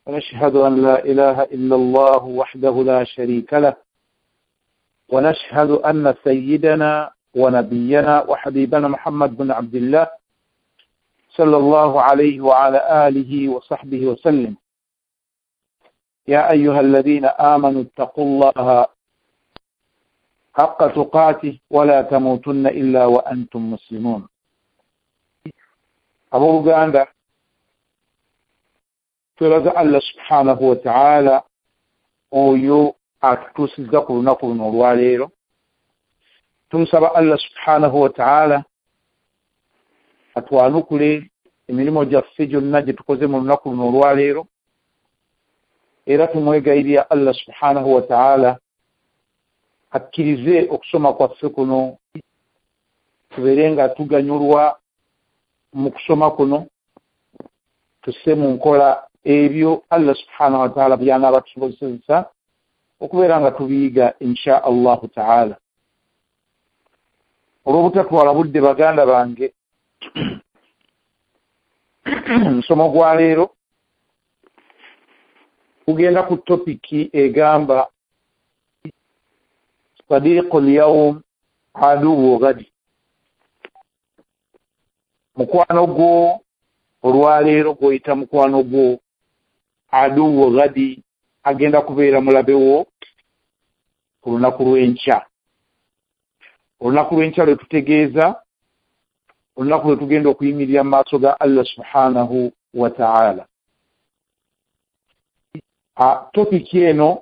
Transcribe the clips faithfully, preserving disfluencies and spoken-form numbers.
ونشهد أن لا إله إلا الله وحده لا شريك له ونشهد أن سيدنا ونبينا وحبيبنا محمد بن عبد الله صلى الله عليه وعلى آله وصحبه وسلم. يا أيها الذين آمنوا اتقوا الله حق تقاته ولا تموتن إلا وأنتم مسلمون. أبو بغاندا tulaga Allah subhanahu wa ta'ala oyo atutusiza ku lunaku luno olwaleero. Tumusaba Allah subhanahu wa ta'ala atwanukule emirimu gyaffe gyonna gye tukoze mu lunaku luno olwaleero, era tumwegayirira Allah subhanahu wa ta'ala akkirize okusoma kwaffe kuno tubeere nga tuganyulwa mu kusoma kuno, tusse mu nkola ebyo Allah subhanahu wa ta'ala byanaaba tusobozesa okubeera nga tubiyiga insha Allahu ta'ala. Olw'obutatwala budde baganda bange, musomo gwa leero kugenda ku topiki egamba sadiqul yawm aduwwu ghadi. Mukwano gwo olwaleero gw'oyita mukwano gwo aduwwu ghadi agenda kubeera mulabe wo ku lunaku lw'enkya. Olunaku lw'enkya lwe tutegeeza olunaku lwe tugenda okuyimirira mu maaso ga Allah subhanahu wa ta'ala. Topiki eno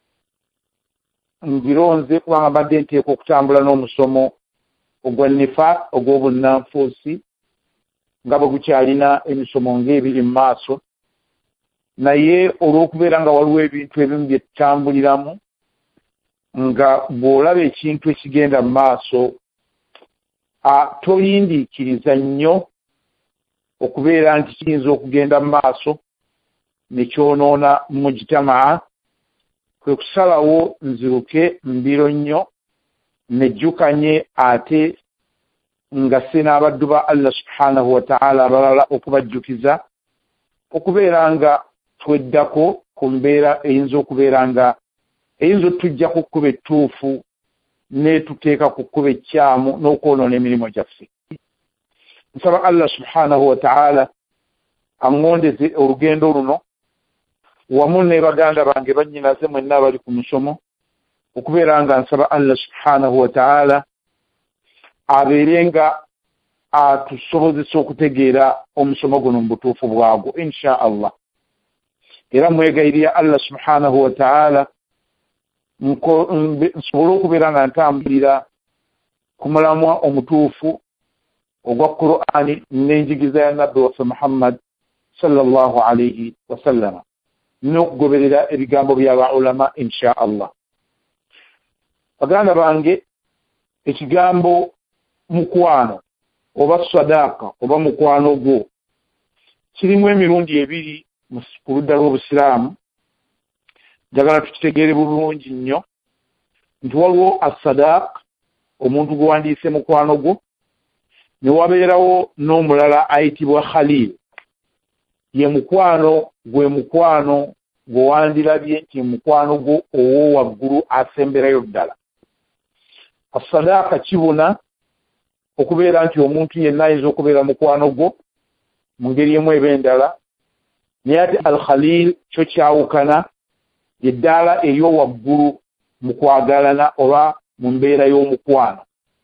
ngironze kubanga mbadde nteeka okutambula n'omusomo ogwa nifa ogw'obunnanfuusi nga bwe gukyalina emisomo ng'ebiri mu maaso, naye olw'okubeera nga waliwo ebintu ebimu bye tutambuliramu nga bw'olaba ekintu ekigenda mu maaso tolindiikiriza nnyo okubeera nti kiyinza okugenda mu maaso ne kyonoona mujitamaa, kwe kusalawo nziruke mbiro nnyo nejjukanye ate nga se n'abaddu ba Allah subhanahu wa ta'ala abalala okubajjukiza okubeera nga tweddako ku mbeera eyinza okubeera nga eyinza otujja ku kkuba ettuufu netuteeka ku kkuba ekyamu n'okwonoona emirimu gyaffe. Nsaba Allah subhanahu wa ta'ala aŋŋondeze olugendo luno wamu ne baganda bange bannyinaze mwenna abali ku musomo, okubeera nga nsaba Allah subhanahu wa ta'ala abeere nga atusobozesa okutegeera omusomo guno mu butuufu bwagwo insha Allah. Era mwegayirira Allah subhanahu wa ta'ala nsobole okubeera nga ntambulira ku mulamwa omutuufu ogwa Qur'ani n'enjigiza ya Nabbi waffe Muhammad sallallahu alayhi wa sallama, n'okugoberera ebigambo by'aba ulama insha Allah. Baganda bange, ekigambo mukwano oba sadaaka oba mukwano gwo kirimu emirundi ebiri ku ludda lw'Obusiraamu. Njagala tukitegeere bulungi nnyo nti waliwo asadaaka, omuntu gwe wandiise mukwano gwo, ne wabeerawo n'omulala ayitibwa Khalil. Ye mukwano gwe mukwano gwe wandirabye nti mukwano gwo owo waggulu asemberayo ddala. Asadaaka kibuna okubeera nti omuntu yenna ayinza okubeera mukwano gwo mu ngeri emu eba endala, naye ate al-Khalil kyo kyawukana, eddaala ery'owaggulu mu kwagalana oba mu mbeera y'omukwano.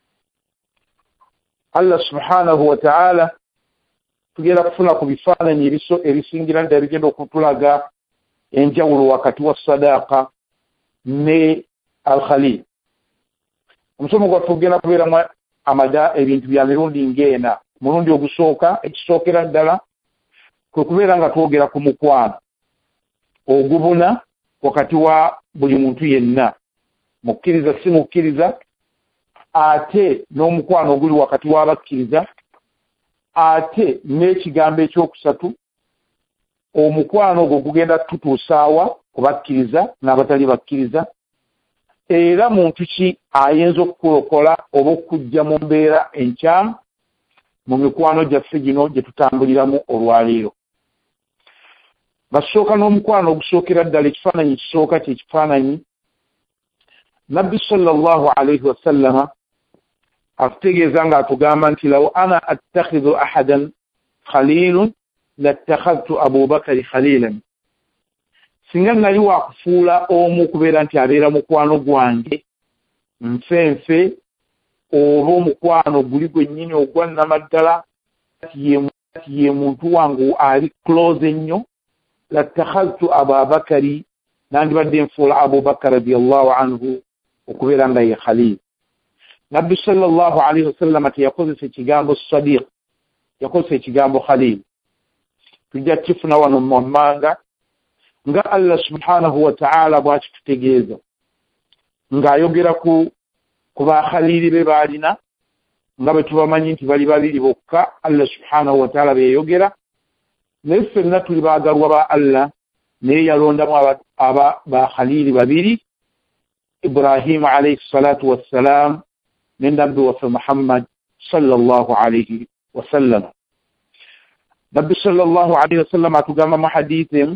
Allah subhanahu wa ta'ala tugenda kufuna ku bifaananyi ebisingira ddala bigenda okutulaga enjawulo wakati wa sadaaka ne al-Khalil. Omusomo gwaffe tugenda kubeeramu amada ebintu bya mirundi ng'ena. Mulundi ogusooka ekisookera ddala kwe kubeera nga twogera ku mukwano ogubuna wakati wa buli muntu yenna, mukkiriza si mukkiriza, ate n'omukwano oguli wakati w'abakkiriza, ate n'ekigambo ekyokusatu, omukwano ogwo gugenda tutuusaawa ku bakkiriza n'abatali bakkiriza, era muntu ki ayinza okukulokola oba okujja mu mbeera enkyamu mu mikwano gyaffe gino gye tutambuliramu olwaleero. basooka n'omukwano ogusookera ddala ekifaananyi kisooka kye kifaananyi nabbi sallallahu alaihi wasallama atutegeeza ng'atugamba nti law ana attakhidhu ahadan khalilun lattakhadhtu abubakari khalilan, singa nali wakufuula omu okubeera nti abeera mukwano gwange nfenfe oba omukwano guli gwennyini ogwannamaddala ye muntu wange ali close ennyo, lattakhadhtu ababakari, nandibadde nfuula abubakar radiyallahu anhu okubeera nga ye khalil. nabbi sallallahu alaihi wasallam teyakozesa ekigambo sadiq, yakozesa ekigambo khalil. tujja kifuna wano mu mmanga nga Allah subhanahu wa ta'ala bw'akitutegeeza ng'ayogera ku ku bakhalili be baalina nga bwe tubamanyi nti bali babiri bokka Allah subhanahu wa ta'ala be yayogera, naye ffenna tuli baagalwa ba Allah naye yalondamu aba bakhalili babiri, Ibrahim alayhi salatu wassalam ne nabbi waffe Muhammad sallallahu alayhi wasallam. nabbi sallallahu alayhi wasallam atugamba mu hadithin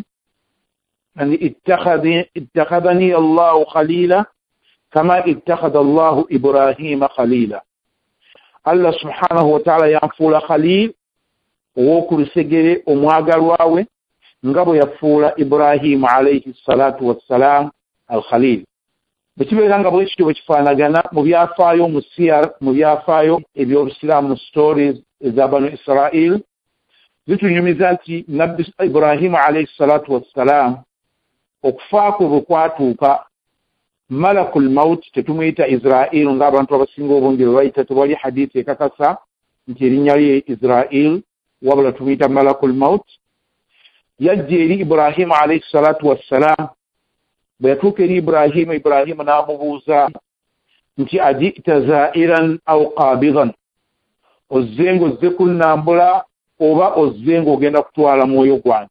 an ittakhadhani Allahu khalila kama ittakhadha Allahu Ibrahima khalila. Allah subhanahu wa ta'ala yanfuula khalil ow'okulusegere omwagalwa we nga bwe yafuula Ibrahim alayhi salatu wassalam al-khalil. bwe kibeera nga bwe kityo bwe kifaanagana mu byafaayo mu siyar mu byafaayo eby'obusiraamu mu stories eza banu Israel, zitunyumiza nti nabbi Ibrahim alayhi salatu wassalam okufa kwe bwe kwatuuka, malakul maut tetumuyita Israel ng'abantu abasinga obungi bwe bayita, tewali hadithi ekakasa nti erinnya lye Israel wabula tumuyita malakul maut. yajja eri Ibrahim alayhi salatu wassalam, bwe yatuuka eri Ibrahim, Ibrahim n'amubuuza nti ajita zairan aw qabidan, ozze ng'ozze kunnambula oba ozze ng'ogenda kutwala mwoyo gwange.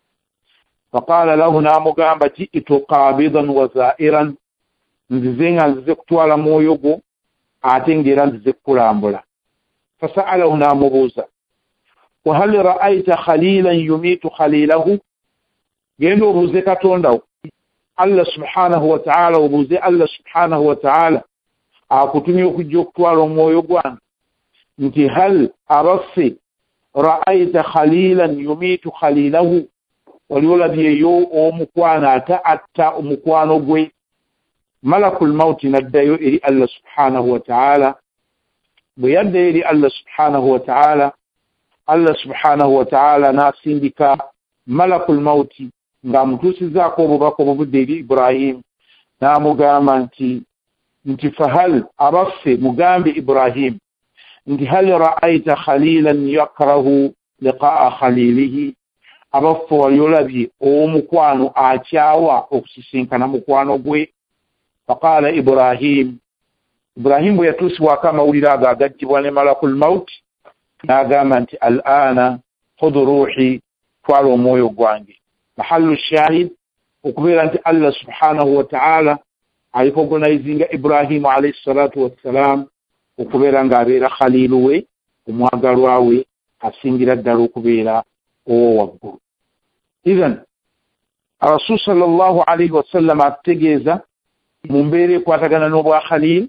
faqaala lahu, n'amugamba jitu qabidan wa zairan, nzize nga nzize kutwala mwoyo gwo ate ng'era nzize kukulambula. fasa'alahu, n'amubuuza wa hal ra'ayta khalilan yumitu khalilahu, genda obuuze Katonda wo Allah subhanahu wa ta'ala, obuuze Allah subhanahu wa ta'ala akutumye okujja okutwala omwoyo gwange nti hal abaffe ra'ayta khalilan yumitu khalilahu, wali olabyeyo omukwano ata atta omukwano gwe. malakul mauti naddayo eri Allah subhanahu wa ta'ala. bwe yaddayo eri Allah subhanahu wa ta'ala, Allah subhanahu wa ta'ala n'asindika malakul mauti ng'amutuusizaako obubaka obuvudde eri Ibrahim, n'amugamba nti nti fahal abaffe mugambe Ibrahim nti hal ra'ayta khalilan yakrahu liqa'a khalilihi, abaffe wali olabye omukwano akyawa okusisinkana mukwano gwe. faqaala Ibrahim, Ibrahim bwe yatuusibwako amawulire ago agajjibwa ne malakul mauti, n'agamba nti al'ana khudhu ruuhi, twala omwoyo gwange. mahallu shahid okubeera nti Allah subhanahu wa ta'ala alikogonaizinga Ibrahim alayhi salatu wassalam okubeera ng'abeera khalilu we, omwagalwa we asingira ddala okubeera owo waggulu. idhan Rasul sallallahu alayhi wasallam atutegeeza mu mbeera ekwatagana n'obwa khalil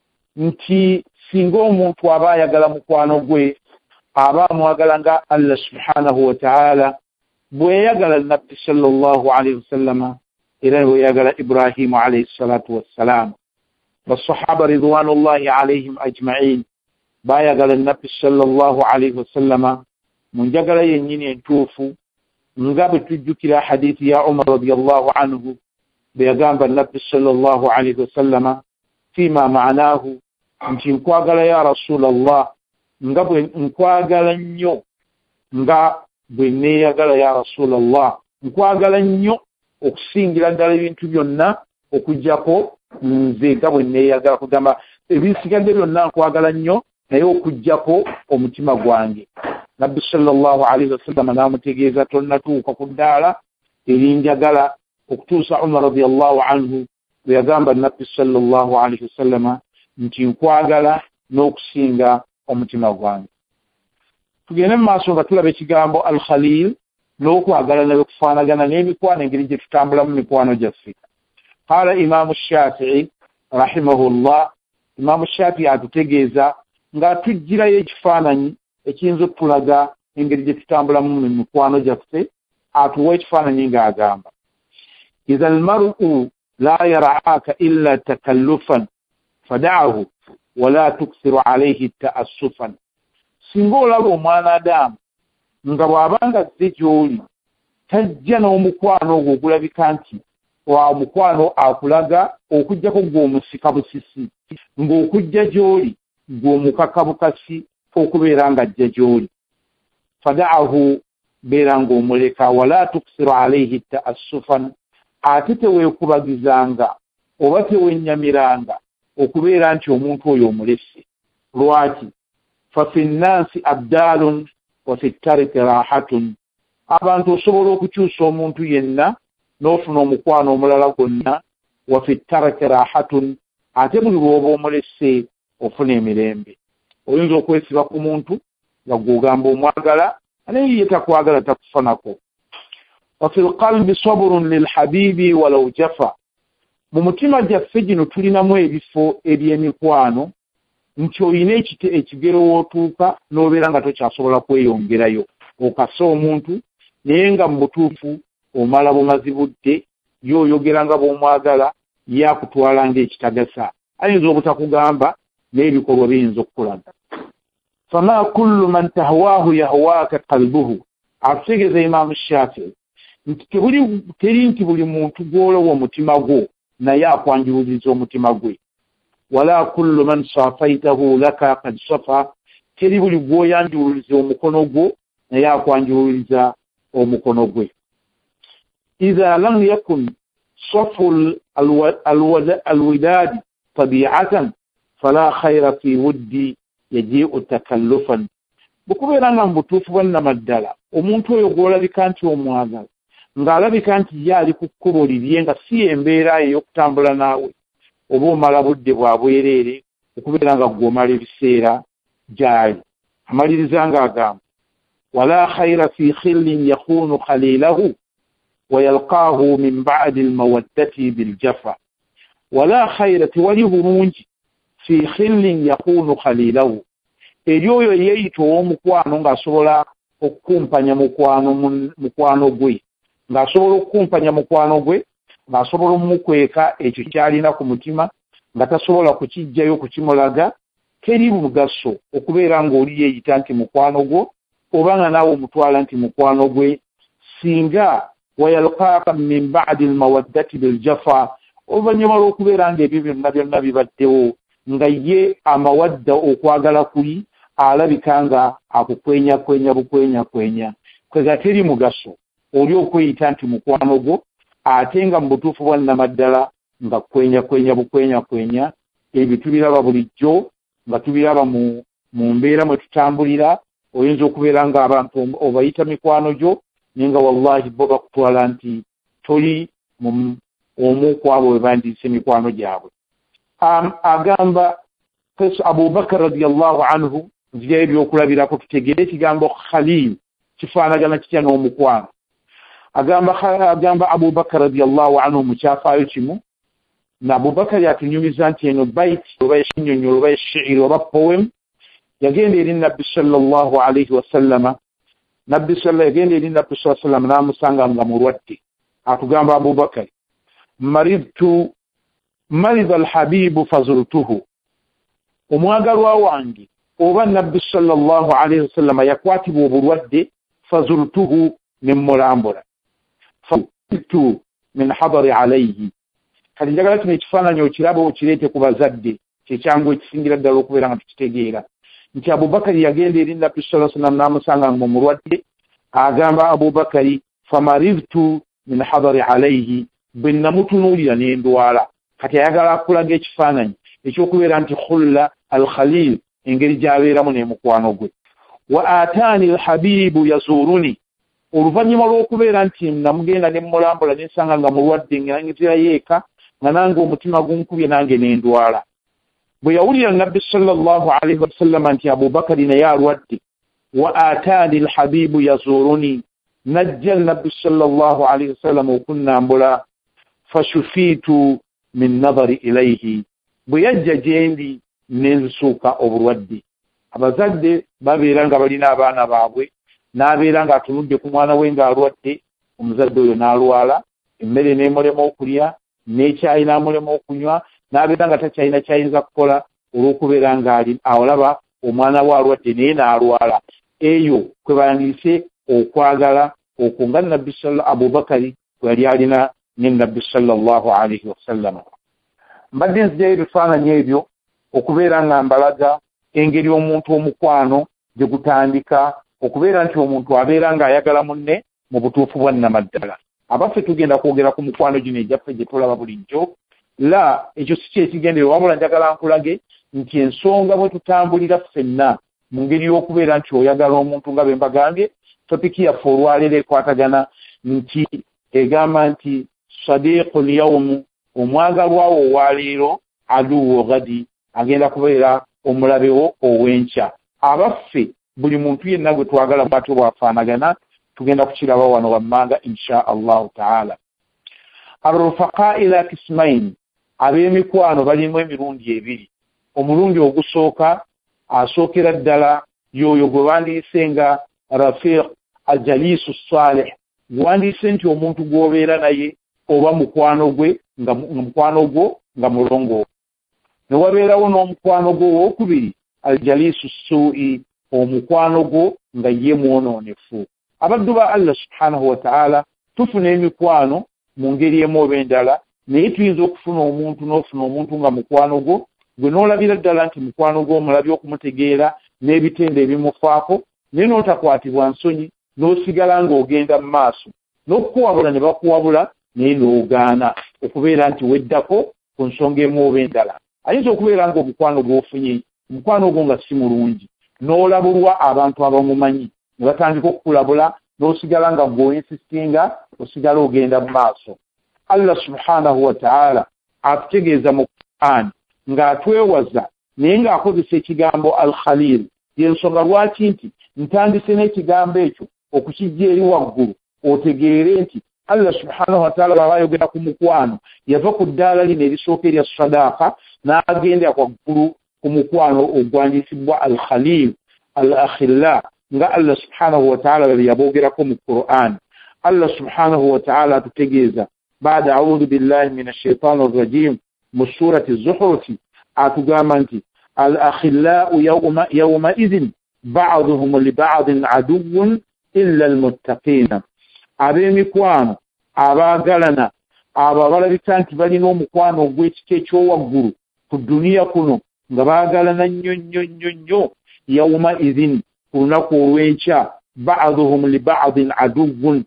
nti singa omuntu aba ayagala mukwano gwe aba amwagala nga Allah subhanahu wa ta'ala bwe yayagala nabbi sallallahu alayhi wasallama era bwe yayagala Ibrahim alayhi salatu wassalam. basahaba ridwanullahi alayhim ajma'in bayagala nabbi sallallahu alayhi wasallama mu njagala yennyini entuufu, nga bwe tujjukira hadithi ya Umar radiyallahu anhu bwe yagamba nabbi sallallahu alayhi wasallama fima ma'anahu nti nkwagala ya Rasulallah nga bwe nkwagala nnyo nga bwe neeyagala ya Rasulallah, nkwagala nnyo okusingira ddala ebintu byonna okujjako nze nga bwe neeyagala, kugamba ebisigadde byonna nkwagala nnyo naye okujjako omutima gwange. nabbi sallallahu alayhi wasallam n'amutegeeza tonnatuuka ku ddaala erinjagala, okutuusa Umar radiyallahu anhu bwe yagamba nabbi sallallahu alayhi wasallam nti nkwagala n'okusinga omutima gwange. tugende mu maaso nga tulaba ekigambo al-khalil n'okwagalana bekufaanagana n'emikwano engeri gye tutambulamu mikwano gyaffe. Qala Imaamu Shafii rahimahullah, Imaamu Shafii atutegeeza ng'atugirayo ekifaananyi ekiyinza okutulaga engeri gye tutambulamu mu mikwano gyaffe, atuwa ekifaananyi ng'agamba idha almar'u la yar'aka illa takallufan fada'ahu wala tuksiru alayhi ta'assufan. Singa olaba omwana Adamu nga bw'abanga azze gy'oli tajja n'omukwano ogwo ogulabika nti wa mukwano akulaga okujjako gw'omusika busisi, ng'okujja gy'oli gw'omukaka bukasi okubeera nga ajja gy'oli. Fada'ahu, beera ng'omuleka, wala tuksiru alayhi ta'assufan, ate teweekubagizanga oba tewenyamiranga okubeera nti omuntu oyo omulese. Lwaki? fafi nnansi abdaalun wa fi ttariki raahatun, abantu osobola okukyusa omuntu yenna n'ofuna omukwano omulala gwonna. wa fi ttariki raahatun, ate buli lw'oba omulese ofuna emirembe. Oyinza okwesiba ku muntu nga gw'ogamba omwagala naye ye takwagala takufanako. wa fi lqalbi sabrun lilhabibi walau jafa, mu mutima gyaffe gino tulinamu ebifo eby'emikwano nti oyina ekigero wootuuka n'obeera nga tokyasobola kweyongerayo, okasa omuntu naye nga mu butuufu omala bumazi budde, y'oyogera nga bw'omwagala, yakutwala ng'ekitagasa. Ayinza obutakugamba naye ebikolwa biyinza okukulaga. fama kullu man tahwaahu yahwaaka qalbuhu, atutegeeza Imaamu Shafii nti teri nti buli muntu gw'olowa omutima gwo naye akwanjululiza omutima gwe. wala kullu man safaitahu laka kad safa, teri buli gw'oyanjululiza omukono gwo naye akwanjululiza omukono gwe. idha lam yakun safu alwidadi tabi'atan fala khayra fi wuddi yaji'u takallufan, bukubeera nga mu butuufu bwannamaddala omuntu oyo gw'olabika nti omwagala ng'alabika nti ye ali ku kkubo lirye nga si embeera ey'okutambula naawe, oba omala budde bwa bwereere okubeera nga gw'omala ebiseera gy'ali. Amaliriza ng'agamba wala khayra fi khillin yakunu khalilahu wa yalqaahu min ba'di almawaddati biljafa. wala khayra, tewali bulungi fi khillin yakunu khalilahu, eri oyo yeeyita ow'omukwano ng'asobola okukumpanya mukwano mukwano gwe, ng'asobola okukumpanya mukwano gwe, ng'asobola omukweka ekyo kyalina ku mutima nga tasobola kukijjayo kukimulaga. Teri mugaso okubeera ng'oli yeeyita nti mukwano gwo oba nga naawe omutwala nti mukwano gwe, singa wayalqaaka min ba'di almawaddati biljafa, oluvannyuma lw'okubeera nga ebyo byonna byonna bibaddewo nga ye amawadda okwagala kuli alabika nga akukwenya kwenya bukwenya kwenya, kwega teri mugaso oli okweyita nti mukwano gwo ate nga mu butuufu bwannamaddala nga kwenya kwenya bukwenya kwenya. Ebyo tubiraba bulijjo nga tubiraba mu mu mbeera mwe tutambulira. Oyinza okubeera nga abantu obayita mikwano gyo naye nga wallahi bo bakutwala nti toli omu ku abo bwe bandiise mikwano gyabwe. Um, agamba Abu Bakar radiyallahu anhu, nzirayo ebyokulabirako tutegeere ekigambo khalil kifaanagana kitya n'omukwano. Agamba agamba Abu Bakar radiyallahu anhu mu kyafaayo kimu, na Abu Bakar yatunyumiza nti eno baiti oba ekinyonyo oba eshiiri oba poem yagenda eri Nabbi sallallahu alayhi wa sallama. Nabbi sallallahu yagenda eri Nabbi sallallahu alayhi wa sallam n'amusanga nga mulwadde. Atugamba Abu Bakar, maridtu marida alhabibu fazurtuhu, omwagalwa wange oba Nabbi sallallahu alayhi wa sallama yakwatibwa obulwadde, fazurtuhu nemulambula, fazurtu min hadari alayhi. Kati njagala kino ekifaananyi okiraba okireete ku bazadde, kyekyangu ekisingira ddala okubeera nga tukitegeera nti Abubakari yagenda eri Nabbi sallallahu alayhi wa sallam n'amusanga nga omulwadde. Agamba Abubakari, famaridtu min hadari alayhi, bwe namutunuulira n'endwala. Kati ayagala akulaga ekifaananyi ekyokubeera nti khulla al-khalil engeri gy'abeeramu n'emukwano gwe. wa ataani alhabibu yazuruni, oluvannyuma lw'okubeera nti namugenda ne mulambula n'ensanga nga mulwadde nga nzirayo eka nga nange omutima gunkubye nange n'endwala. Bwe yawulira Nabbi sallallahu alayhi wa sallam nti Abubakari naye alwadde, wa ataani alhabibu yazuruni, najja nabbi sallallahu alayhi wasallam okunnambula fashufitu min nadhari ilayhi bwe yajja gyendi nenzisuuka obulwadde. Abazadde babeera nga balina abaana baabwe n'abeera ng'atunudde ku mwana we ng'alwadde, omuzadde oyo n'alwala, emmere n'emulema okulya n'ekyayi n'amulema okunywa, n'abeera nga takyalina kyayinza kukola olw'okubeera ng'ali awolaba omwana we alwadde naye n'alwala. Eyo kwe bayandirise okwagala okwo nga nabbi Abubakari kwe yali alina ne nabbi sallallahu alayhi wasallam. Mbadde nzijayo ebifaananyi ebyo okubeera nga mbalaga engeri omuntu omukwano gye gutandika, okubeera nti omuntu abeera ng'ayagala munne mu butuufu bwa nnamaddala. Abaffe tugenda kwogera ku mukwano gino egyaffe gye tulaba bulijjo. La, ekyo si kyekigendere, wabula njagala nkulage nti ensonga bwe tutambulira ffenna mu ngeri y'okubeera nti oyagala omuntu nga bwe mbagambye, topiki yaffe olwaleero ekwatagana nti egamba nti sadiqul yawmu, omwagalwawo owaleero aduwwo gadi, agenda kubeera omulabewo ow'enkya. Abaffe buli muntu yenna gwe twagala bw'atyo bwafaanagana, tugenda kukiraba wano wammanga insha allahu taala. Arrufaqa ila kismain, ab'emikwano balimu emirundi ebiri. Omulundi ogusooka asookera ddala y'oyo gwe wandiise nga rafiq aljalisu salih, wandiise nti omuntu gw'obeera naye oba mukwano gwe nga mukwano gwo nga mulongoofu. Ne wabeerawo n'omukwano gwo owookubiri aljalisu suu'i, omukwano gwo nga ye mwonoonefu. Abaddu ba Allah subhanahu wa ta'ala tufuna emikwano mu ngeri emu oba endala, naye tuyinza okufuna omuntu n'ofuna omuntu nga mukwano gwo gwe n'olabira ddala nti mukwano gwo omulabye okumutegeera n'ebitendo ebimufaako, naye n'otakwatibwa nsonyi n'osigala ng'ogenda mu maaso, n'okukuwabula ne bakuwabula naye n'ogaana okubeera nti weddako ku nsonga emu oba endala. Ayinza okubeera nga omukwano gw'ofunye omukwano gwo nga si mulungi, n'olabulwa abantu abamumanyi ne batandika okukulabula, n'osigala nga gw'oyinsisinga, osigala ogenda mu maaso. Allah subhanahu wa ta'ala atutegeeza mu Qur'an ng'atwewaza naye ng'akozesa ekigambo al-Khalil. Y'ensonga lwaki nti ntandise n'ekigambo ekyo okukijja eri waggulu otegeere nti Allah subhanahu wa ta'ala bw'aba ayogera ku mukwano yava ku ddaala lino erisooka erya sadaaka n'agenda waggulu ku mukwano ogwandiisibwa al-Khalil al-Akhilla nga Allah subhanahu wa ta'ala bwe yaboogerako mu Qur'an. Allah subhanahu wa ta'ala atutegeeza baada a'udhu billahi minash shaitani rrajim mu surati az-Zukhruf, atugamba nti al-akhillau yawma yawma idhin ba'dhuhum li ba'dhin aduwwun illa al-muttaqina. Ab'emikwano abaagalana abo abalabika nti balina omukwano ogw'ekika ekyowaggulu ku duniya kuno nga baagalana nnyo nnyo nnyo nnyo, yawma idhin ku lunaku olw'enkya ba'dhuhum li ba'dhin aduwwun,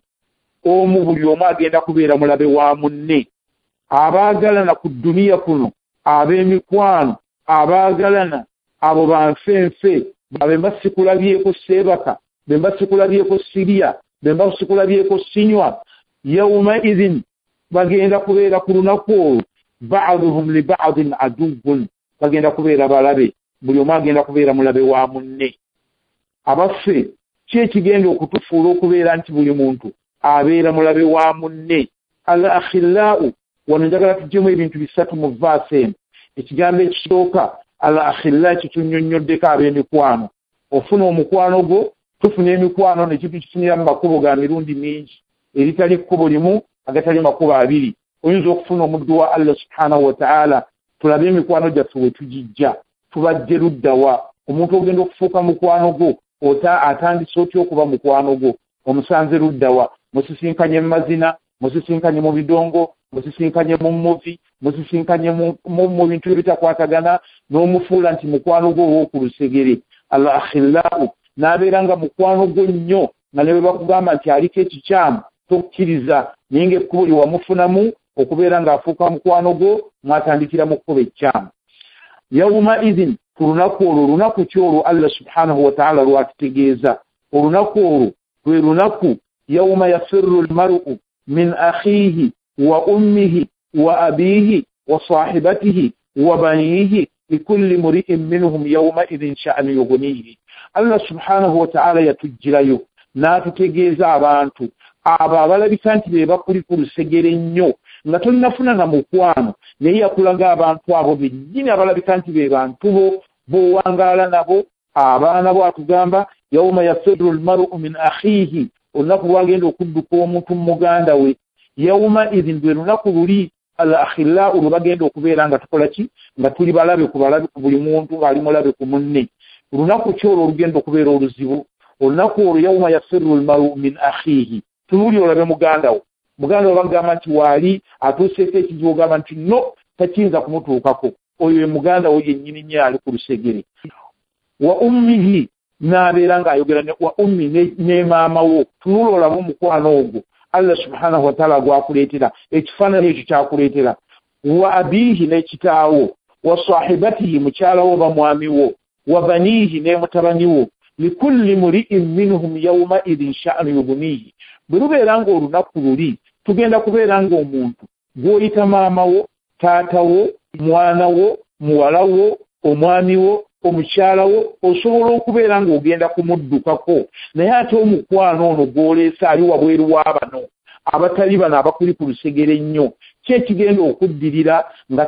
omu buli omu agenda kubeera mulabe wa munne. Abaagalana ku duniya kuno, ab'emikwano abaagalana abo banfenfe, babe basikulabyeko seebaka, be basikulabyeko sirya, be basikulabyeko sinywa, yawma idhin bagenda kubeera ku lunaku olwo ba'dhuhum li ba'dhin aduwwun, bagenda kubeera balabe, buli omu agenda kubeera mulabe wa munne. Abaffe ki ekigenda okutufuula okubeera nti buli muntu abeera mulabe wa munne? Al-akhillau, wano njagala tuggyemu ebintu bisatu mu vaasi eno. Ekigambo ekisooka al-akhilla kitunnyonnyoddeko ab'emikwano. Ofuna omukwano gwo, tufuna emikwano ne kitukifunira mu makubo ga mirundi mingi, eritali kkubo limu agatali makubo abiri. Oyinza okufuna omuddu wa Allah subhanahu wa ta'ala, tulabe emikwano gyaffe we tugijja, tubajje luddawa. Omuntu ogenda okufuuka mukwano gwo ota atandise otya okuba mukwano gwo, omusanze luddawa? Musisinkanye mu mazina, musisinkanye mu bidongo, musisinkanye mu muvi, musisinkanye mu bintu ebitakwatagana, n'omufuula nti mukwano gwo ow'oku lusegere. Al-akhillau, n'abeera nga mukwano gwo nnyo, nga ne bwe bakugamba nti aliko ekikyamu tokkiriza, naye ng'ekkubo lye wamufunamu okubeera ng'afuuka mukwano gwo mwatandikira mu kkubo ekikyamu. Yawma idhin, ku lunaku olwo, lunaku ki olwo Allah subhanahu wa ta'ala lwatutegeeza? Olunaku olwo lwe lunaku yawma yafirru al-mar'u min akhihi wa ummihi wa abihi wa sahibatihi wa banihi likulli mri'in minhum yawma idhin sha'nu yughnihi. Allah subhanahu wa ta'ala yatujjirayo n'atutegeeza abantu abo abalabika nti be bakuli ku lusegere nnyo nga tolinafuna na mukwano naye yakulaga abantu abo bennyini abalabika nti be bantu bo b'owangaala nabo abaana bo atugamba yawma yafirru almar'u min akhihi olunaku lwagenda okudduka omuntu mu muganda we yawma idhin lwe lunaku luli al akhillau lwe bagenda okubeera nga tukola ki nga tuli balabe ku balabe ku buli muntu ng'ali mulabe ku munne olunaku ki olwo olugenda okubeera oluzibu olunaku olwo yawma yafirru almar'u min akhihi tunuli olabe muganda wo muganda we bagamba nti waali atuuseeko ekizibu ogamba nti no takiyinza kumutuukako oyo ye muganda wo yennyini nnyo ali ku lusegere wa ummihi n'abeera ng'ayogera wa ummi ne maama wo tunula olabe omukwano ogwo Allah subhanahu wa ta'ala gwakuleetera ekifaananyi ekyo kyakuleetera wa abiihi n'ekitaawo wa sahibatihi mukyala wo bamwami wo wa baniihi ne mutabani wo likulli muri'in minhum yawma idhin sha'nu yughnihi bwe lubeera ng'olunaku luli tugenda kubeera ng'omuntu gw'oyita maama wo taata wo mwana wo muwala wo omwami wo omukyala wo osobola okubeera ng'ogenda kumuddukako naye ate omukwano ono gw'oleese ali wabweru w'abano abatali bano abakuli ku lusegere nnyo ki ekigenda okuddirira nga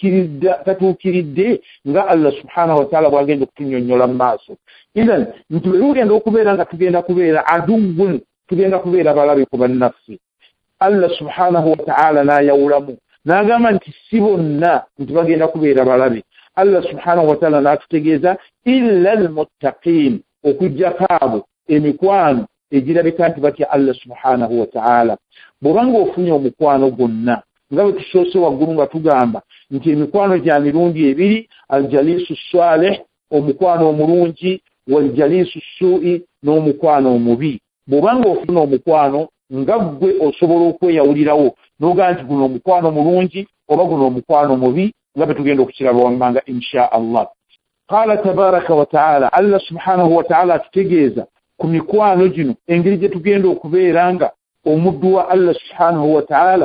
tatuukiridde nga Allah subhanahu wa ta'ala bw'agenda okutunnyonnyola mu maaso idhan nti bwe lugenda okubeera nga tugenda kubeera aduwwun tugenda kubeera balabe ku bannaffe Allah subhanahu wa ta'ala n'ayawulamu n'agamba nti si bonna nti bagenda kubeera balabe Allah subhanahu wa ta'ala n'atutegeeza illa almuttaqin okujjako abo emikwano egirabika nti batya Allah subhanahu wa ta'ala bw'obanga ofunye omukwano gwonna nga bwe tusoose waggulu nga tugamba nti emikwano gya mirundi ebiri aljaliisu salih omukwano omulungi waljaliisu suu'i n'omukwano omubi bw'obanga ofuna omukwano nga gwe osobola okweyawulirawo n'ogamba nti guno omukwano mulungi oba guno omukwano mubi nga bwe tugenda okukiraba wammanga insha Allah qala tabaraka wa ta'ala Allah subhanahu wa ta'ala atutegeeza ku mikwano gino engeri gye tugenda okubeera nga omuddu wa Allah subhanahu wa ta'ala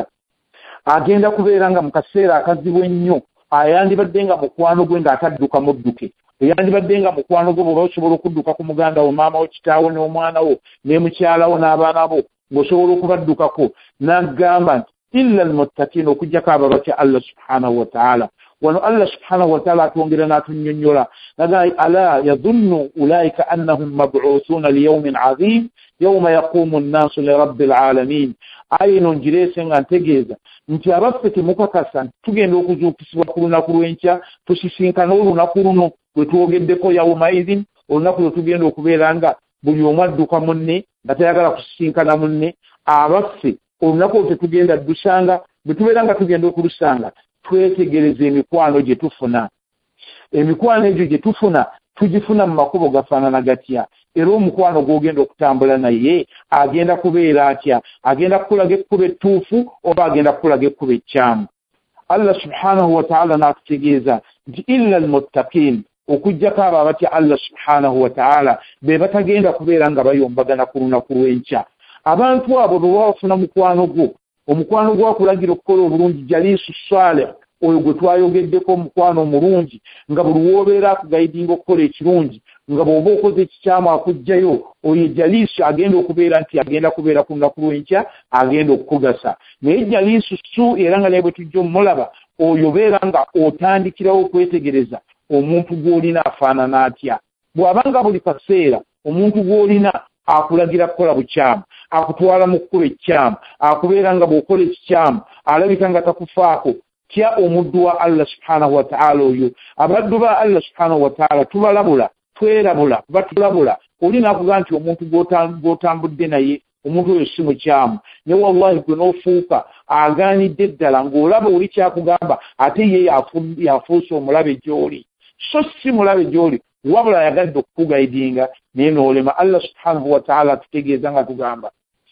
agenda kubeera nga mu kaseera akazibu ennyo ayandibadde nga mukwano gwe ng'atadduka mudduke eyandibadde nga mukwano gwe bw'oba osobola okudduka ku muganda wo maama wo kitaawo n'omwana wo ne mukyala wo n'abaana bo ng'osobola okubaddukako n'agamba nti illa almuttaqin okujjako abo batya Allah subhanahu wa ta'ala wano Allah subhanahu wa ta'ala atwongera n'atunnyonnyola naga ala yadhunnu ulaika annahum mab'uthuna liyawmin 'azim yawma yaqumu an-nasu li rabbil 'alamin ayino njireese nga ntegeeza nti abaffe temukakasa tugenda okuzuukisibwa ku lunaku lw'enkya tusisinkana olunaku luno bwe twogeddeko yawma idhin olunaku lwe tugenda okubeera nga buli omu adduka munne nga tayagala kusisinkana munne abaffe olunaku olwo tetugenda ddusanga bwe tubeera nga tugenda okulusanga twetegereza emikwano gye tufuna emikwano egyo gye tufuna tugifuna mu makubo gafaanana gatya era omukwano gw'ogenda okutambula naye agenda kubeera atya agenda kukulaga ekkuba ettuufu oba agenda kukulaga ekkuba ekyamu Allah subhanahu wa ta'ala n'atutegeeza nti illa almuttaqin okujjako abo abatya Allah subhanahu wa ta'ala be batagenda kubeera nga bayombagana ku lunaku lw'enkya abantu abo bwe bafuna mukwano gwo omukwano gwakulagira okukola obulungi jaliisu salih oyo gwe twayogeddeko omukwano omulungi nga buli w'obeera akugaidinga okukola ekirungi nga bw'oba okoze ekikyamu akugjayo oyo jaliisu agenda okubeera nti agenda kubeera ku lunaku lw'enkya agenda okukugasa naye jaliisu su era nga naye bwe tujja omulaba oyo beera nga otandikirawo okwetegereza omuntu gw'olina afaanana atya bw'abanga buli kaseera omuntu gw'olina akulagira kukola bukyamu akutwala mu kkuba ekikyamu akubeera nga bw'okola ekikyamu alabika nga takufaako tya omuddu wa Allah subhanahu wa ta'ala oyo abaddu ba Allah subhanahu wa ta'ala tubalabula twerabula batulabula olina akugamba nti omuntu gw'otambudde naye omuntu oyo si mukyamu naye wallahi gwe n'ofuuka agaanidde ddala ng'olaba oli kyakugamba ate ye yafuuse omulabe gy'oli so si mulabe gy'oli wabula yagadde okukugaidinga naye n'olema Allah subhanahu wa ta'ala atutegeeza nga tugamba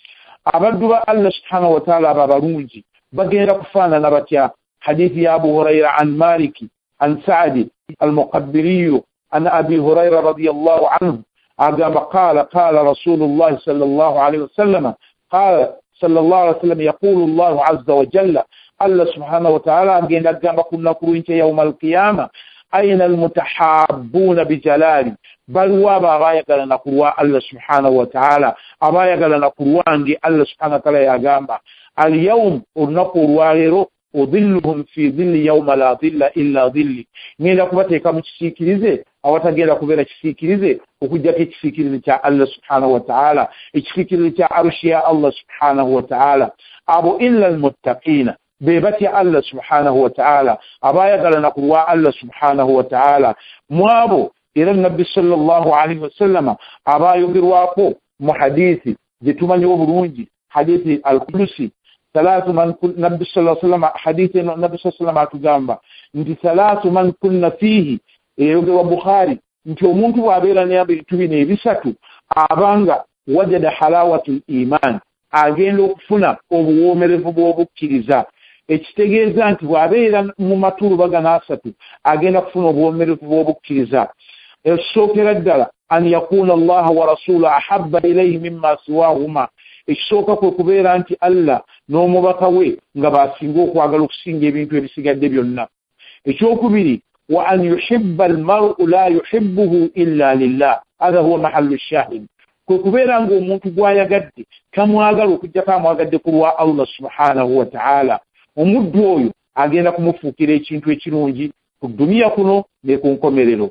abaddu ba Allah subhanahu wa ta'ala abo abalungi bagenda kufaanana batya hadithi ya Abu Hurayra an Maliki an Sa'd al-Muqabbiri an Abi Hurayra radiyallahu anhu agamba qala qala Rasulullah sallallahu alayhi wa sallam qala sallallahu alayhi wa sallam yaqulu Allah azza wa jalla Allah subhanahu wa ta'ala agenda agamba ku lunaku lw'enkya yawma al-qiyama aina almutahabbuna bijalali baliwo abo abayagalana ku lwa Allah subhanahu wa ta'ala abayagalana ku lwange Allah subhanahu wa ta'ala yagamba alyawm olunaku olwaleero udhilluhum fi dhilli yawma la dhilla illa dhilli ngenda kubateeka mu kisiikirize awatagenda kubeera kisiikirize okujjako ekisiikirize kya Allah subhanahu wa ta'ala ekisiikirize kya arushi ya Allah subhanahu wa ta'ala abo illa almuttaqina be batya Allah subhanahu wa ta'ala abayagalana ku lwa Allah subhanahu wa ta'ala mwabo era nabbi sallallahu alaihi wasallama abayogerwako mu hadithi gyetumanyi obulungi hadithi al-Qudusi ثلاث من كن نبي صلى الله عليه وسلم حديث النبي صلى الله عليه وسلم atugamba nti ثلاث من كن فيه eyoge wa Bukhari nti omuntu bw'abeera n'ebintu bino ebisatu abanga wajada halawatul iman agenda okufuna obuwoomerevu bw'obukkiriza ekitegeeza nti bw'abeera mu matulu bagana asatu agenda kufuna obuwoomerevu bw'obukkiriza ekisookera ddala an yakuna allaha wa rasuluhu ahabba ilayhi mimma siwahuma ekisooka kwe kubeera nti Allah n'omubaka we nga basinga okwagala okusinga ebintu ebisigadde byonna ekyokubiri wa an yuhibba almar'u la yuhibbuhu illa lillah hadha huwa mahallu shahid kwe kubeera nga omuntu gw'ayagadde tamwagala okujjako amwagadde ku lwa Allah subhanahu wa ta'ala omuddu oyo agenda kumufuukira ekintu ekirungi ku dunia kuno ne ku nkomerero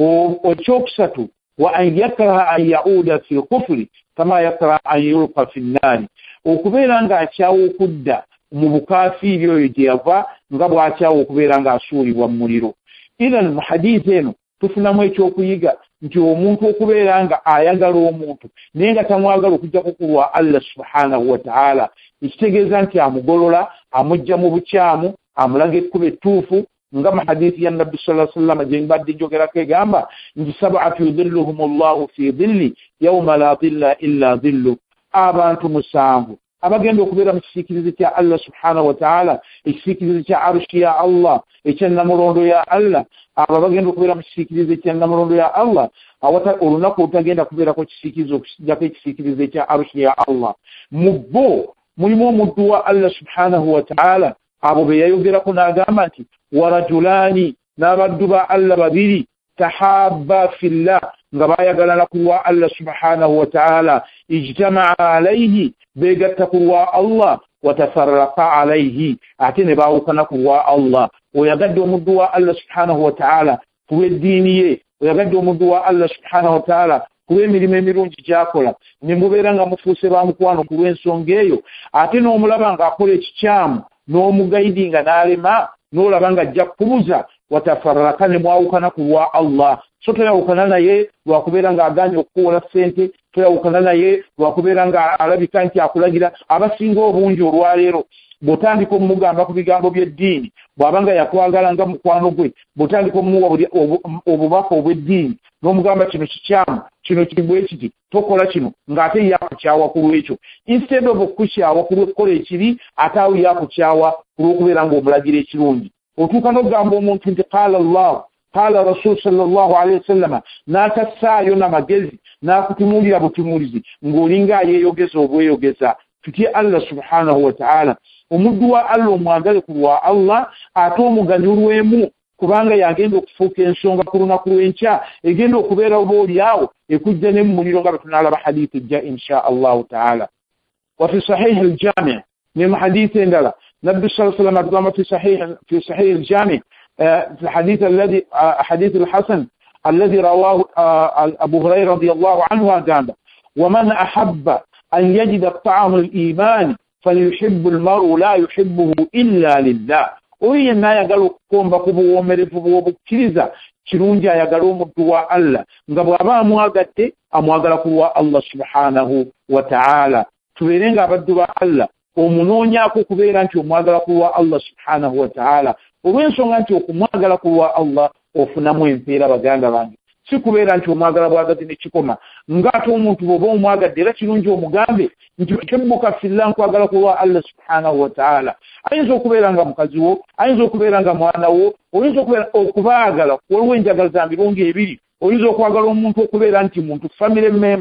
ekyokusatu wa an yakraha an yauda fi lkufri kama yakraha an yulqa fi nnaari okubeera ng'akyawa okudda mu bukafiiri oyo gye yava nga bw'akyawa okubeera ng'asuulibwa mu muliro iran mu hadiisi eno tufunamu ekyokuyiga nti omuntu okubeera nga ayagala omuntu naye nga tamwagala okujjako ku lwa Allah subhanahu wa ta'ala ekitegeeza nti amugolola amujja mu bukyamu amulaga ekkuba ettuufu nga mu hadiisi ya nabbi sallallahu alaihi wasallam gye mbadde njogerako egamba nti sab'atu yudhilluhum allahu fi dhilli yawma la dhilla illa dhillu abantu musanvu abagenda okubeera mu kisiikirize kya Allah subhanahu wa ta'ala ekisiikirize kya arushi ya Allah ekyannamulondo ya Allah abo bagenda okubeera mu kisiikirize ekyannamulondo ya Allah awata olunaku olutagenda kubeerako kisiikirize okujjako ekisiikirize kya arushi ya Allah mu bo mulimu omuddu wa Allah subhanahu wa ta'ala abo be yayogerako n'agamba nti warajulani n'abaddu ba Allah babiri tahabba fillah nga bayagalana ku lwa Allah subhanahu wa ta'ala ijtama'a alayhi begatta ku lwa Allah watafarraqa alayhi ate ne baawukana ku lwa Allah oyagadde omuddu wa Allah subhanahu wa ta'ala ku lw'eddiini ye oyagadde omuddu wa Allah subhanahu wa ta'ala ku lw'emirimu emirungi gy'akola ne mubeera nga mufuuse ba mukwano ku lw'ensonga eyo ate n'omulaba ng'akola ekikyamu n'omugayidi nga n'alema n'olaba nga ajja kubuza watafarraka ne mwawukana ku lwa Allah so toyawukana naye lwakubeera ng'agaanye okukuwola ssente toyawukana naye lwakubeera nga alabika nti akulagira abasinga obungi olwaleero bw'otandika omugamba ku bigambo by'eddiini bw'abanga yakwagala nga mukwano gwe bw'otandika omuwa obubaka obw'eddiini n'omugamba kino kikyamu kino kibwe kiti tokola kino ng'ate yakukyawa ku lwekyo instead of okukukyawa ku lw'ekukola ekibi ate awo yakukyawa ku lw'okubeera ng'omulagira ekirungi otuuka n'ogamba omuntu nti qaala Allah qaala rasul sallallahu alaihi wasallama n'atassaayo n'amagezi n'akutunuulira butunuulizi ng'olinga ayeeyogeza obweyogeza tutye Allah subhanahu wa ta'ala omuddu wa Allah omwagale ku lwa Allah ate omuganyulwemu kubanga yagenda okufuuka ensonga ku lunaku lw'enkya egenda okubeera oba oliawo ekujja ne mu muliro nga bwe tunaalaba hadiisi ejja insha allahu ta'ala wa fi sahihi al-jami' ne mu hadiisi endala nabbi sallallahu alayhi wa sallam atugamba fi sahihi fi sahihi al-jami' في الحديث الذي حديث الحسن الذي رواه أبو هريرة رضي الله عنه قال ومن أحب أن يجد طعم الإيمان فليحب المرء لا يحبه إلا لله oyo n'ayagala okukomba ku buwoomerevu bw'obukkiriza kirungi ayagala omuddu wa Allah nga bw'aba amwagadde amwagala ku lwa Allah subhanahu wa ta'ala tubeere nga abaddu ba Allah omunoonyaako okubeera nti omwagala ku lwa Allah subhanahu wa ta'ala olw'ensonga nti okumwagala ku lwa Allah ofunamu empeera baganda bange si kubeera nti omwagala bwagazi ne kikoma ng'ate omuntu bw'oba omwagadde era kirungi omugambe nti kebbuka filla nkwagala ku lwa Allah subhanahu wa ta'ala ayinza okubeera nga mukazi wo ayinza okubeera nga mwana wo oyinza okubeera okubaagala waliwo enjagala za mirundi ebiri oyinza okwagala omuntu okubeera nti muntu family member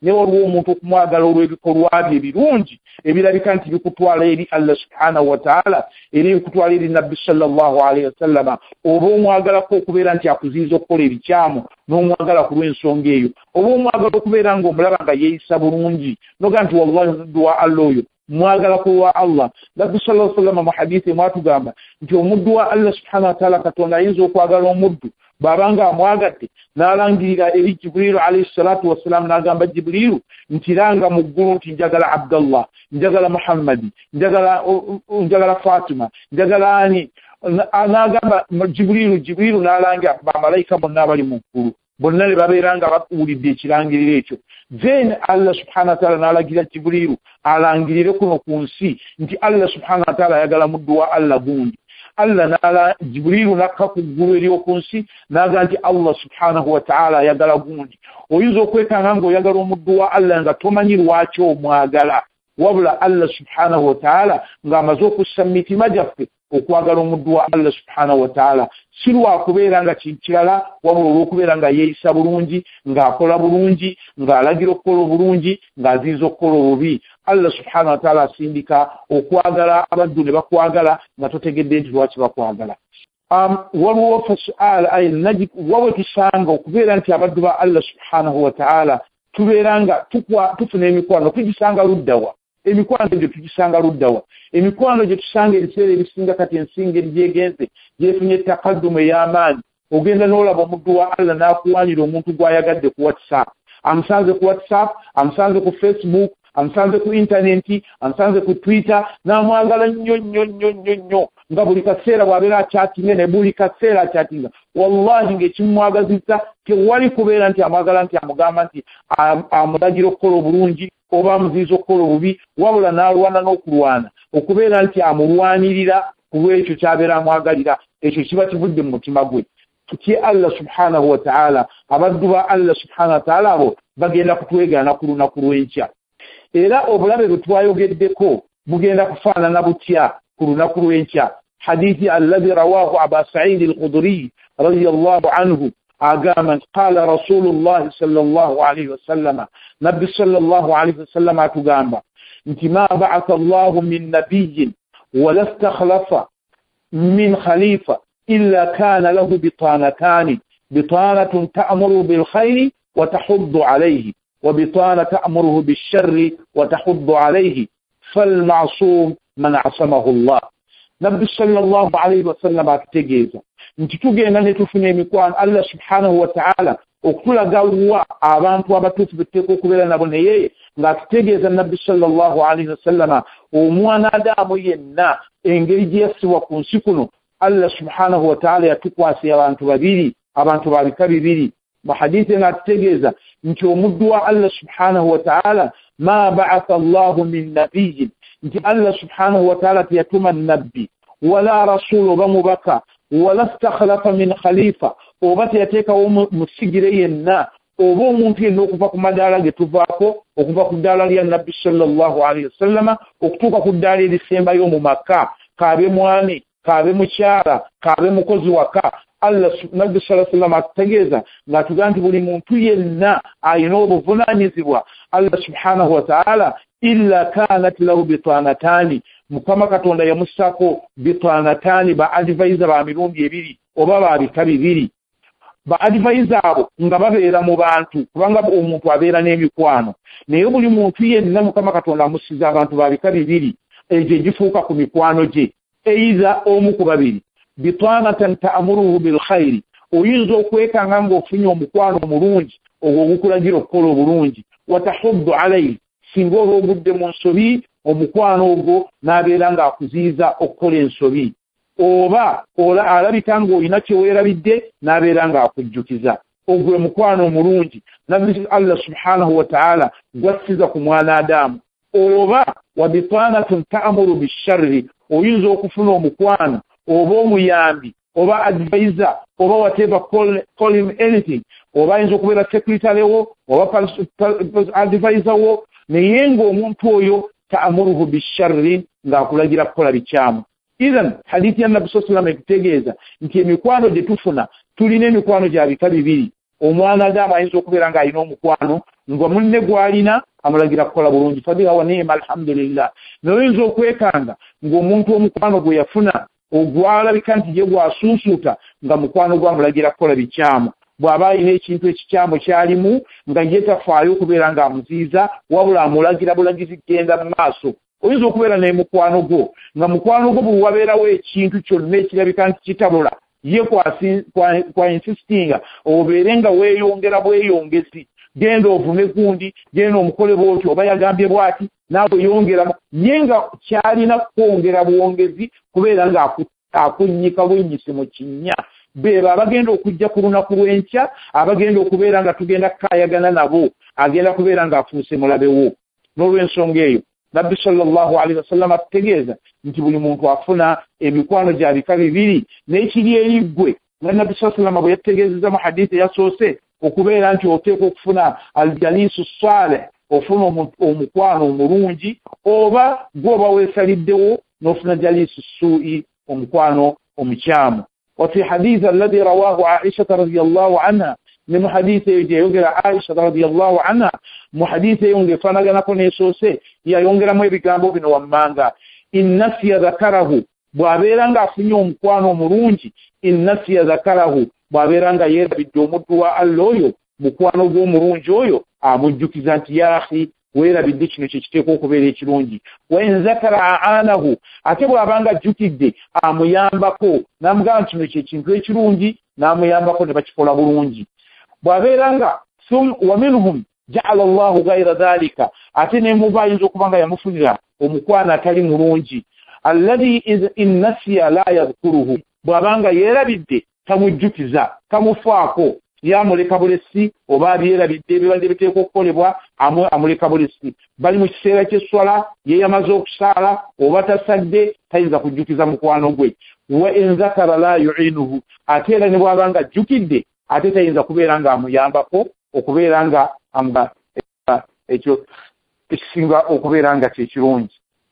ne waliwo omuntu okumwagala olw'ebikolwa bye ebirungi ebirabika nti bikutwala eri Allah subhanahu wa ta'ala era bikutwala eri nabbi sallallahu alaihi wasallama oba omwagalako okubeera nti akuziyiza okukola ebikyamu n'omwagala ku lw'ensonga eyo oba omwagala okubeera ng'omulaba nga yeeyisa bulungi noga nti wallahi omuddu wa Allah oyo mwagala kwa Allah nabbi sallallahu alaihi wasallam mu hadithi mwatugamba nti omuddu wa Allah subhanahu wa ta'ala katonda ayinza okwagala omuddu babanga amwagadde n'alangirira eri Jibrilu alayhi salatu wassalam n'agamba Jibrilu ntiranga mu ggulu nti njagala Abdallah njagala Muhammadi njagala njagala Fatima njagala ani n'agamba Jibrilu Jibrilu n'alangira bamalayika bonna abali mu ggulu bonna ne babeera nga bakuwulidde ekirangiriro ekyo then Allah subhanahu wa ta'ala n'alagira Jibrilu alangirire kuno ku nsi nti Allah subhanahu wa ta'ala ayagala muddu wa Allah gundi Allah n'ala Jibrilu nakka ku ggulu ery'oku nsi n'aga nti Allah subhanahu wa ta'ala ayagala gundi oyinza okwekanga ng'oyagala omuddu wa Allah nga tomanyi lwaki omwagala wabula Allah subhanahu wa ta'ala ng'amaze okussa mu mitima gyaffe okwagala omuddu wa Allah subhanahu wa ta'ala si lwakubeera nga kintu kirala wabula olw'okubeera nga yeeyisa bulungi ng'akola bulungi ng'alagira okukola obulungi ng'aziyiza okukola obubi Allah subhanahu wa ta'ala asindika okwagala abaddu ne bakwagala nga totegedde nti lwaki bakwagala um, waliwo fasual ay najik wawe tusanga okubeera nti abaddu ba Allah subhanahu wa ta'ala tubeera nga tufuna emikwano tugisanga luddawa emikwano gye tugisanga luddawa emikwano gye tusanga ebiseera ebisinga kati ensinga eryegenze gyefunye ettakaddumu ey'amaanyi ogenda n'olaba omuddu wa Allah n'akuwanira omuntu gw'ayagadde ku WhatsApp amusanze ku WhatsApp amusanze ku Facebook amusanze ku intaneti amusanze ku Twitter n'amwagala nnyo nnyo nnyo nnyo nnyo nga buli kaseera bw'abeera akyatinga ne buli kaseera akyatinga wallahi ng'ekimwagazizza tewali kubeera nti amwagala nti amugamba nti amulagira okukola obulungi oba amuziyiza okukola obubi wabula n'alwana n'okulwana okubeera nti amulwanirira ku lw'ekyo ky'abeera amwagalira ekyo kiba kivudde mu mutima gwe tutye Allah subhanahu wa ta'ala abaddu ba Allah subhanahu wa ta'ala abo bagenda kutwegana ku lunaku lw'enkya era obulabe bwe twayogeddeko bugenda kufaanana butya ku lunaku lw'enkya hadithi alladhi rawahu Aba Sa'id al-Khudri radiyallahu anhu agama qala Rasulullah sallallahu alayhi wa sallam nabbi sallallahu alayhi wa sallam atugamba nti ma ba'atha Allahu min nabiyyin wa la istakhlafa min khalifa illa kana lahu bitanatani bitanatun ta'muru bil khayri wa tahuddu alayhi wa bitanatun ta'muruhu bis sharri wa tahuddu alayhi fal ma'sum man 'asamahu Allah nabbi sallallahu alayhi wa sallam atutegeeza nti tugenda ne tufuna emikwano Allah subhanahu wa ta'ala okulaga wa abantu abatuufu beteeka okubeera nabo naye ng'atutegeeza nabbi sallallahu alayhi wa sallama omwana Adamu yenna engeri gye yassibwa ku nsi kuno Allah subhanahu wa ta'ala yatukwasa abantu babiri abantu ba bika bibiri mu hadithi ng'atutegeeza nti omuddu wa Allah subhanahu wa ta'ala ma ba'atha Allahu min nabiyyin nti Allah subhanahu wa ta'ala tiyatuma nabbi wala rasul oba mubaka wala istakhlafa min khalifa oba teyateekawo musigire yenna oba omuntu yenna okuva ku madaala ge tuvaako okuva ku ddaala lya nabbi sallallahu alayhi wasallama okutuuka ku ddaala erisembayo mu maka kaabe mwami kaabe mukyala kaabe mukozi waka Allah nabbi sallallahu alayhi wasallama atutegeeza ng'atugamba nti buli muntu yenna ayina obuvunaanyizibwa Allah subhanahu wa ta'ala illa kanat lahu bitanatani mukama katonda yamusako bitanatani ba advisor ba mirundi ebiri oba ba bika bibiri ba advisor abo nga babeera mu bantu kubanga omuntu abeera n'emikwano naye buli muntu yenna mukama katonda amusiza abantu ba bika bibiri egyo gifuuka ku mikwano gye eiza omu ku babiri bitanatan ta'muruhu bil khairi oyinza okwekanga ng'ofunye omukwano omulungi ogwo ogukulagira okukola obulungi watahuddu alayhi singa oba ogudde mu nsobi omukwano ogwo n'abeera ng'akuziyiza okukola ensobi oba alabika ng'olina kyeweerabidde n'abeera ng'akujjukiza ogwe mukwano omulungi nabbi Allah subhanahu wa ta'ala gwassiza ku mwana Adamu oba wabitanatun ta'muru bisharri oyinza okufuna omukwano oba omuyambi oba advisor oba whatever call, call him anything oba ayinza okubeera secretary wo oba advisor wo naye ng'omuntu oyo ta'muruhu bisharri ng'akulagira kukola bikyamu idhan hadithi ya nabbi sallallahu alayhi wasallam ekutegeeza nti emikwano gye tufuna tulina emikwano gya bika bibiri omwana agamba ayinza okubeera nga alina omukwano nga munne gw'alina amulagira kukola bulungi fabiha wa ni'ma alhamdulillah naye oyinza okwekanga ng'omuntu omukwano gwe yafuna ogwalabika nti ye gwasuusuuta nga mukwano gwamulagira kukola bikyamu bw'aba alina ekintu ekikyamu kyalimu nga ye tafaayo okubeera ng'amuziiza wabula amulagira bulagizi genda mu maaso oyinza okubeera naye mukwano gwo nga mukwano gwo bwe wabeerawo ekintu kyonna ekirabika nti kitabula ye kwa insistinga obeere nga weeyongera bweyongezi genda ovume gundi genda omukole bwoti oba yagambye bwati naawe yongeramu ye nga kyalina kwongera bwongezi kubeera nga akunnyika bwennyise mu kinnya beeba abagenda okujja ku lunaku lw'enkya abagenda okubeera nga tugenda kukaayagana nabo agenda kubeera ng'afuuse mulabewo n'olw'ensonga eyo nabbi sallallahu alaihi wasallam atutegeeza nti buli muntu afuna emikwano gya bika bibiri n'ekiri eri ggwe nga nabbi sallallahu alaihi wasallam bwe yategeezezza mu hadiisi eyasoose okubeera nti oteekwa okufuna aljaliisu salih ofuna omukwano omulungi oba gwoba weesaliddewo n'ofuna jaliisu suu'i omukwano omukyamu وفي حديث الذي رواه عائشة رضي الله عنها من حديث يونغر عائشة رضي الله عنها محديث يونغر فنغنا كوني سوسي يا يونغر مو بيغامبو بino wamanga in nasiya zakarahu bwaberanga afunye omukwano omulungi in nasiya zakarahu bwaberanga yerabidde omuddu wa Allah oyo mukwano gw'omulungi oyo amujjukiza nti ya akhi weerabidde kino kyekiteekwa okubeera ekirungi wenzakara aanahu ate bw'abanga ajjukidde amuyambako n'amugamba nti kino kyekintu ekirungi n'amuyambako ne bakikola bulungi bw'abeeranga wa minhum ja'ala Allahu ghayra dhalika ate ne muba ayinza okuba nga yamufunira omukwano atali mulungi alladhi in nasiya la yadhkuruhu bw'abanga yeerabidde tamujjukiza tamufaako yamuleka bulesi oba abyerabidde ebibadde biteekwa okukolebwa amuleka bulesi bali mu kiseera ky'esswala ye yamaze okusaala oba tasadde tayinza kujjukiza mukwano gwe wa enzakara la yu'inuhu ate era ne bw'abanga ajjukidde ate tayinza kubeera nga amuyambako okubeera nga amba ekyo ekisinga okubeera nga kyekirungi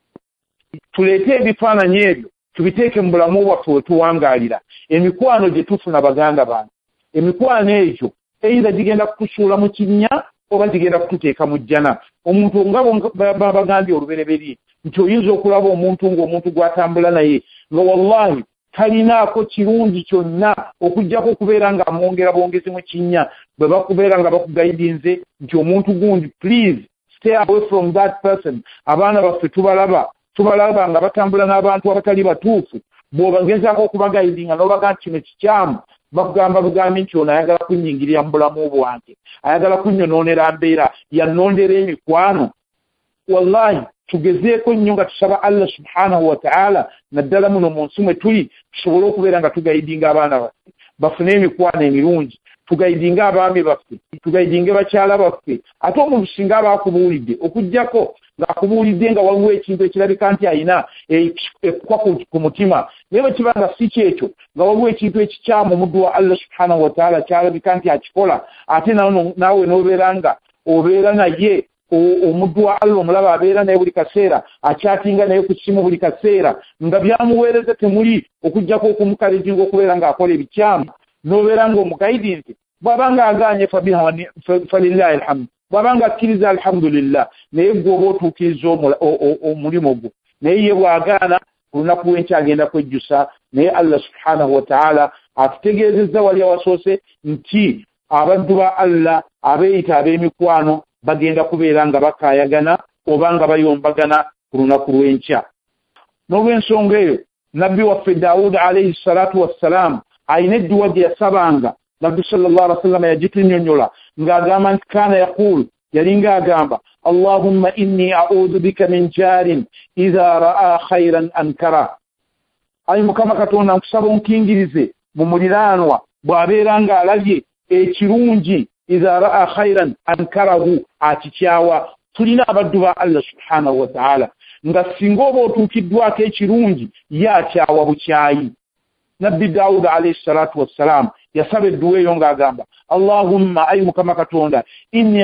tuleete ebifaananyi ebyo tubiteeke mu bulamu bwaffe we tuwangaalira emikwano gye tufuna baganda bange emikwano egyo eyinza gigenda kutusuula mu kinnya oba gigenda kututeeka mu jjana omuntu nga babagambye olubereberye nti oyinza okulaba omuntu ng'omuntu gw'atambula naye nga wallahi talinaako kirungi kyonna okuggyako okubeera nga amwongera bwongezi mu kinnya bwe bakubeera nga bakugayidinze nti omuntu gundi please stay away from that person abaana baffe tubalaba tubalaba nga batambula n'abantu abatali batuufu bw'obagezaako okubagayidinga n'obaga nti kino kikyamu bakugamba bugambi nti ono ayagala kunnyingirira mu bulamu bwange ayagala kunnyonoonera mbeera yannondera emikwano wallahi tugezeeko nnyo nga tusaba Allah subhanahu wa ta'ala naddala muno mu nsi mwe tuli tusobole okubeera nga tugayidinga abaana baffe bafune emikwano emirungi tugayidinge abaami baffe tugayidinge bakyala baffe ate omuntu singa aba akubuulidde okuggyako ng'akubuulidde nga waliwo ekintu ekirabika nti alina ekukwa ku mutima naye bwe kiba nga si kyekyo nga waliwo ekintu ekikyamu omuddu wa Allah subhanahu wa ta'ala kyalabika nti akikola ate naawe n'obeera nga obeera naye omuddu wa Allah omulaba abeera naye buli kaseera akyatinga naye ku kimu buli kaseera nga byamuweereza temuli okuggyako okumukalizinga okubeera ng'akola ebikyamu n'obeera ng'omugayidi nti bw'abanga agaanye falillahi alhamdu bw'abanga akkiriza alhamdulillah naye gw'oba otuukiriza omulimu gwo naye ye bw'agaana ku lunaku lw'enkya agenda kwejjusa naye Allah subhanahu wa ta'ala atutegeezezza wali awasoose nti abaddu ba Allah abeeyita ab'emikwano bagenda kubeera nga bakaayagana oba nga bayombagana ku lunaku lw'enkya n'olw'ensonga eyo nabbi waffe Daawuda alayhi salatu wassalamu ayina edduwa gye yasabanga nabbi sallallahu alaihi wasallam yagitunnyonnyola ng'agamba nti kaana yaquulu yalinga agamba allahumma inni a'udhu bika min jarin idha ra'a khayran ankara ayi mukama katonda nkusaba onkingirize mu muliraanwa bw'abeera ng'alabye ekirungi idha ra'a khayran ankarahu akikyawa tulina abaddu ba Allah subhanahu wa ta'ala nga singa oba otuukiddwako ekirungi ye akyawa bukyayi nabbi Daawuda alayhi salatu wassalam yasaba edduwa eyo ng'agamba allahumma ayi mukama katonda inni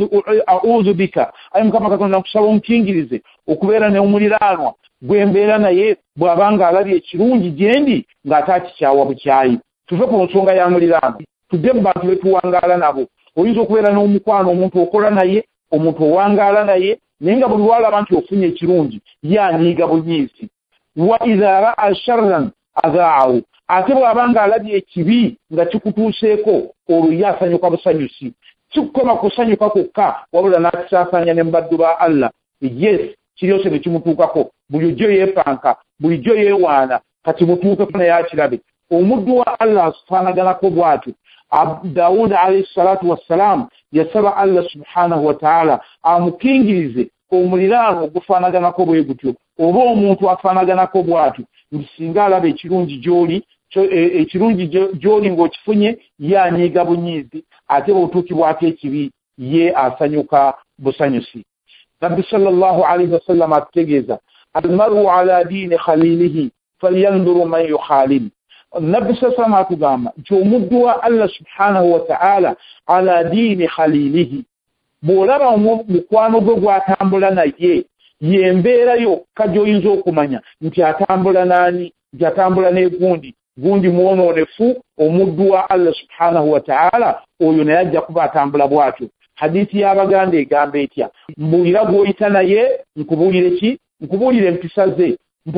a'udhu bika ayi mukama katonda nkusaba onkingirize okubeera ne omuliraanwa gwe mbeera naye bw'abanga alabye ekirungi gye ndi ng'ate akikyawa bukyayi tuve ku nsonga ya muliraanwa tudde mu bantu betuwangaala nabo. Oyinza okubeera n'omukwano omuntu okola naye, omuntu owangaala naye, naye nga buli lwalaba nti ofunye ekirungi yanyiiga bunyiisi. Wa idha ra'a sharran adha'ahu, ate bw'aba ng'alabye ekibi nga kikutuuseeko olwo ye asanyuka busanyusi. Kikukoma kusanyuka kokka wabula n'akisaasaanya ne mbaddu ba Allah. Yes, kiryose ne kimutuukako, bulijjo yeepanka, bulijjo yeewaana, kati mutuukeko naye akirabe. Omuddu wa Allah afaanaganako bw'atyo. Daawuda alayhi salaatu wassalaam yasaba Allah subhanahu wa ta'ala amukingirize omuliraano ogufaanaganako bwe gutyo, oba omuntu afaanaganako bw'atyo, nti singa alaba ekirungi gy'oli, ekirungi gy'oli ng'okifunye yanyiiga bunyiizi, ate bw'otuukibwako ekibi ye asanyuka busanyusi. Nabbi sallallahu alayhi wa sallam atutegeeza almaru ala diini khalilihi falyanzuru man yukhalil. Nabbi sallallahu alayhi atugamba nti omuddu wa Allah subhanahu wa ta'ala ala diini khalilihi, bw'olaba omukwano gwe gw'atambula naye yembeera yokka gy'oyinza okumanya nti atambula n'ani, nti atambula n'egundi, gundi mwonoonefu. Omuddu wa Allah subhanahu wa ta'ala oyo naye ajja kuba atambula bw'atyo. Hadithi y'Abaganda egamba etya? Mbuulira gw'oyita naye nkubuulire ki? Nkubuulire empisa ze.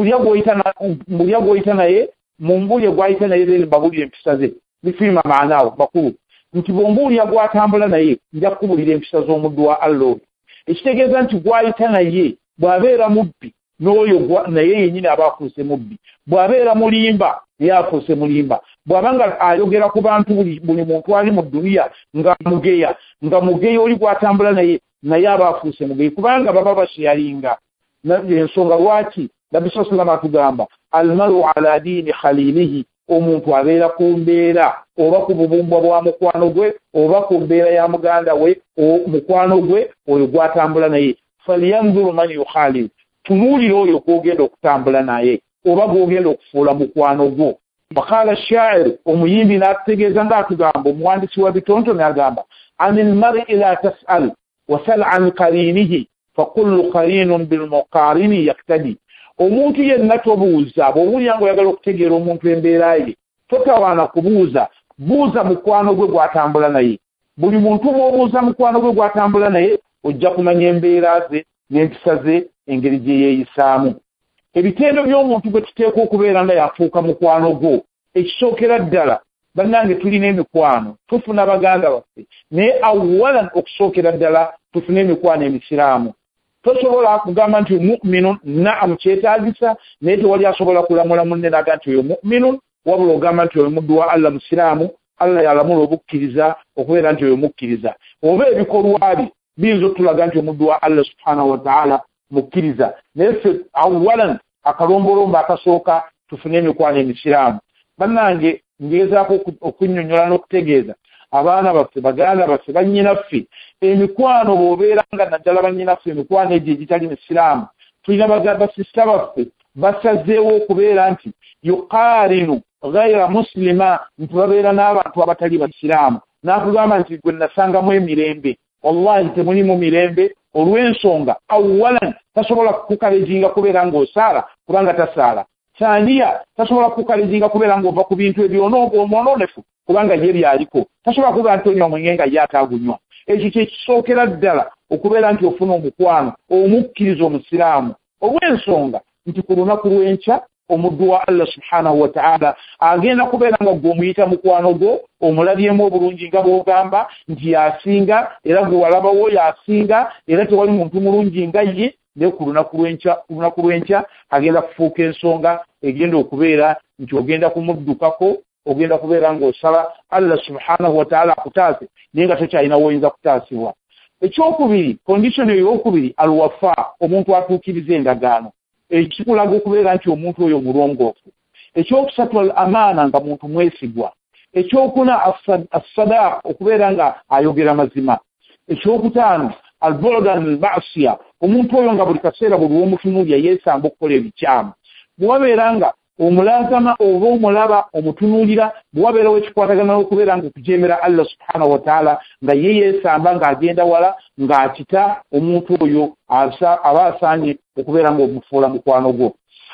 Mbuulira gw'oyita naye mumbuulire gw'ayita naye then mbabuulire empisa ze. Bifirima maanaawo bakulu nti bw'ombuulira gw'atambula naye nja kukubuulira empisa z'omuddu wa Allah oyo. Ekitegeeza nti gw'ayita naye bw'abeera mubbi n'oyo naye yennyini aba afuuse mubbi. Bw'abeera mulimba naye afuuse mulimba. Bw'abanga ayogera ku bantu buli muntu ali mu dunia nga mugeya nga mugeya oli gw'atambula naye naye aba afuuse mugeya, kubanga baba basheyalinga. Ensonga lwaki Nabbi sallallahu alayhi wa sallam atugamba almaru ala diini khalilihi, omuntu abeera ku mbeera oba ku bubumbwa bwa mukwano gwe oba ku mbeera ya muganda we mukwano gwe oyo gw'atambula naye. Falyanzuru man yukhalil, tunuulira oyo gw'ogenda okutambula naye oba gw'ogenda okufuula mukwano gwo. Waqala shair, omuyimbi n'atutegeeza ng'atugamba, omuwandiisi wa bitontome agamba anil mar'i la tas'al wasal an qarinihi fakullu qarinun bilmuqarini yaktadi. Omuntu yenna tobuuza, bw'owulira ng'oyagala okutegeera omuntu embeera ye totawaana kubuuza, buuza mukwano gwe gw'atambula naye. Buli muntu bw'obuuza mukwano gwe gw'atambula naye ojja kumanya embeera ze n'empisa ze, engeri gye yeeyisaamu. Ebitendo by'omuntu gwe tuteekwa okubeera nga yafuuka mukwano gwo, ekisookera ddala bannange tulina emikwano, tufuna baganda baffe, naye awalan okusookera ddala tufuna emikwano emisiraamu. Tosobola kugamba nti mu'minun, na'am kyetaagisa, naye tewali asobola kulamula munne n'aga nti oyo mu'minun, wabula ogamba nti oyo muddu wa Allah musiraamu, Allah yalamula obukkiriza okubeera nti oyo mukkiriza. Oba ebikolwa bye biyinza okutulaga nti omuddu wa Allah subhanahu wa ta'ala mukkiriza, naye ffe awalan akalombolombo akasooka tufune emikwano emisiraamu. Bannange ngezaako okunnyonnyola n'okutegeeza abaana baffe, baganda baffe, bannyinaffe, emikwano bw'obeera nga naddala bannyinaffe emikwano egyo egitali misiraamu, tulina basisita baffe basazeewo okubeera nti yuqaarinu ghayra muslima, nti babeera n'abantu abatali basiraamu, n'akugamba nti gwe nasangamu emirembe. Wallahi temulimu mirembe olw'ensonga awalan tasobola kukukalejinga kubeera ng'osaala kubanga tasaala. Kyaniya tasobola kukukalejinga kubeera ng'ova ku bintu ebyonoonefu kubanga ye byaliko. Tasobola kubeera nti onywa omwenge nga ye ataagunywa. Ekyo kye kisookera ddala okubeera nti ofuna omukwano omukkiriza omusiraamu, olw'ensonga nti ku lunaku lw'enkya omuddu wa Allah subhanahu wa ta'ala agenda kubeera nga gw'omuyita mukwano gwo, omulabyemu obulungi nga bw'ogamba nti yasinga, era gwe walabawo yasinga, era tewali muntu mulungi nga ye. Naye ku lunaku lw'enkya ku lunaku lw'enkya agenda kufuuka ensonga egenda okubeera nti ogenda kumuddukako, ogenda kubeera ng'osaba Allah subhanahu wa ta'ala akutaase naye nga tokyalina w'oyinza kutaasibwa. Ekyokubiri, condition ey'okubiri alwafa, omuntu atuukiriza endagaano, ekikulaga okubeera nti omuntu oyo mulongoofu. Ekyokusatu al amaana, nga muntu mwesigwa. Ekyokuna as-sadaq, okubeera nga ayogera mazima. Ekyokutaano al-bu'd anil ma'siya, omuntu oyo nga buli kaseera buli w'omutunuulya yeesamba okukola ebikyamu. Bw'abeera nga omulazama oba omulaba omutunuulira, bw'abeerawo ekikwatagana okubeera nga okujeemera Allah subhanahu wa ta'ala, nga ye yeesamba ng'agenda wala ng'akita, omuntu oyo aba asaanye okubeera ng'omufuula mukwano gwo.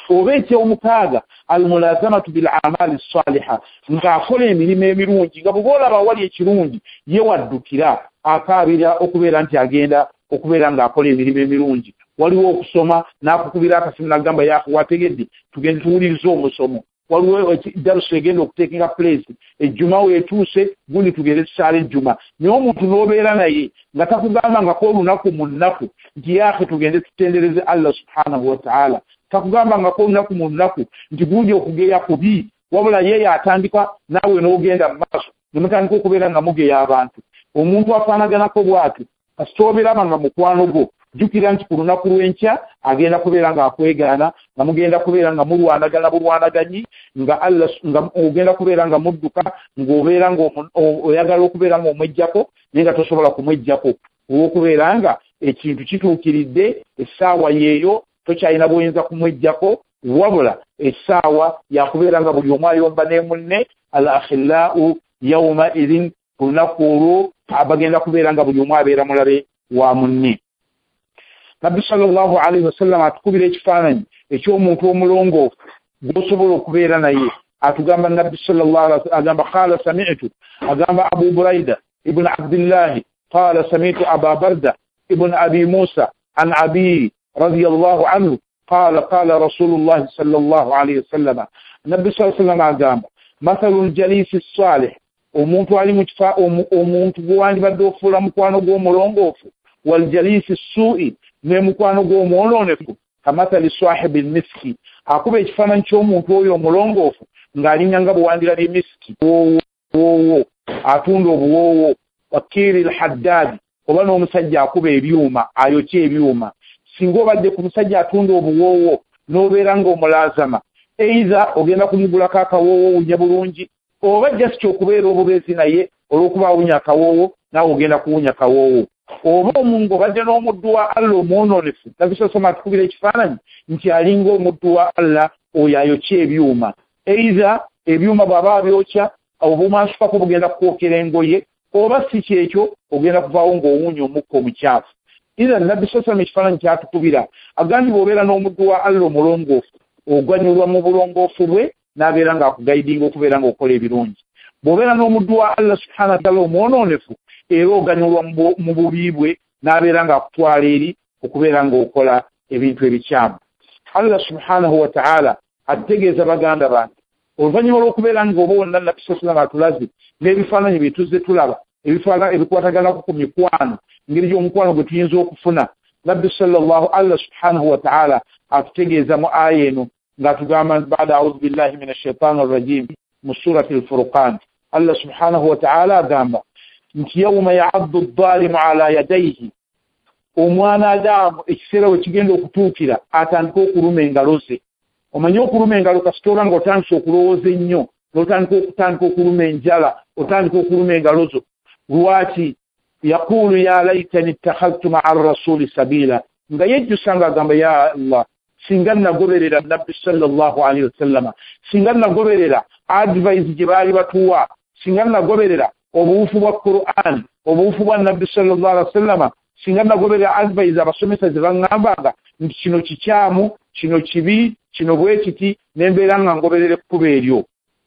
oba ekyomukaaga almulazamatu bil amali saliha ng'akola emirimu emirungi nga bw'oba olaba wali ekirungi ye waddukira akaabira okubeera nti agenda okubeera ng'akola emirimu emirungi. Waliwo okusoma n'akukubira akasimu n'agamba yaako wategedde tugende tuwulirize omusomo. Waliwo darusu egenda okuteekera place ejjuma weetuuse gundi tugende tusaala ejjuma. Naye omuntu n'obeera naye nga takugamba ngako olunaku mu nnaku nti yaake tugende tutendereze Allah subhanahu wa ta'ala. Takugamba ngako olunaku mu nnaku nti gundi okugeya kubi, wabula ye yatandika naawe n'ogenda mu maaso ne mutandika okubeera nga mugeya abantu. Omuntu afaanaganako bw'atyo kasita obeeraba nga mukwano gwo jjukira nti ku lunaku lw'enkya agenda kubeera ng'akwegaana nga mugenda kubeera nga mulwanagana bulwanaganyi nga Allah nga ogenda kubeera nga mudduka ng'obeera ng'oyagala okubeera ng'omwejjako naye nga tosobola kumwejjako olw'okubeera nga ekintu kituukiridde essaawa yeeyo tokyalina bw'oyinza kumwejjako wabula essaawa yakubeera nga buli omu ayomba ne munne al akhillau yawma idhin ku lunaku olwo abagenda kubeera nga buli omu abeera mulabe wa munne. Nabbi sallallahu alayhi wa sallam atukubira ekifaananyi eky'omuntu omulongoofu gw'osobola okubeera naye. Atugamba Nabbi sallallahu alayhi wa sallam agamba qala sami'tu agamba Abu Buraida ibn Abdullah qala sami'tu Aba Barda ibn Abi Musa an Abi radiyallahu anhu qala qala Rasulullah sallallahu alayhi wa sallam Nabbi sallallahu alayhi wa sallam agamba mathalul jalisi as-salih omuntu ali mu kifa omuntu gw'andibadde ofuula mukwano gw'omulongoofu wal jalisi as-su'i ne mukwano gw'omwononefu kamathali sahibi miski akuba ekifaananyi ky'omuntu oyo omulongoofu ng'alinnya nga buwandira by'emiski wowo atunda obuwoowo wakiri al-haddadi oba n'omusajja akuba ebyuma ayokya ebyuma. Singa obadde ku musajja atunda obuwoowo n'obeera ng'omulazama eiza ogenda kumugulako akawoowo owunya bulungi oba just okubeera obubeezi naye olw'okuba awunya akawoowo naawe ogenda kuwunya kawoowo. Oba omuntu obadde n'omuddu wa Allah omwononefu nabisosoma atukubira ekifaananyi nti alinga omuddu wa Allah oyo ayokya ebyuma eiza ebyuma bw'aba abyokya obumansukako bugenda kukwokera engoye oba si kyekyo ogenda kuvaawo ng'owunya omukka omukyafu. Iza nabisosoma ekifaananyi kyatukubira agandi bw'obeera n'omuddu wa Allah omulongoofu oganyulwa mu bulongoofu bwe n'abeera ng'akugaidinga okubeera ng'okola ebirungi. Bw'obeera n'omuddu wa Allah subhanahu wa ta'ala omwononefu era oganyulwa mu bubi bwe n'abeera ng'akutwala eri okubeera ng'okola ebintu ebikyamu. Allah subhanahu wa ta'ala ategeeza baganda bange oluvannyuma lw'okubeera ng'oba wonna Nabbi sallallahu alayhi wa sallam atulaze n'ebifaananyi bye tuzze tulaba ebikwataganako ku mikwano engeri gy'omukwano gwe tuyinza okufuna. Nabbi sallallahu Allah subhanahu wa ta'ala atutegeeza mu aya eno ng'atugamba ba'da a'udhu billahi minash shaitani rrajim mu surati al-Furqan. Allah subhanahu wa ta'ala agamba nti yawma ya'addu adh-dhalimu ala yadayhi omwana Adamu ekiseera we kigenda okutuukira atandika okuluma engalo ze. Omanye okuluma engalo kasitoora ng'otandika okulowooza ennyo n'otandika okutandika okuluma enjala otandika okuluma engalo zo. Lwaki yaqulu ya laitani ittakhadhtu ma'a ar-rasuli sabila nga yejjusa ng'agamba ya Allah singa nagoberera Nabbi sallallahu alayhi wa sallam singa nagoberera advice gye baali batuwa singa nagoberera obuufu bwa Qur'an obuufu bwa Nabbi sallallahu alayhi wa sallam singa nagoberera advice abasomesa ze baŋŋambanga nti kino kikyamu kino kibi kino bwe kiti n'embeera nga ngoberera ekkubo eryo.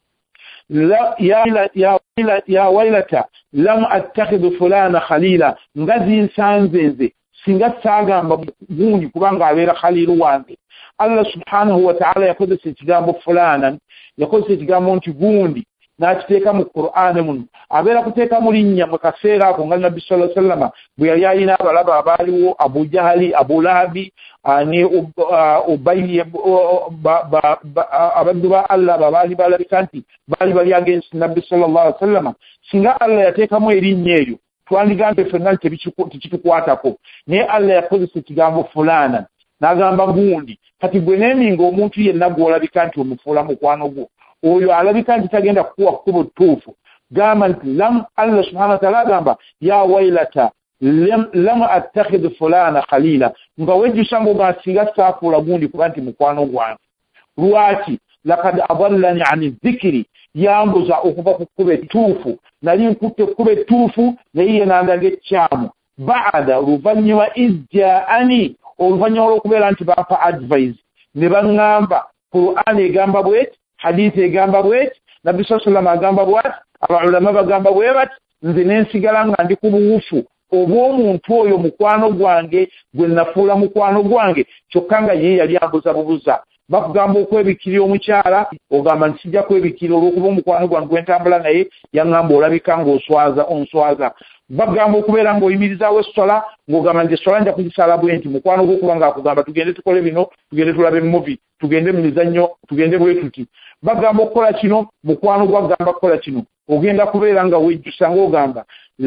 ya wailata lam attakhidhu fulana khalila nga zinsanze nze singa saagamba gundi kubanga abeera khalilu wange. Allah subhanahu wa ta'ala yakozesa ekigambo fulana yakozesa ekigambo nti gundi n'akiteeka mu Qur'an muno abeera kuteeka mu linnya mu kaseera ako nga Nabbi sallallahu alayhi wa sallam bwe yali alina abalaba abaaliwo Abu Jahali Abu Lahabi ne Ubayyi abaddu ba Allah baali balabika nti baali bali against Nabbi sallallahu alayhi wa sallam. Singa Allah yateekamu erinnya eryo twandigambe ffenna tekitukwatako naye Allah yakozesa ekigambo fulana n'agamba gundi. Kati gwe n'eminga omuntu yenna gw'olabika nti omufuula mukwano gwo oyo alabika nti tagenda kukuwa kkubo ttuufu gamba nti lam Allah subhanahu wa ta'ala agamba ya wailata lam attakhidhu fulana khalila nga wejjusa ng'oga singa saafuula gundi kuba nti mukwano gwange. Lwaki laqad adallani ani dhikri yambuza okuva ku kkubo ettuufu nali nkutte ekkubo ettuufu naye ye nandaga ekyamu ba'ada oluvannyuma izjaani oluvannyuma lw'okubeera nti bampa advice ne baŋŋamba Qur'an egamba bwet, hadith egamba bwet, Nabi sallallahu alayhi wasallam agamba bwat, abaulama bagamba bwet, nze nensigala nga ndi ku buwufu obw'omuntu oyo mukwano gwange gwe nafuula mukwano gwange kyokka nga ye yali ambuza bubuza. Bakugamba okwebikira omukyala ogamba nti sijja kwebikira olw'okuba omukwano gwange gwentambula naye yaŋŋamba olabika ng'oswaza onswaza. Bagamba okubeera ng'oyimirizaawo essola ng'ogamba nti essola nja kugisala bwe nti mukwano gw'okuba ng'akugamba tugende tukole bino, tugende tulabe muvi, tugende mu mizannyo, tugende bwe tuti. Bagamba okukola kino, mukwano gwagamba kukola kino. Ogenda kubeera nga wejjusa ng'ogamba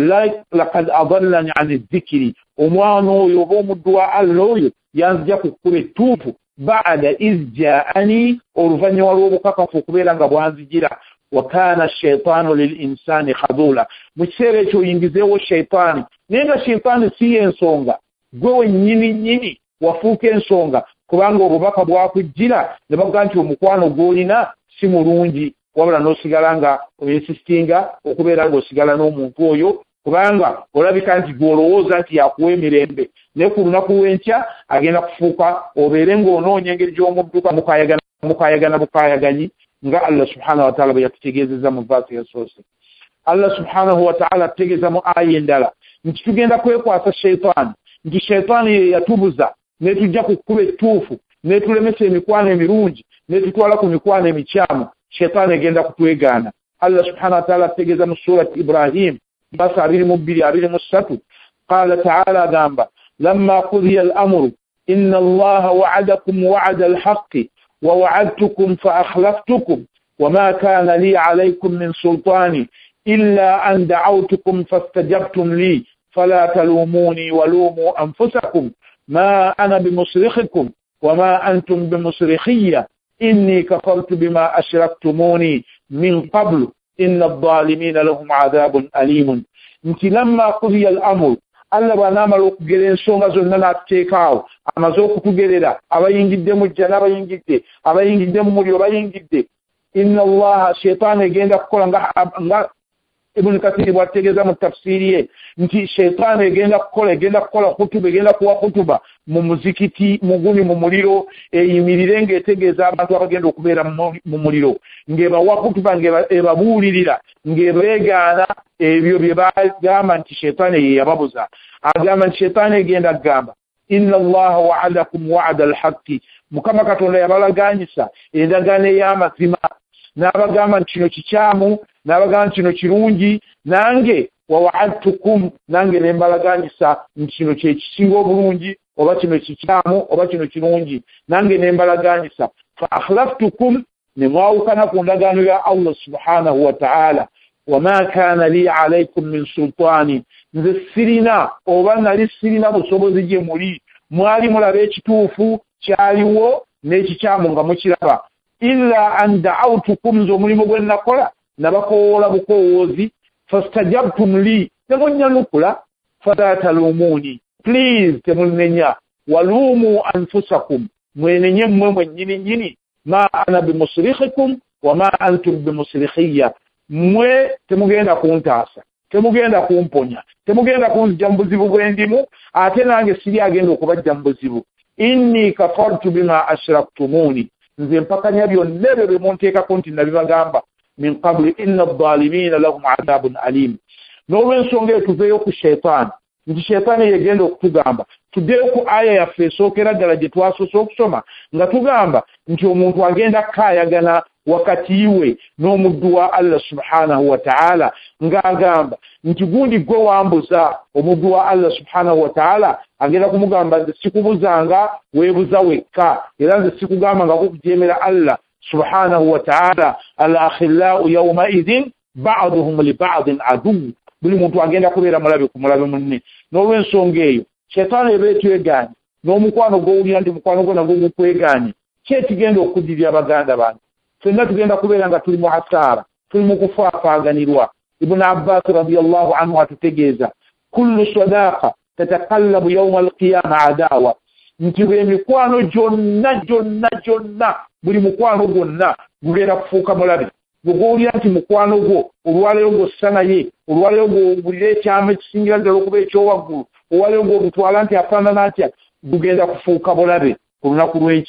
laqad adallani ani dhikiri, omwana oyo oba omuddu wa Allah oyo yanzija ku kkuba ettuufu baada iz jaani, oluvannyuma lw'obukakafu okubeera nga bwanzigira. Wa kana shaytanu lil insani khadula, mu kiseera ekyo oyingizeewo shaytaani naye nga shaytaani si y'ensonga, gwe wennyini nnyini wafuuka ensonga kubanga obubaka bwakujjira ne baga nti omukwano gw'olina si mulungi, wabula n'osigala nga oyesisitinga okubeera ng'osigala n'omuntu oyo kubanga olabika nti gw'olowooza nti yakuwa emirembe, naye ku lunaku lw'enkya agenda kufuuka obeere ng'onoonya engeri gy'omudduka mukayagana mukayagana bukayaganyi nga Allah subhanahu wa ta'ala bwe yatutegeezezza mu vaasi yasoose. Allah subhanahu wa ta'ala atutegeeza mu aya endala nti tugenda kwekwasa shaytaani, nti shaytaani ye yatubuza ne tujja ku kkuba ettuufu ne tulemesa emikwano emirungi ne tutwala ku mikwano emikyamu, shaytaani egenda kutwegaana. Allah subhanahu wa ta'ala atutegeeza mu surati Ibrahim basa abiri mu bbiri abiri mu ssatu, qala ta'ala agamba lamma qudiya al-amru inna Allaha wa'adakum wa'ada al-haqqi ووعدتكم فأخلفتكم وما كان لي عليكم من سلطان إلا أن دعوتكم فاستجبتم لي فلا تلوموني ولوموا أنفسكم ما أنا بمصرخكم وما أنتم بمصرخية إني كفرت بما أشركتموني من قبل إن الظالمين لهم عذاب أليم. انت لما قضي الأمر Allah bw'anaamala okugera ensonga zonna n'atuteekaawo, amaze okutugerera abayingidde mu jja n'abayingidde abayingidde mu muliro bayingidde, inna Allaha shaytaani egenda kukola nga, nga Ibn Kathir bw'ategeeza mu tafsiiri ye nti shaytaani egenda kukola egenda kukola kutuba egenda kuwa kutuba mu muzikiti muguni mu muliro, eyimirire ng'etegeeza abantu abagenda okubeera mu muliro, ng'ebawa kutuba ng'ebabuulirira ng'ebeegaana ebyo bye bagamba nti shaytaani ye yababuza. Agamba nti shaytaani egenda kugamba inna Allaha wa'adakum wa'ada al-haqqi, Mukama Katonda yabalagaanyisa endagaano ey'amazima n'abagamba nti kino kikyamu n'abagamba nti kino kirungi, nange wa wa'adtukum nange ne mbalagaanyisa nti kino kye kisinga obulungi oba kino kikyamu oba kino kirungi, nange ne mbalagaanyisa. Fa akhlaftukum, ne mwawukana ku ndagaano ya Allah subhanahu wa ta'ala. Wama kana li alaykum min sultani, nze sirina oba nali sirina busobozi gye muli, mwali mulaba ekituufu kyaliwo n'ekikyamu nga mukiraba. Illa an da'awtukum, nze omulimu gwe nakola nabakowoola bukowoozi, fastajabtum li, temunnyanukula. Fala talumuni, please temunnenya. Walumu anfusakum, mwenenye mmwe mwennyini nnyini. Ma ana bimusrikhikum wa ma antum bimusrikhiyya, mmwe temugenda kuntaasa, temugenda kumponya, temugenda kunzija mu buzibu bwe ndimu, ate nange siri agenda okubajja mu buzibu. Inni kafartu bima ashraktumuni, nze mpakanya byonna ebyo bye munteekako nti nabibagamba min qabli inna adh-dhalimina lahum adhabun alim. N'olw'ensonga eyo tuveeyo ku shaytaani, nti shaytaani yegenda okutugamba. Tuddeyo ku aya yaffe esookera ddala gye twasoose okusoma nga tugamba nti omuntu agenda kaayagana wakati we n'omuddu wa Allah subhanahu wa ta'ala, ng'agamba nti gundi gwe wambuza. Omuddu wa Allah subhanahu wa ta'ala agenda kumugamba nze sikubuzanga, weebuza wekka, era nze sikugamba nga kukujeemera Allah subhanahu wa ta'ala. Al-akhillau yawma idhin ba'duhum li ba'din adu, buli muntu agenda kubeera mulabe ku mulabe munne. N'olw'ensonga eyo shaytaani eba etwegaanye, n'omukwano gw'owulira nti mukwano gwe nagwo gukwegaanye, ki ekigenda okuddirira baganda bange? Ffenna tugenda kubeera nga tuli mu hasaara, tuli mu kufaafaaganirwa. Ibn Abbas radiyallahu anhu atutegeeza kullu sadaqa tatakallabu yawma al-qiyama adawa, nti emikwano gyonna gyonna gyonna, buli mukwano gwonna gubeera kufuuka mulabe. Gw'owulira nti mukwano gwo olwaleero ng'ossa naye, olwaleero ng'owulira ekyama ekisingira ddala okuba ekyowaggulu, olwaleero ng'omutwala nti afaanana atya, gugenda kufuuka bulabe ku lunaku lw'enkya.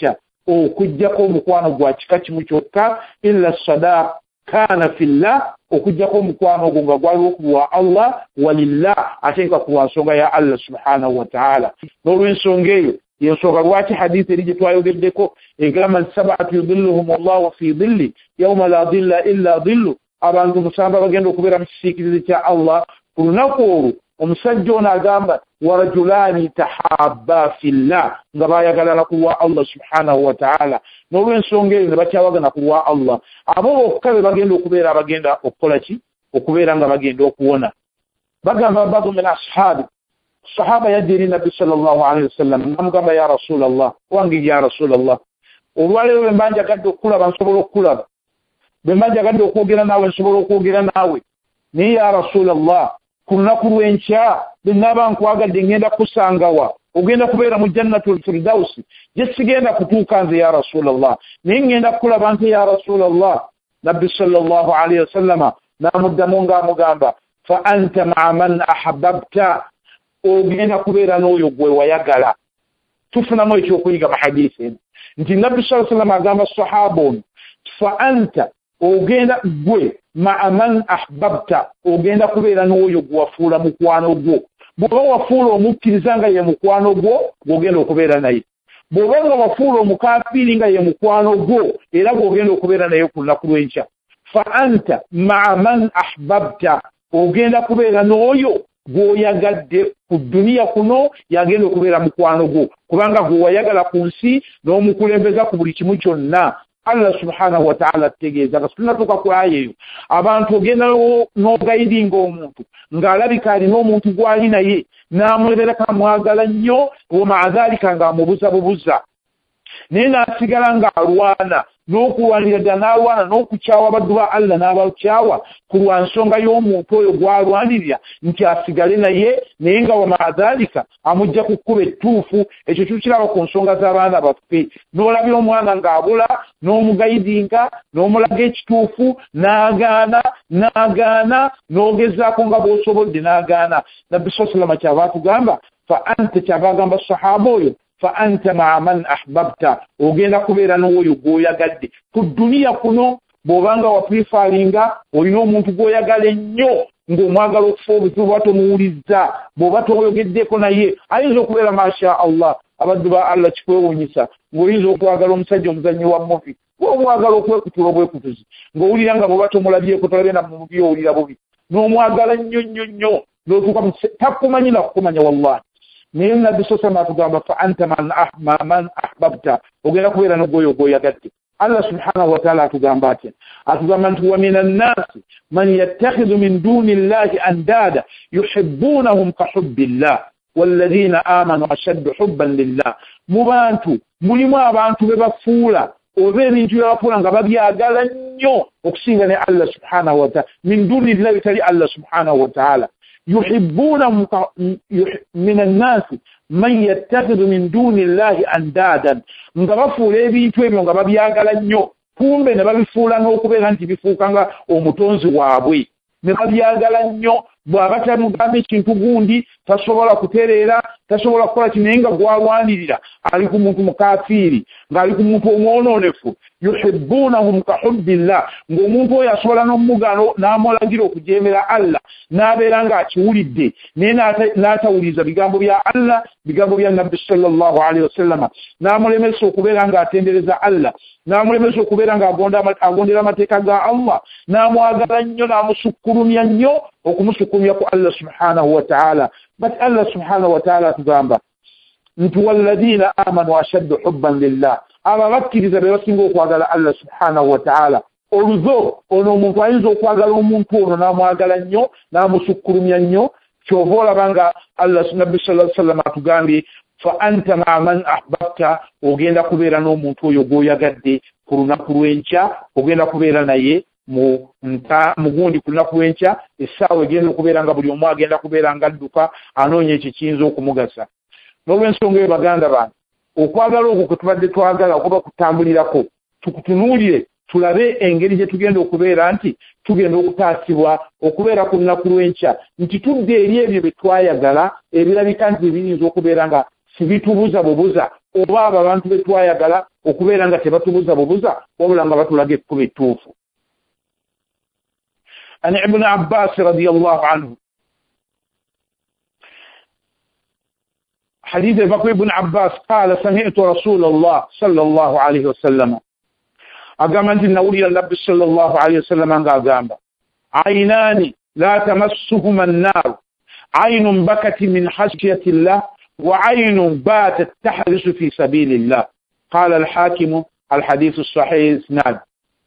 okujjako omukwano gwa kika kimu kyokka illa sadaq kana fillah okujjako omukwano ogwo nga gwaliwo kuwa Allah walillah ate nga kuwa nsonga ya Allah subhanahu wa ta'ala. N'olw'ensonga eyo yensonga lwaki hadithi eri gye twayogeddeko egamba nti sab'atu yudhilluhum Allahu fi dhilli yawma la dhilla illa dhillu, abantu musamba bagenda okubeera mu kisiikirize kya Allah ku lunaku olwo. Omusajja ono agamba warajulani tahabba fillah, nga bayagalana kulwa Allah subhanahu wa ta'ala. N'olw'ensonga eyo ne bakyawagana kulwa Allah, abo bokka be bagenda okubeera abagenda okukola ki, okubeera nga bagenda okuwona. Bagamba badu min ashabi, sahaba yadde eri nabbi sallallahu alayhi wasallam namugamba ya rasulallah, wange ya rasulallah, olwaleero bwe mba njagadde okulaba nsobola okulaba, bwe mba njagadde okwogera naawe nsobola okwogera naawe, naye ya rasulallah ku lunaku lw'enkya bwe nnaaba nkwagadde ngenda kusangawa, ogenda kubeera mu jannatul firdausi, gye sigenda kutuuka nze ya rasulallah, naye ngenda kukulaba nte ya rasulallah. Nabbi sallallahu alayhi wasallama n'amuddamu ng'amugamba fa anta ma'a man ahabbabta, ogenda kubeera n'oyo gwe wayagala. Tufunamu ekyokuyiga mu hadiisi eno nti Nabbi sallallahu alayhi wasallama agamba sahaba ono fa anta ogenda gwe ma'a man ahbabta, ogenda kubeera n'oyo gwe wafuula mukwano gwo. Bw'oba wafuula omukkiriza nga ye mukwano gwo, gw'ogenda okubeera naye. Bw'oba nga wafuula omukafiiri nga ye mukwano gwo, era gw'ogenda okubeera naye ku lunaku lw'enkya. Fa anta ma'a man ahbabta, ogenda kubeera n'oyo gw'oyagadde ku duniya kuno, yagenda okubeera mukwano gwo, kubanga gwe wayagala ku nsi n'omukulembeza ku buli kimu kyonna. Allah subhanahu wa ta'ala tegeeza nga tunatuuka ku aya eyo, abantu ogenda n'ogayidinga omuntu ng'alabika alina omuntu gw'ali naye n'amulebereka amwagala nnyo, wa ma'adhalika ng'amubuza bubuza, naye n'asigala ng'alwana n'okulwanira ddala n'alwana n'okukyawa abaddu ba Allah n'abakyawa ku lwa nsonga y'omuntu oyo gw'alwanirira nti asigale naye, naye nga wa ma'adhalika amujja ku kkuba ettuufu. Ekyo tukiraba ku nsonga z'abaana baffe, n'olabira omwana ng'abula n'omugayidinga n'omulaga ekituufu n'agaana n'agaana n'ogezaako nga bw'osobodde n'agaana. Nabbi sallallahu alayhi wasallam kyava atugamba fa anta, kyava agamba sahaba oyo fa anta ma'a man ahbabta, ogenda kubeera n'oyo gw'oyagadde ku duniya kuno. Bw'obanga waprifalinga olina omuntu gw'oyagala ennyo ng'omwagala okufa obuzibu bwa tomuwulizza, bw'oba toyogeddeko naye, ayinza okubeera masha Allah abaddu ba Allah kikwewuunyisa ng'oyinza okwagala omusajja omuzannyi wa muvi, gw'omwagala okwekutula obwekutuzi ng'owulira nga bw'oba tomulabyeko tolabye na mu muvi owulira bubi, n'omwagala nnyo nnyo nnyo n'otuuka mu takumanyi na kukumanya wallahi. Naye Nabbi sallallahu alayhi wasallam atugamba fa anta man ahbabta, ogenda kubeera n'ogwoyo gw'oyagadde. Allah subhanahu wa ta'ala atugamba atya, atugamba nti wa minan nasi man yattakhidhu min duni llahi andada yuhibbunahum ka hubbillah walladhina amanu ashaddu hubban lillah. Mu bantu mulimu abantu be bafuula oba ebintu bye bafuula nga babyagala nnyo okusinga ne Allah subhanahu wa ta'ala, min duni llahi bitali Allah subhanahu wa ta'ala. yuhibbunahum minan nasi man yattakhidhu min duni llahi andadan, nga bafuula ebintu ebyo nga babyagala nnyo, kumbe ne babifuula n'okubeera nti bifuuka nga omutonzi waabwe, ne babyagala nnyo. Bw'aba tamugamba ekintu gundi tasobola kutereera, tasobola kukola kino, naye nga gwalwanirira ali ku muntu mukafiiri, ng'ali ku muntu omwononefu. yuhibbunahum ka hubbillah, ng'omuntu oyo asobola n'omugano n'amulagira okujeemera Allah, n'abeera ng'akiwulidde naye n'atawuliza bigambo bya Allah, bigambo bya Nabbi sallallahu alayhi wasallam, n'amulemesa okubeera ng'atendereza Allah, n'amulemesa okubeera ng'agondera amateeka ga Allah, n'amwagala nnyo n'amusukkulumya nnyo okumusukkulumya ku Allah subhanahu wa ta'ala. But Allah subhanahu wa ta'ala atugamba nti walladhina amanu ashaddu hubban lillah, abo abakkiriza be basinga okwagala Allah subhanahu wa ta'ala. Oluzo ono omuntu ayinza okwagala omuntu ono n'amwagala nnyo n'amusukkulumya nnyo, kyova olaba nga Allah Nabbi sallallahu alayhi wasallam atugambye fa anta ma'a man ahbabta, ogenda kubeera n'omuntu oyo gw'oyagadde ku lunaku lw'enkya, ogenda kubeera naye mu nta mugundi ku lunaku lw'enkya, essaawa egenda okubeera nga buli omu agenda kubeera nga adduka anoonya ekyo kiyinza okumugasa. N'olw'ensonga eyo baganda bange, okwagala okwo kwe tubadde twagala okuba kutambulirako, tukutunuulire tulabe engeri gye tugenda okubeera nti tugenda okutaasibwa okubeera ku lunaku lw'enkya, nti tudde eri ebyo bye twayagala ebirabika nti biyinza okubeera nga sibitubuza bubuza, oba abo abantu be twayagala okubeera nga tebatubuza bubuza wabula nga batulaga ekkubo ettuufu. An Ibn Abbas radiyallahu anhu, حديث بكر بن عباس قال سمعت رسول الله صلى الله عليه وسلم أقام أنت النولي النبي صلى الله عليه وسلم أقام عينان لا تمسهما النار عين بكت من خشية الله وعين باتت تحرس في سبيل الله. قال الحاكم الحديث الصحيح اسناد.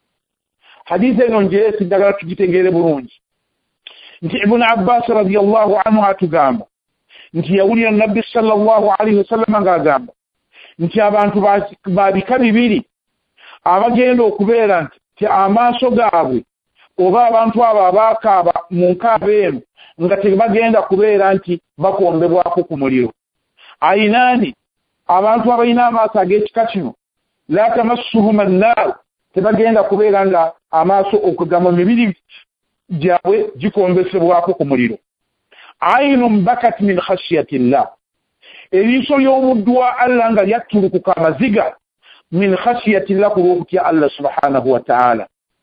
حديث نجي سدغا تجيتغير برونج انت ابن عباس رضي الله عنه أتقام nti yawulira nabbi sallallahu alayhi wasallam ng'agamba nti abantu babika bibiri abagenda okubeera nti amaaso gaabwe oba abantu abo abaakaaba mu nkaaba eno nga tebagenda kubeera nti bakombebwako ku muliro. Ayinaani, abantu abalina amaaso ag'ekika kino la tamassuhuma annaar, tebagenda kubeera nga amaaso okugamba mibiri gyabwe gikombesebwako ku muliro. Aynun bakat min khashyatillah, eriiso ly'omuddu wa Allah nga lyattulukuka amaziga min khashyatillah ku lw'okutya Allah subhanahu wa ta'ala.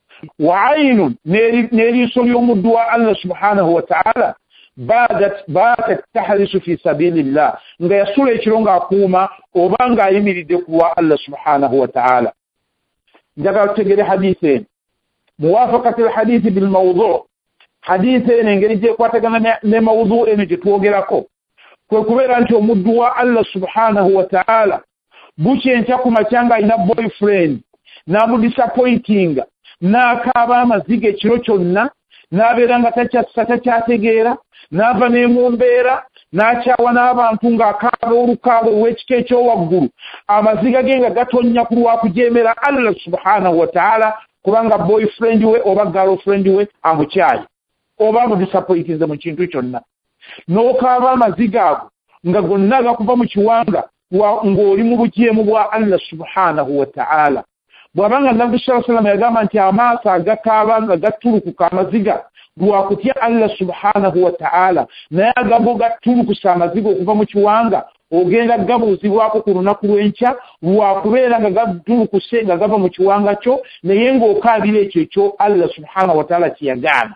Wa aynun, n'eriiso ly'omuddu wa Allah subhanahu wa ta'ala badat batat tahrisu fi sabilillah, nga yasula ekiro ng'akuuma oba ng'ayimiridde ku lwa Allah subhanahu wa ta'ala. Njagala tutegere hadiisi eno, muwafaqati alhadiisi bilmawdu'. Hadithi eno engeri gyekwatagana ne mawudu eno gye twogerako kwe kubeera nti omuddu wa Allah subhanahu wa ta'ala bukyenkya ku makya ng'alina boyfriend n'amudisappointinga n'akaaba amaziga ekiro kyonna n'abeera nga takyategeera n'ava ne mu mbeera n'akyawa n'abantu ng'akaaba olukaaba ow'ekika ekyowaggulu amaziga ge nga gatonnya ku lwakujeemera Allah subhanahu wa ta'ala kubanga boyfriend we oba girlfriend we amukyaye oba mu disappointinze mu kintu kyonna n'okaaba amaziga ago nga gonna gakuva mu kiwanga ng'oli mu bujeemu bwa Allah subhanahu wa ta'ala. Bw'abanga Nabbi sallallahu alayhi wa sallam yagamba nti amaaso agakaaba nga gattulukuka amaziga lwakutya Allah subhanahu wa ta'ala, naye agago gattulukusa amaziga okuva mu kiwanga ogenda gabuuzibwako ku lunaku lw'enkya lwakubeera nga gattulukuse nga gava mu kiwanga kyo naye ng'okaabira ekyo ekyo Allah subhanahu wa ta'ala kiyagaana.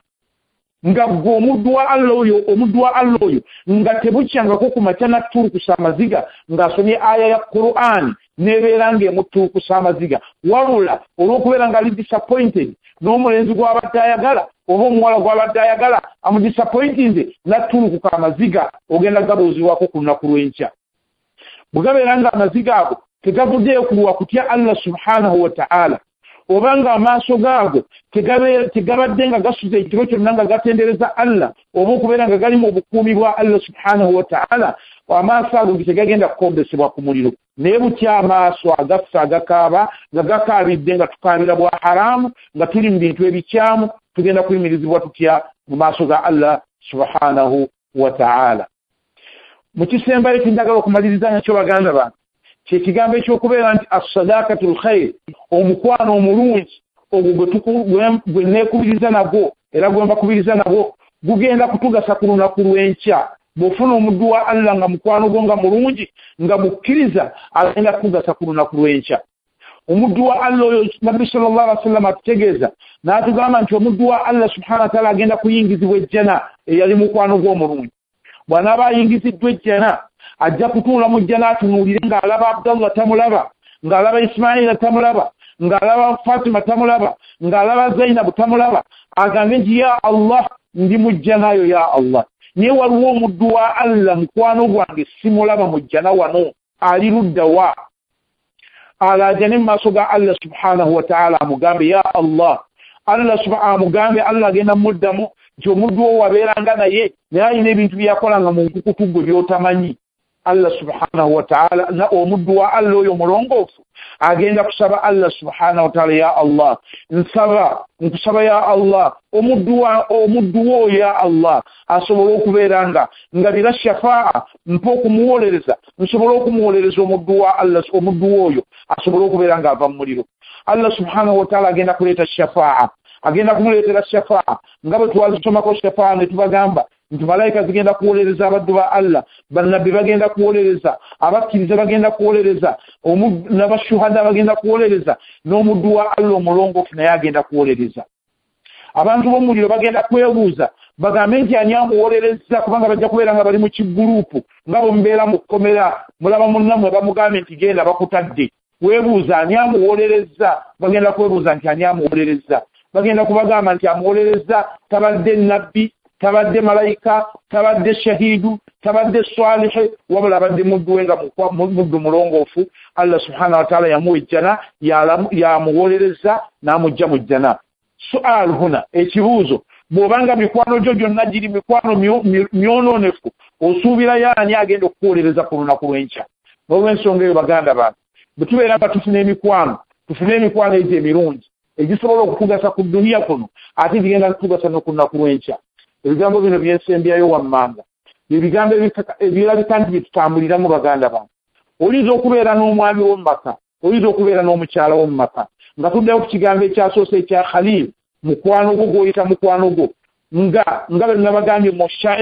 Nga gwe omuddu wa Allah oyo omuddu wa Allah oyo nga tebukyangako ku makya nattulukusa amaziga ng'asomye aya ya Qur'an n'ebeera ng'emuttulukusa amaziga, wabula olw'okubeera ng'ali disappointed n'omulenzi gw'abadde ayagala oba omuwala gw'abadde ayagala amudisappointinze nattulukuka amaziga ogenda gabuuzibwako ku lunaku lw'enkya. Bwe gabeera ng'amaziga ago tegavuddeyo ku lwakutya Allah subhanahu wa ta'ala obanga amaaso gaago tegabadde nga gasuza ekiro kyonna nga gatendereza Allah oba okubeera nga gali mu bukuumi bwa Allah subhanahu wa ta'ala, amaaso ago tegagenda kukombesebwa ku muliro. Naye butya amaaso agaffe agakaaba nga gakaabidde nga tukaabira bwa haramu nga tuli mu bintu ebikyamu tugenda kuyimirizibwa tutya mu maaso ga Allah subhanahu wa ta'ala. Mu kisembayo kindagala okumaliriza nakyo baganda bange kyekigambo ekyokubeera nti as-sadaqatul khair, omukwano omulungi ogwo gwe neekubiriza nagwo era gwe mbakubiriza nagwo gugenda kutugasa ku lunaku lw'enkya. Bw'ofuna omuddu wa Allah nga mukwano gwo nga mulungi nga mukkiriza agenda kutugasa ku lunaku lw'enkya. Omuddu wa Allah oyo Nabbi sallallahu alaihi wasallam atutegeeza n'atugamba nti omuddu wa Allah subhanahu wa ta'ala agenda kuyingizibwa ejjana eyali mukwano gwo omulungi. Bw'anaaba ayingiziddwa ejjana ajja kutuula mu jjana atunuulire ng'alaba Abdallah tamulaba, ng'alaba Ismaila tamulaba, ng'alaba Fatima tamulaba, ng'alaba Zainabu tamulaba, agambe nti ya Allah ndi mu jjana yo ya Allah. Naye waliwo omuddu wa Allah mukwano gwange simulaba mu jjana wano, ali ludda wa? Alaaja ne mu maaso ga Allah subhanahu wa ta'ala amugambe ya Allah. Allah subhanahu amugambe Allah agenda muddamu nti omuddu wo wabeeranga naye naye alina ebintu byakolanga mu nkukutu gwe by'otamanyi. Allah subhanahu wa ta'ala na omuddu wa Allah oyo mulongoofu agenda kusaba Allah subhanahu wa ta'ala ya Allah nsaba nkusaba ya Allah omuddu wa omuddu wo ya Allah asobola okubeera nga ngabira shafaa mpo okumuwolereza nsobola okumuwolereza omuddu wa Allah omuddu oyo asobola okubeera nga ava mu muliro. Allah subhanahu wa ta'ala agenda kuleeta shafaa, agenda kumuleetera shafaa nga bwe twazisomako shafaa ne tubagamba nti malayika zigenda kuwolereza abaddu ba Allah bannabbi bagenda kuwolereza abakkiriza bagenda kuwolereza n'abashuhada bagenda kuwolereza n'omuddu wa Allah omulongoofu naye agenda kuwolereza abantu b'omuliro bagenda kwebuuza bagambe nti ani amuwolereza kubanga bajja kubeera nga bali mu kiguruupu nga bomubeera mu kkomera mulaba munnammwe bamugambe nti genda bakutadde weebuuza ani amuwolereza bagenda kwebuuza nti ani amuwolereza bagenda kubagamba nti amuwolereza tabadde nabbi tabadde malayika tabadde shahidu tabadde swalihi wabula abadde muddu we nga muddu mulongoofu Allah subhanahu wa ta'ala yamuwa ejjana yamuwolereza n'amujja mu jjana. Sual huna ekibuuzo bw'obanga mikwano gyo gyonna giri mikwano myonoonefu osuubira yaani agenda okukuwolereza ku lunaku lw'enkya. Olw'ensonga eyo baganda bange bwe tubeera nga tufuna emikwano tufune emikwano egyo emirungi egisobola okutugasa ku duniya kuno ate zigenda kutugasa n'oku lunaku lw'enkya. Ebigambo bino byensembyayo wammanga ebigambo ebirabika nti byetutambuliramu baganda bange. Oyinza okubeera n'omwami w'omu maka oyinza okubeera n'omukyala w'omu maka nga tuddeyo ku kigambo ekyasoose ekya Khalil mukwano gwo gw'oyita mukwano gwo nga nga bwe nabagambye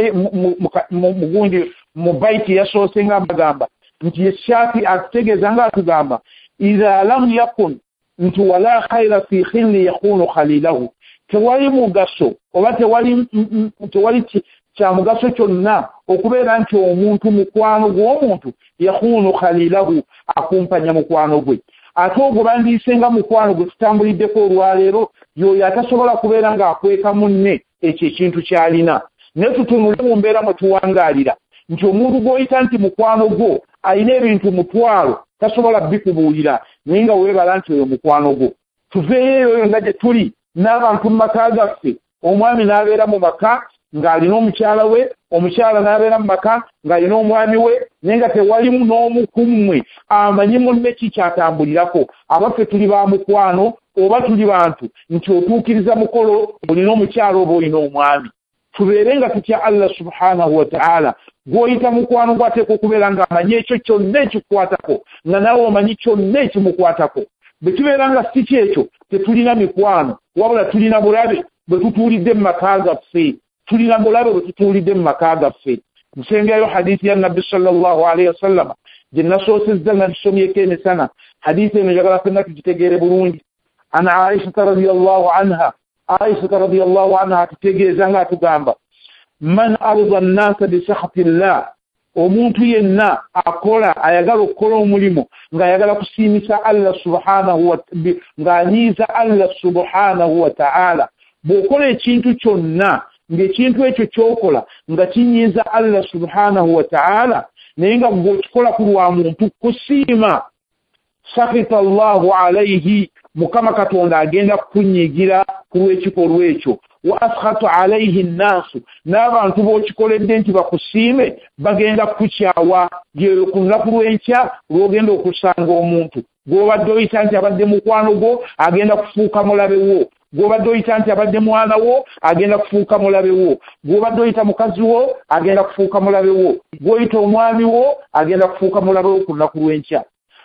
mugundi mu baiti yasoose nga bagamba nti Shaafi atutegeeza nga atugamba idha lam yakun nti wala khayra fi khilli yakunu khalilahu tewali mugaso oba tewali tewali kya mugaso kyonna okubeera nti omuntu mukwano gw'omuntu yakunu khalilahu akumpanya mukwano gwe ate ogwo bandiise nga mukwano gwe tutambuliddeko olwaleero y'oyo atasobola kubeera ng'akweka munne ekyo ekintu ky'alina naye tutunule mu mbeera mwe tuwangaalira nti omuntu gw'oyita nti mukwano gwo alina ebintu mutwalo tasobola bikubuulira naye nga weebala nti oyo mukwano gwo. Tuveeyo eyo nga gye tuli n'abantu mu maka gaffe omwami n'abeera mu maka ng'alina omukyala we omukyala n'abeera mu maka ng'alina omwami we naye nga tewalimu n'omu ku mmwe amanyi munne ki kyatambulirako. Abaffe tuli ba mukwano oba tuli bantu nti otuukiriza mukolo olina omukyala oba olina omwami. Tubeere nga tutya Allah subhanahu wa ta'ala gw'oyita mukwano gwateeka okubeera ng'amanyi ekyo kyonna ekikukwatako nga naawe omanyi kyonna ekimukwatako. Bwe tubeera nga si kyekyo tetulina mikwano wabula tulina bulabe bwe tutuulidde mu maka gaffe tulina bulabe bwe tutuulidde mu maka gaffe. Nsembyayo hadiisi ya nabbi sallallahu alayhi wasallam gye nasoosezza nga tusomyeko emisana. Hadiisi eno njagala ffenna tugitegeere bulungi. Ana Aisha radiyallahu anha Aisha radiyallahu anha atutegeeza nga atugamba man arda an-nasa bi sakhatillah omuntu yenna akola ayagala okukola omulimu ng'ayagala kusiimisa Allah subhanahu wa ng'anyiiza Allah subhanahu wa ta'ala. Bw'okola ekintu kyonna ng'ekintu ekyo ky'okola nga kinyiiza Allah subhanahu wa ta'ala naye nga bw'okikola ku lwa muntu kusiima sakhita Allahu alayhi Mukama Katonda agenda kukunyiigira ku lw'ekikolwa ekyo. Wa askhatu alayhi nnaasu n'abantu b'okikoledde nti bakusiime bagenda kukukyawa. Gye ku lunaku lw'enkya lw'ogenda okusanga omuntu gw'obadde oyita nti abadde mukwano gwo agenda kufuuka mulabe wo, gw'obadde oyita nti abadde mwana wo agenda kufuuka mulabe wo, gw'obadde oyita mukazi wo agenda kufuuka mulabe wo, gw'oyita omwami wo agenda kufuuka mulabe wo ku lunaku lw'enkya.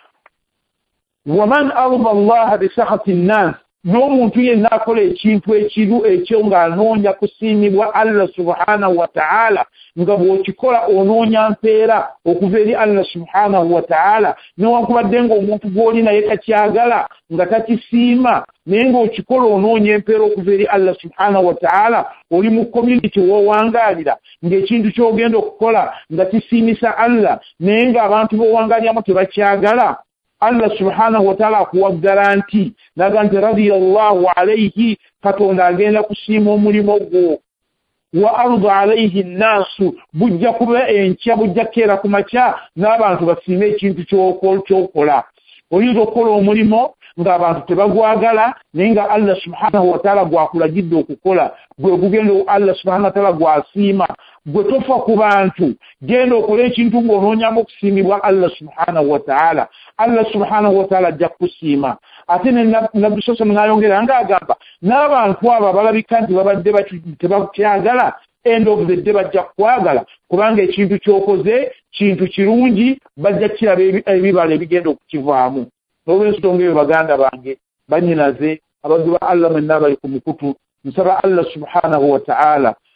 Waman arda Allah bi sakhati nnaas n'omuntu yenna akola ekintu ekiru ekyo ng'anoonya kusiimibwa Allah subhanahu wa ta'ala nga bw'okikola onoonya mpeera okuva eri Allah subhanahu wa ta'ala newankubadde ng'omuntu gw'oli naye takyagala nga takisiima naye ng'okikola onoonya empeera okuva eri Allah subhanahu wa ta'ala oli mu community w'owangaalira ng'ekintu ky'ogenda okukola nga kisiimisa Allah naye ng'abantu b'owangaaliramu tebakyagala Allah subhanahu wa ta'ala akuwaggala nti naga nti radiyallahu alayhi Katonda agenda kusiima omulimu gwo. Wa arda alayhi nnaasu bujja kuba enkya bujja keera ku makya n'abantu basiime ekintu ky'okola. Oyinza okukola omulimu ng'abantu tebagwagala naye nga Allah subhanahu wa ta'ala gwakulagidde okukola gwe gugenda Allah subhanahu wa ta'ala gwasiima. Gwe tofa ku bantu genda okola ekintu ng'onoonyamu okusiimibwa Allah subhanahu wa ta'ala. Allah subhanahu wa ta'ala ajja kusiima. Ate ne Nabbi Sosa n'ayongera ng'agamba n'abantu abo abalabika nti babadde tebakyagala end of the day bajja kwagala kubanga ekintu ky'okoze kintu kirungi bajja kiraba ebibala ebigenda okukivaamu. Olw'ensonga eyo baganda bange bannyinaze abaddu ba Allah mwenna bali ku mikutu nsaba Allah subhanahu wa ta'ala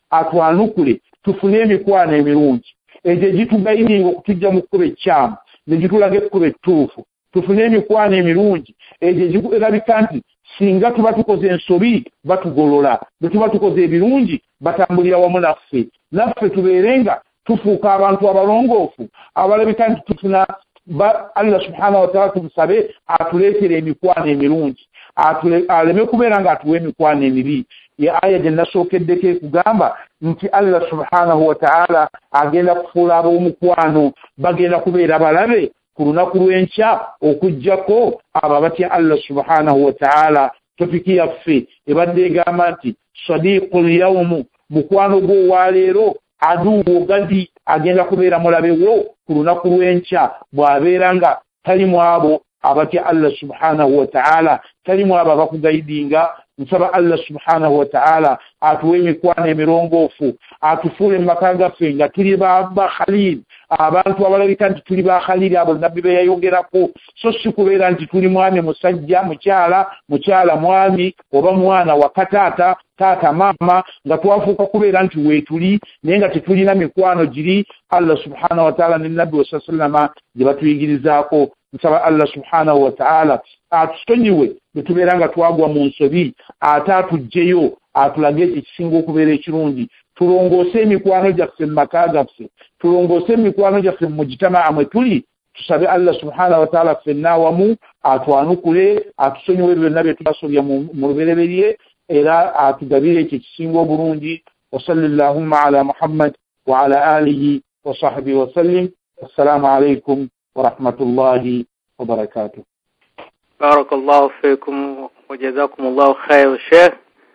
atwanukule tufune emikwano emirungi egyo gitugayirira okutujja mu kkubo ekyamu ne gitulaga ekkubo ettuufu tufune emikwano emirungi egyo erabika nti singa tuba tukoze ensobi batugolola bwe tuba tukoze ebirungi batambulira wamu naffe naffe tubeerenga tufuuka abantu abalongoofu abalabika nti tufuna Allah subhanahu wa ta'ala tumusabe atuleetere emikwano emirungi aleme kubeera nga atuwa emikwano emibi ya aya gye nasookeddeko ekugamba nti Allah subhanahu wa ta'ala agenda kufuula ab'omukwano bagenda kubeera balabe ku lunaku lw'enkya okuggyako abo abatya Allah subhanahu wa ta'ala topiki yaffe ebadde egamba nti sadiqul yawmu mukwano gwo olwaleero aduwo gadi agenda kubeera mulabe wo ku lunaku lw'enkya bw'abeera nga talimu abo abatya Allah subhanahu wa ta'ala talimu abo abakugayidinga nsaba Allah subhanahu wa ta'ala atuwe emikwano emirongofu atufuule mu maka gaffe nga tuli ba Khalil abantu abalabika nti tuli ba Khalil abo nabbi be yayogerako so si kubeera nti tuli mwami musajja mukyala mukyala mwami oba mwana wa kataata taata mama nga twafuuka kubeera nti weetuli naye nga tetulina mikwano giri Allah subhanahu wa ta'ala ne nabbi wa sallama gye batuyigirizaako nsaba Allah subhanahu wa ta'ala atusonyiwe bwe tubeera nga twagwa mu nsobi ate atugjeyo atulage ekisinga okubeera ekirungi tulongoose emikwano gyaffe mu maka gaffe tulongoose emikwano gyaffe mu mujitamaa mwe tuli tusabe Allah subhanahu wa ta'ala ffenna awamu atwanukule atusonyiwe byonna bye tubasobya mu lubereberye era atugabire ekyo ekisinga obulungi wa sallallahu ala Muhammad wa ala alihi wa sahbihi wa sallim assalamu alaikum wa rahmatullahi wa barakatuh. Barakallahu fikum wa jazakumullahu khair Sheikh.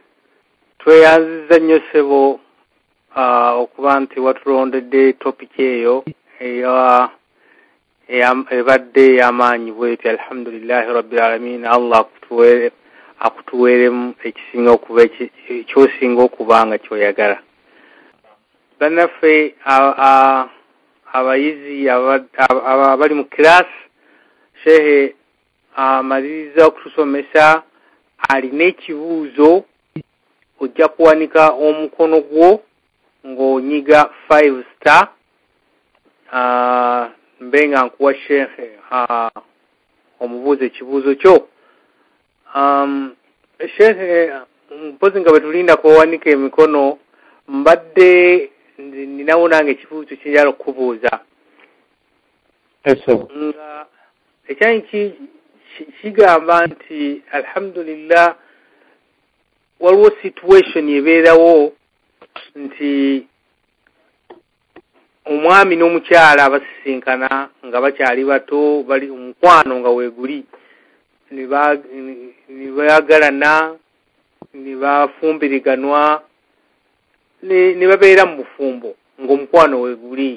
Tweyanziza nnyo ssebo okuba nti watulondedde topic eyo eya ebadde y'amaanyi bweti alhamdulillahi rabbil alamin. Allah akutuwere akutuweremu ekisinga okuba ekyosinga okubanga kyoyagala. Bannaffe abayizi abali mu class Sheikh amaliriza okutusomesa alina ekibuuzo ojja kuwanika omukono gwo ng'onyiga five star mbe nga nkuwa Sheikh omubuuza ekibuuzo kyo. Sheikh mpozi nga bwe tulinda kuwanika emikono mbadde ninawo nange ekibuuzo ky'enjala okubuuza nga ekyanyi kigamba nti alhamdulillah waliwo situation ebeerawo nti omwami n'omukyala basisinkana nga bakyali bato bali omukwano nga weeguli ne baagalana ne bafumbiriganwa ne babeera mu bufumbo ng'omukwano weeguli.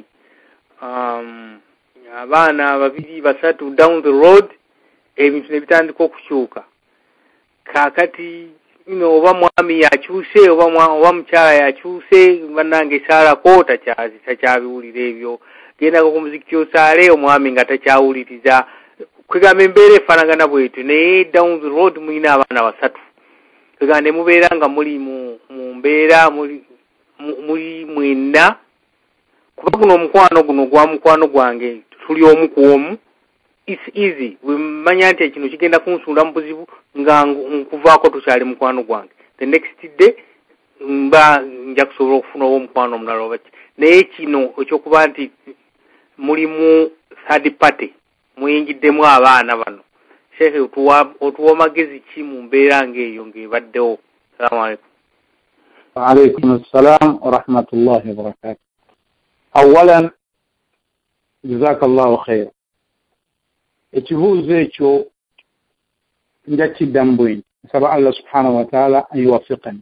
Abaana babiri basatu down the road ebintu ne bitandika okukyuka. Kaakati ino oba mwami yakyuse oba mukyala yakyuse bannange saalako takyazi takyabiwulira ebyo gendako ku muziki kyosaale omwami nga takyawuliriza kwegamba embeera efaanagana bwetu naye down the road mulina abaana basatu kwegamba ne mubeera nga muli mu mbeera muli mwenna kuba guno omukwano guno gwa mukwano gwange tuli omu ku omu. It's easy. Wemanya nti kino kigenda kunsuula mu buzibu nga nkuvaako tukyali mukwano gwange. The next day mba nja kusobola okufuna omukwano omulala oba ki. Naye kino ekyokuba nti mulimu third party muyingiddemu abaana bano. Sheikh otuwa otuwa magezi ki mu mbeera ng'eyo ng'ebaddewo. Assalamu alaikum. Wa alaikum assalam wa rahmatullahi wa barakatuh. Awalan jazakallahu khair. Ekibuuzo ekyo nja kiddamu bwe nti nsaba Allah subhanahu wa ta'ala an yuwaffiqani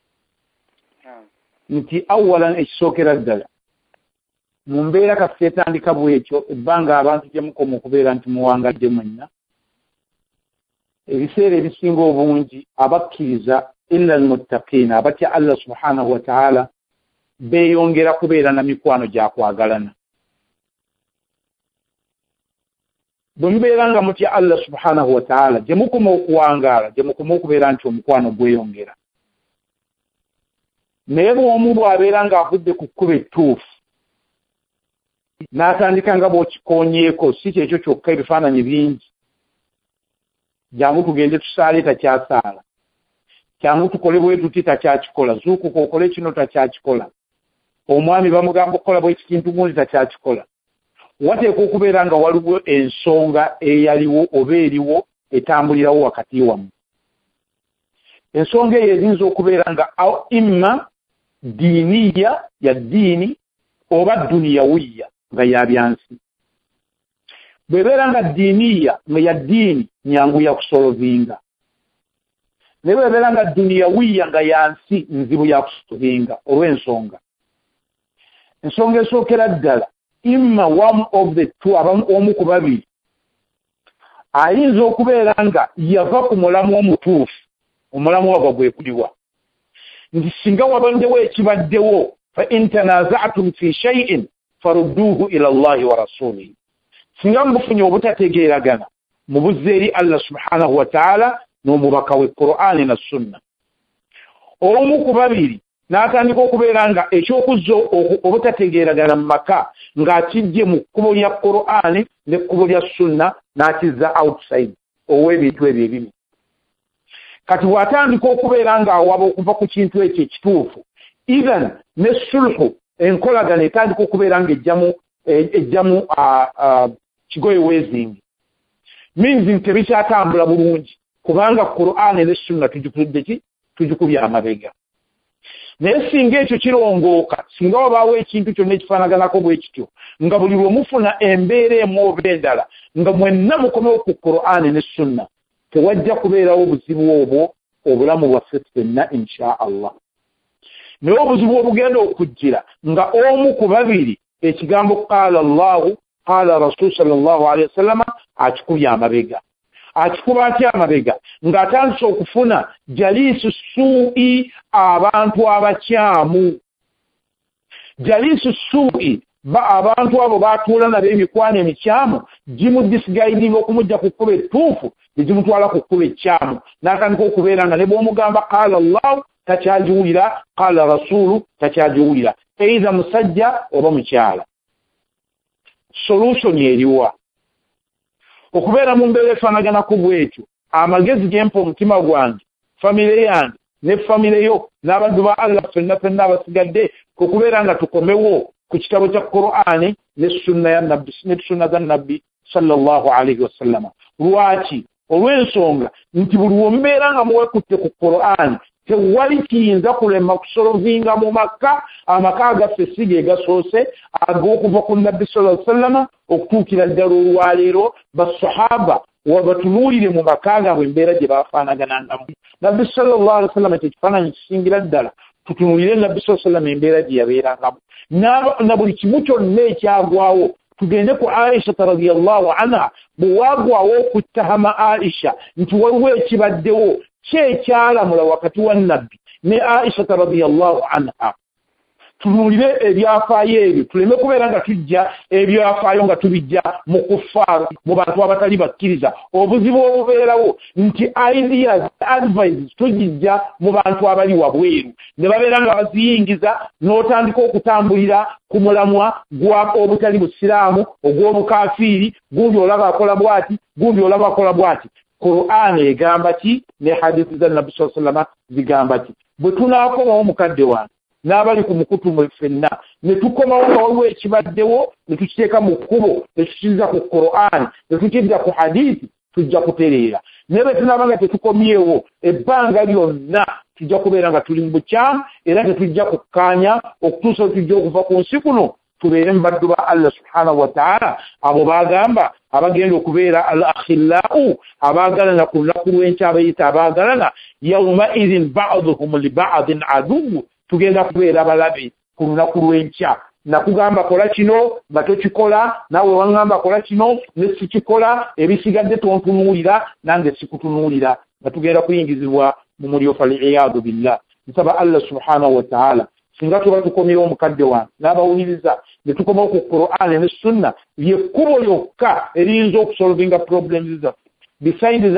nti awalan ekisookera ddala mu mbeera kaffe etandika bwekyo ebbanga abantu gye mukoma okubeera nti muwangadde mwenna ebiseera ebisinga obungi abakkiriza illa almuttaqiina abatya Allah subhanahu wa ta'ala beeyongera kubeera na mikwano gya kwagalana. Bwe mubeera nga mutya Allah subhanahu wa ta'ala gye mukoma okuwangaala gye mukoma okubeera nti omukwano gweyongera. naye bw'omu bw'abeera ng'avudde ku kkubo ettuufu n'atandika nga bw'okikonyeeko si kyekyo kyokka ebifaananyi bingi jangu tugende tusaale takyasaala kyangu tukole bwe tuti takyakikola zuukuka okole kino takyakikola omwami bamugamba okukola bwe kikintu gundi takyakikola wateekwa okubeera nga waliwo ensonga eyaliwo oba eriwo etambulirawo wakati wamu ensonga eyo eziyinza okubeera nga imma diiniya ya ddiini oba duniyawiya nga ya byansi bwebeera nga ddiiniya nga ya ddiini nyangu ya kusolovinga naye bwebeera nga duniyawiya nga yansi nzibu ya kusolovinga olw'ensonga ensonga esookera ddala imma one of the two omu ku babiri ayinza okubeera nga yava ku mulamu omutuufu omulamu ogwo gwe kuliwa nti singa wabandewo ekibaddewo fa in tanaza'tum fi shay'in farudduhu ila Allahi wa rasulihi singa mufunye obutategeeragana mubuzze eri Allah subhanahu wa ta'ala n'omubaka we Qur'ani na sunna omu ku babiri n'atandika okubeera nga ekyokuzza obutategeeragana mu maka ng'akijje mu kkubo lya Qur'ani n'ekkubo lya sunna n'akizza outside ow'ebintu ebyo ebimu kati bw'atandika okubeera ng'awaba okuva ku kintu ekyo ekituufu even ne sulhu enkolagana etandika okubeera ng'ejjamu ejjamu kigoye wezingi means nti tebikyatambula bulungi kubanga Qur'ani ne sunna tugikubye ki tugikubye amabega naye singa ekyo kirongooka singa wabaawo ekintu kyonna ekifaanaganako bwe kityo nga buli lwe mufuna embeera emu oba endala nga mwenna mukomewo ku Qur'ani ne sunna tewajja kubeerawo obuzibu obwo obulamu bwaffe ffenna insha Allah naye obuzibu obugenda okujjira nga omu ku babiri ekigambo qaala Allahu qaala Rasul sallallahu alaihi wasallam akikubye amabega akikuba atya amabega ng'atandise okufuna jaliisu suu'i abantu abakyamu jaliisu suu'i ba abantu abo batuula nabo emikwano emikyamu gimudisigaidinga okumujja ku kkuba ettuufu egimutwala ku kkuba ekyamu n'atandika okubeera nga ne bw'omugamba qaala Allahu takyagiwulira qaala Rasulu takyagiwulira eitha musajja oba mukyala solution eriwa okubeera mu mbeera efaanaganako bw'etyo amagezi gempa omutima gwange famire yange ne famire yo n'abantu ba Allah ffenna ffenna abasigadde okubeera nga tukomewo ku kitabo kya Qur'ani ne sunna ya nabbi ne sunna za nabbi sallallahu alaihi wasallam lwaki olw'ensonga nti buli wombeera nga muwekutte ku Qur'ani tewali kiyinza kulema kusolovinga mu maka amaka agaffe si ge gasoose ag'okuva ku nabbi sallallahu alaihi wasallam okutuukira ddala olwaleero basahaba wabatunuulire mu maka gaabwe embeera gye baafaanaganangamu nabbi sallallahu alaihi wasallam kyekifaananyi kisingira ddala tutunuulire nabbi sallallahu alaihi wasallam embeera gye yabeerangamu na buli kimu kyonna ekyagwawo tugende ku Aisha radhiyallahu anha bwe waagwawo okuttahama Aisha nti waliwo ekibaddewo kyekyalamula wakati wa nabbi ne Aisha radhiyallahu anha tunuulire ebyafaayo ebyo tuleme kubeera nga tujja ebyafaayo nga tubijja mu kuffaaru mu bantu abatali bakkiriza obuzibu obubeerawo nti ideas advice tugijja mu bantu abali wabweru ne babeera nga baziyingiza n'otandika okutambulira ku mulamwa gwa obutali busiraamu ogw'obukafiiri gundi olaba akola bwati gundi olaba akola bwati Qur'an egamba ki ne hadithi za Nabi sallallahu alaihi wasallam zigamba ki bwe tunaakomawo mukadde wange n'abali ku mukutu mu ffenna ne tukomawo nga waliwo ekibaddewo ne tukiteeka mu kkubo ne tukiriza ku Qur'an ne tukiriza ku hadithi tujja kutereera naye bwe tunaaba nga tetukomyewo ebbanga lyonna tujja kubeera nga tuli mu bukyamu era tetujja kukkaanya okutuusa we tujja okuva ku nsi kuno tubeere mu baddu ba Allah subhanahu wa ta'ala abo baagamba abagenda okubeera al akhillau abaagalana ku lunaku lw'enkya abayita abaagalana yawma idhin ba'duhum li ba'din aduwwu tugenda kubeera balabe ku lunaku lw'enkya nakugamba kola kino nga tokikola nawe waŋŋamba kola kino ne sikikola ebisigadde tontunuulira nange sikutunuulira nga tugenda kuyingizibwa mu mulyo fal'iyadu billah nsaba Allah subhanahu wa ta'ala singa tuba tukomyewo omukadde wange n'abawuliriza ne tukomawo ku Qur'ani ne sunna lyekkubo lyokka eriyinza okusolvinga problems zaffe beside that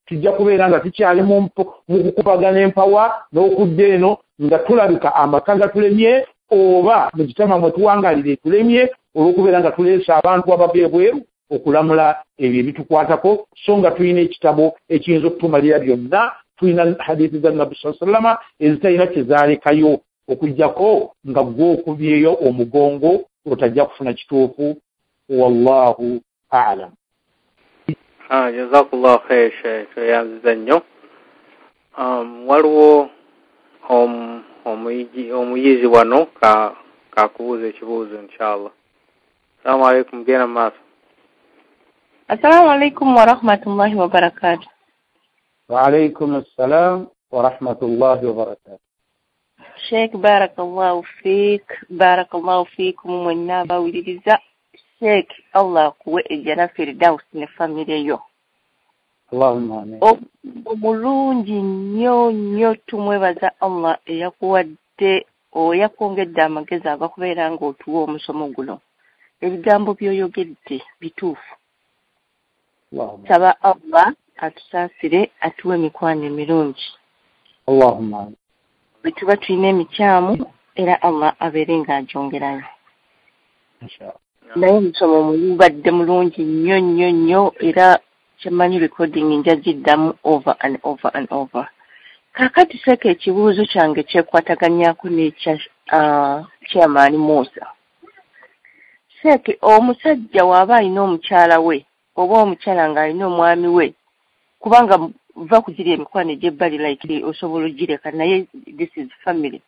tujja kubeera nga tukyali mu kukubagana empawa n'okudda eno nga tulabika amaka gatulemye oba mu kitama mwe tuwangalire tulemye olw'okubeera nga tuleese abantu abava ebweru okulamula ebyo ebitukwatako so nga tulina ekitabo ekiyinza okutumalira byonna tulina hadithi za nabbi sallallahu alayhi wa sallam ezitalina kyezaalekayo okujjako nga gwe okubyeyo omugongo otajja kufuna kituufu wallahu a'lam. Ah, jazakallahu khair Sheikh, yanziza nnyo. Um, waliwo om omuyiji omuyizi wano ka kakubuuza ekibuuzo inshallah. Assalamu alaikum, gena maaso. Assalamu alaikum wa rahmatullahi wa barakatuh. Wa alaikum assalam wa rahmatullahi wa barakatuh. Sheikh, barakallahu fik, barakallahu fikum mwenna bawuliriza. Sheikh, Allah kuwe ejana firdaus ne family yo. Allahumma amin. Omulungi nnyo nnyo tumwebaza Allah eyakuwadde oyakwongedde amagezi agakubeera ng'otuwa omusomo guno. Ebigambo by'oyogedde bituufu. Saba Allah atusaasire atuwe emikwano emirungi. Allahumma amin. Bwe tuba tulina emikyamu era Allah abeere ng'agyongerayo. Inshallah. Naye omusomo mubadde mulungi nnyo nnyo nnyo era kyemanyi recording njagiddamu over and over and over. Kakati seka ekibuuzo kyange kyekwataganyako n'ekya uh, Chairman Musa. Seke omusajja waba alina omukyala we oba omukyala ng'alina omwami we kubanga va kugirya emikwano egy'ebbali like osobola ogireka naye this is family.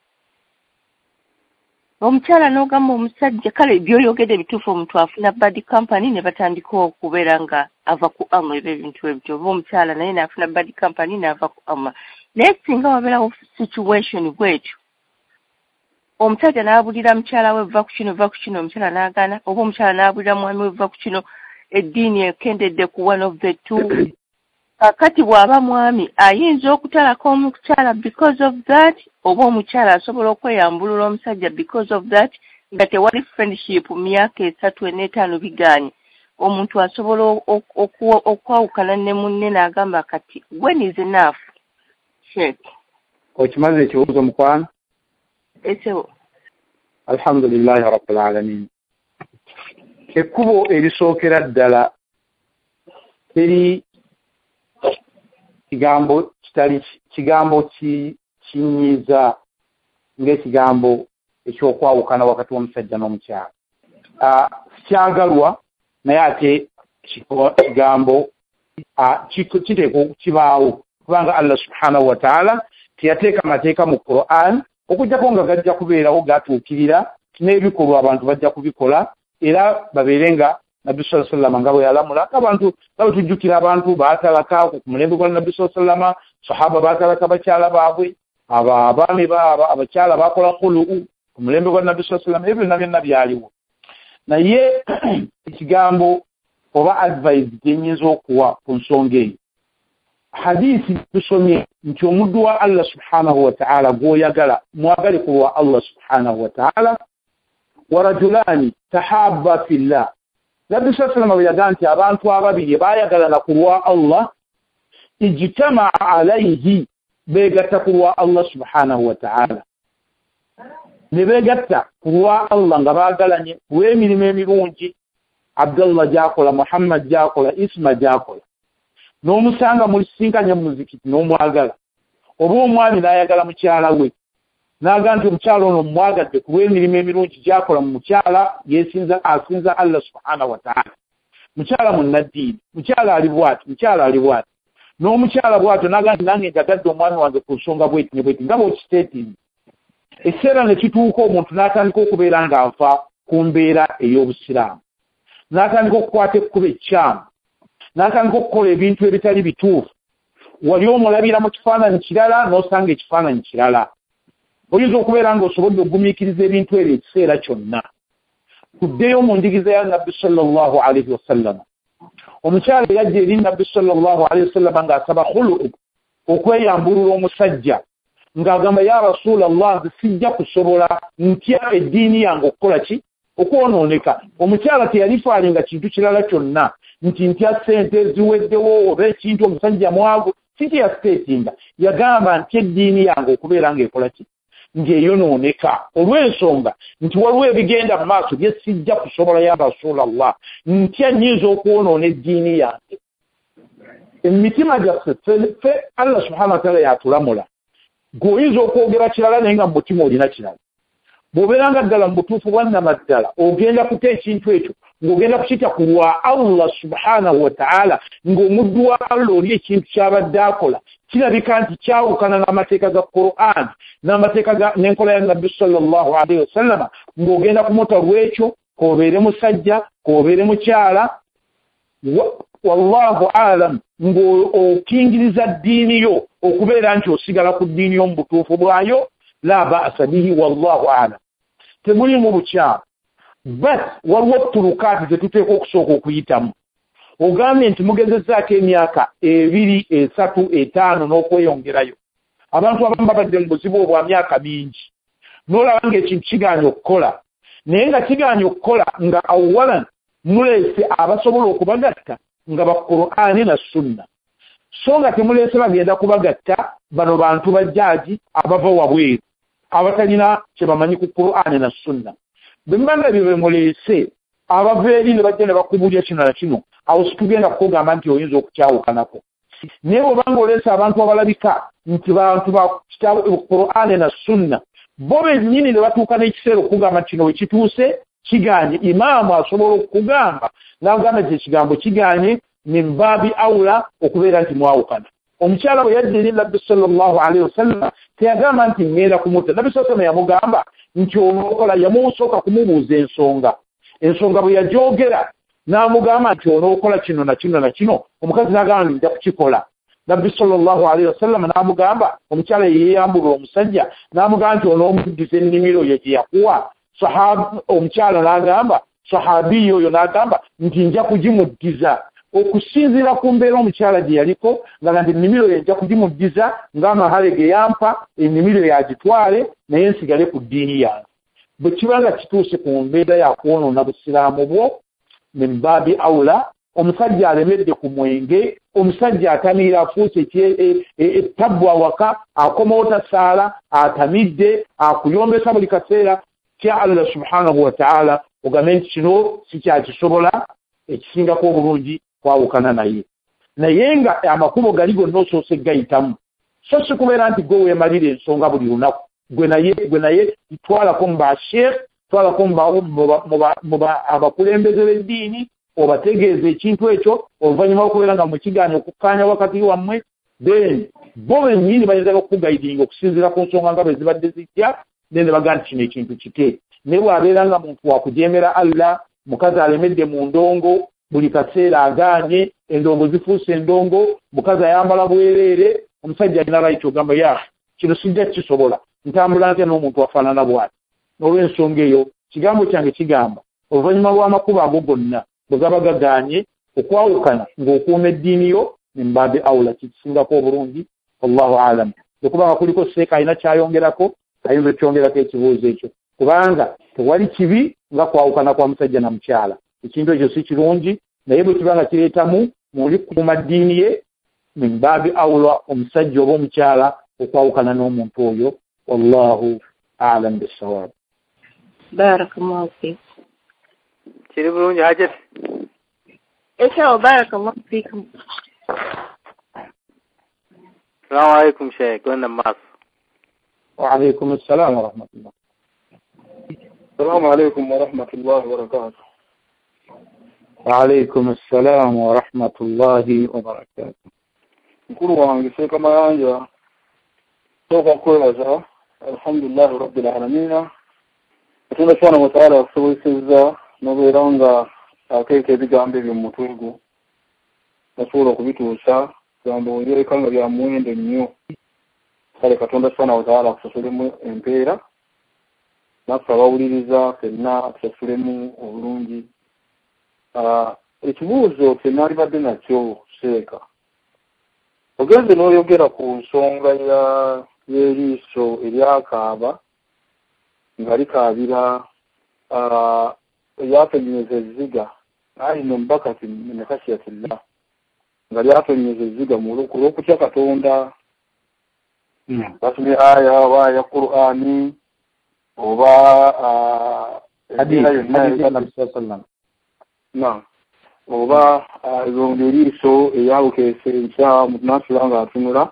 Omukyala n'ogamba omusajja kale byoyogedde bituufu omuntu afuna bad company ne batandika okubeera nga ava ku amma ebintu ebyo. Oba omukyala naye n'afuna bad company n'ava ku amma. Naye singa wabeerawo situation bwetyo omusajja n'abulira mukyala we va ku kino va ku kino omukyala n'agaana oba omukyala n'abulira mwami we va ku kino eddiini ekendedde ku one of the two. Kakati bw'aba mwami ayinza okutalako omukyala because of that oba omukyala asobola okweyambulula omusajja because of that nga tewali friendship mu myaka esatu n'etaano bigaanye. Omuntu asobola okwawukana ne munne n'agamba kati when is enough. Sheikh, okimaze ekibuuzo mukwano? Esewo. Alhamdulillahi rabbil alamin. Ekkubo erisookera ddala teri kigambo kitali kigambo ki kinyiza ng'ekigambo ekyokwawukana wakati w'omusajja n'omukyala. Ah, kyagalwa naye ate kigambo kiteekwa kibaawo kubanga Allah subhanahu wa ta'ala teyateeka mateeka mu Qur'an okujjako nga gajja kubeerawo gatuukirira n'ebikolwa abantu bajja kubikola era babeere nga Nabbi sallallahu alayhi wa sallam nga bwe yalamula abantu nga tujjukira abantu baatalaka ku mulembe gwa Nabbi sallallahu alayhi wa sallam sahaba baatalaka bakyala baabwe abaami baaba abakyala baakola khulu ku mulembe gwa Nabbi sallallahu alayhi wa sallam ebyo byonna byaliwo. Naye ekigambo oba advice gyenyinza okuwa ku nsonga eyo hadithi tusomye nti omuddu wa Allah subhanahu wa ta'ala gw'oyagala mwagale ku lwa Allah subhanahu wa ta'ala wa rajulani tahabba fillah. Nabbi sallallahu alayhi wa sallam yagaa nti abantu ababiri baayagalana ku lwa Allah ijtama alayhi beegatta ku lwa Allah subhanahu wa ta'ala ne beegatta ku lwa Allah nga baagalanye lw'emirimu emirungi Abdullah gy'akola, Muhammad gy'akola, Isma gy'akola. N'omusanga mulisinkanye mu muzikiti n'omwagala oba omwami n'ayagala mukyala we n'aga nti omukyala ono mwagadde ku lw'emirimu emirungi gy'akola mu mukyala yeesinza asinza Allah subhanahu wa ta'ala. Mukyala munnaddiini, mukyala ali bw'ati, mukyala ali bw'ati. N'omukyala bw'atyo n'aga nti nange njagadde omwami wange ku nsonga bw'eti ne bw'eti nga bw'okiteetinze. Ekiseera ne kituuka omuntu n'atandika okubeera ng'ava ku mbeera ey'obusiraamu. N'atandika okukwata ekkubo ekyamu. N'atandika okukola ebintu ebitali bituufu. Wali omulabira mu kifaananyi kirala n'osanga ekifaananyi kirala. Oyinza okubeera ng'osobodde okugumiikiriza ebintu ebyo ekiseera kyonna. Tuddeyo mu njigiriza ya Nabbi sallallahu alayhi wa sallam. Omukyala yajja eri Nabbi sallallahu alayhi wa sallam ng'asaba khulu okweyambulula omusajja ng'agamba ya Rasulallah sijja kusobola ntya eddiini yange okukola ki okwonooneka. Omukyala teyalifaalinga kintu kirala kyonna nti ntya ssente ziweddewo oba ekintu omusajja mwavu si kyeyasiteetinga. Yagamba nti eddiini yange okubeera ng'ekola ki ng'eyonooneka olw'ensonga nti waliwo ebigenda mu maaso bye sijja kusobola ya Rasulallah, ntya nnyinza okwonoona eddiini yange. Emitima gyaffe ffe Allah subhanahu wa ta'ala yatulamula. G'oyinza okwogera kirala naye nga mu mutima olina kirala. Bw'obeeranga ddala mu butuufu bwannamaddala ogenda kuta ekintu ekyo ng'ogenda kukita ku lwa Allah subhanahu wa ta'ala ng'omuddu wa Allah oli ekintu ky'abadde akola kirabika nti kyawukana n'amateeka ga Qur'an n'amateeka n'enkola ya Nabbi sallallahu alaihi wasallam, ng'ogenda kumota lw'ekyo k'obeere musajja k'obeere mukyala wallahu alam ng'okingiriza ddiini yo okubeera nti osigala ku ddiini yo mu butuufu bwayo la ba'sa bihi wallahu alam. Temuli mu bukyamu but waliwo oturukaati tetuteeka okusooka okuyitamu. Ogambye nti mugezezzaako emyaka ebiri esatu etaano n'okweyongerayo. Abantu abamu babadde mu buzibu obwa myaka mingi n'olaba ng'ekintu kigaanye okukola naye nga kigaanye okukola nga awalan muleese abasobola okubagatta nga ba Qur'ani na Sunna, so nga temuleese bagenda kubagatta bano bantu bajjaaji abava wabweru abatalina kye bamanyi ku Qur'ani na Sunna. Bwe mbanga bye muleese abava eri ne bajja ne bakubulya kino na kino, awo situgenda kukugamba nti oyinza okukyawukanako. Naye bw'obanga oleese abantu abalabika nti bantu ba Qur'ani na Sunna, bo bennyini ne batuuka n'ekiseera okugamba kino we kituuse kigaanye, imaamu asobola okugamba n'agamba nti ekigambo kigaanye min baabi awla okubeera nti mwawukana. Omukyala bwe yadda eri Nabbi sallallahu alaihi wasallam teyagamba nti ngenda kumutta. Nabbi sallallahu alaihi wasallam yamugamba nti onookola, yamusooka kumubuuza ensonga. Ensonga bwe yagyogera n'amugamba nti onookola kino na kino na kino, omukazi n'agamba nti nja kukikola. Nabbi sallallahu alaihi wasallam n'amugamba, omukyala yeeyambula omusajja n'amugamba nti onoomuddiza ennimiro ye gye yakuwa. Sahaba omukyala n'agamba, sahabiyo oyo n'agamba nti nja kugimuddiza okusinziira ku mbeera omukyala gye yaliko, nga nti ennimiro ye nja kugimuddiza ng'amahale ge yampa ennimiro yagitwale naye nsigale ku ddiini yange. Bwe kibanga kituuse ku mbeera ya kwonoona busiraamu bwo min baabi awla, omusajja alemedde ku mwenge, omusajja atamiira afuuse ettabbu awaka, akomawo tasaala, atamidde, akuyombesa buli kaseera kya Allah subhanahu wa ta'ala, ogambe nti kino si kyakisobola, ekisingako obulungi kwawukana naye. Naye nga amakubo gali gonna osoose gayitamu, so si kubeera nti gwe weemalira ensonga buli lunaku. Gwe naye gwe naye twalako mu basheekh, twalako mu abakulembeze b'eddiini, obategeeza ekintu ekyo, oluvannyuma lw'okubeera nga mukigaanye okukkaanya wakati wammwe, then bo bennyini bayinza okukugayidinga okusinziira ku nsonga nga bwe zibadde zijja, then ne bagamba nti kino ekintu kike. Naye bw'abeera nga muntu wakujeemera Allah, mukazi alemedde mu ndongo, buli kaseera agaanye, endongo zifuuse endongo, mukazi ayambala bwereere, omusajja alina bayita ogamba ya kino sijja kisobola, ntambula ntya n'omuntu afaanana bw'ati. N'olw'ensonga eyo kigambo kyange kigamba oluvannyuma lw'amakubo ago gonna bwe gaba gagaanye, okwawukana ng'okuuma eddiini yo min baabi awla kikisingako obulungi. Wallahu alam. Okubanga kuliko seeka alina kyayongerako, ayinza okyongerako ekibuuzo ekyo, kubanga tewali kibi nga kwawukana kwa musajja na mukyala. Ekintu ekyo si kirungi, naye bwe kibanga kireetamu muli kuuma ddiini ye min baabi awla omusajja oba omukyala okwawukana n'omuntu oyo. Wallahu alam bisawab. Barakallahu fiik. Kiri bulungi hajat. Eshawo barakallahu fiikum. Assalamu alaikum Sheikh, gonna mas. Wa alaikum assalam wa rahmatullah. Assalamu alaikum wa rahmatullahi wa barakatuh. Wa alaikum assalam wa rahmatullahi wa barakatuh. Mkuru wange Sheikh Mayanja, toka kwebaza, alhamdulillahi rabbil alamin. Atunda sana wa ta'ala kusobozesa nobeera nga akeeka ebigambo ebyo mu mutwe gwo nasobola okubituusa gamba olireka nga bya muwendo nnyo. Kale Katonda sana wa ta'ala akusasulemu empeera, naffe abawuliriza ffenna atusasulemu obulungi. Ekibuuzo kye naalibadde nakyo Sheeka, ogenze n'oyogera ku nsonga y'eriiso eryakaaba nga likaabira yapenyeza eziga ali nombakati min khashyatillah nga lyapenyeza eziga mu olw'okutya Katonda basomye aya oba ya Qur'ani oba na oba egonga eriiso eyawukeesa enkya nasula nga atunula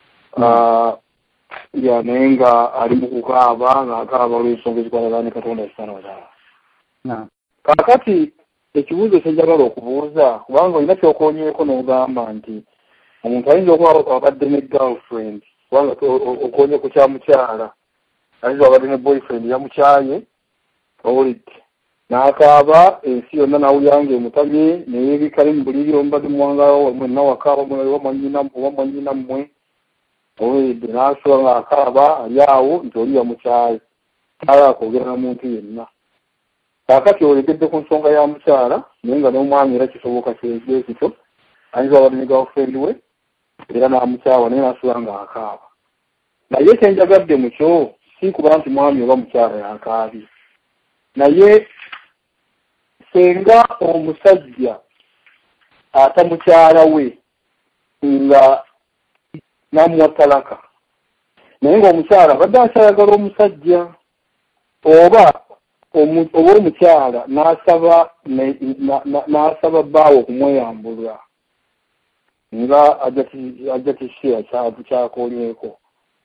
ya naye nga ali mu kukaaba ng'akaaba olw'ensonga ezikwatagana ne Katonda subhanahu wa ta'ala. Kaakati ekibuuzo kye njagala okubuuza kubanga olina kyokoonyeeko n'ogamba nti omuntu ayinza okuba abadde ne girlfriend kubanga okoonye ku kya mukyala ayinza abadde ne boyfriend yamukyaye owulidde n'akaaba ensi yonna nawulira ng'emutabye neyeebikali mu buliri omubadde muwangaawo mwenna wakaaba oba mwanyina mmwe owulidde n'asula ng'akaaba ali awo nti oli yamukyaye tala akwogera na muntu yenna. Kaakati olegedde ku nsonga ya mukyala naye nga n'omwami era kisoboka kyekityo ayinza abadde ne girlfriend we era n'amukyawa naye n'asula ng'akaaba. Naye kyenjagadde mu kyo si kuba nti mwami oba mukyala y'akaabye, naye senga omusajja ata mukyala we nga n'amuwa talaka naye ng'omukyala abadde akyayagala omusajja oba oba omukyala n'asaba n'asaba bbaawe okumweyambulwa nga ajja kisheya kyakoonyeko.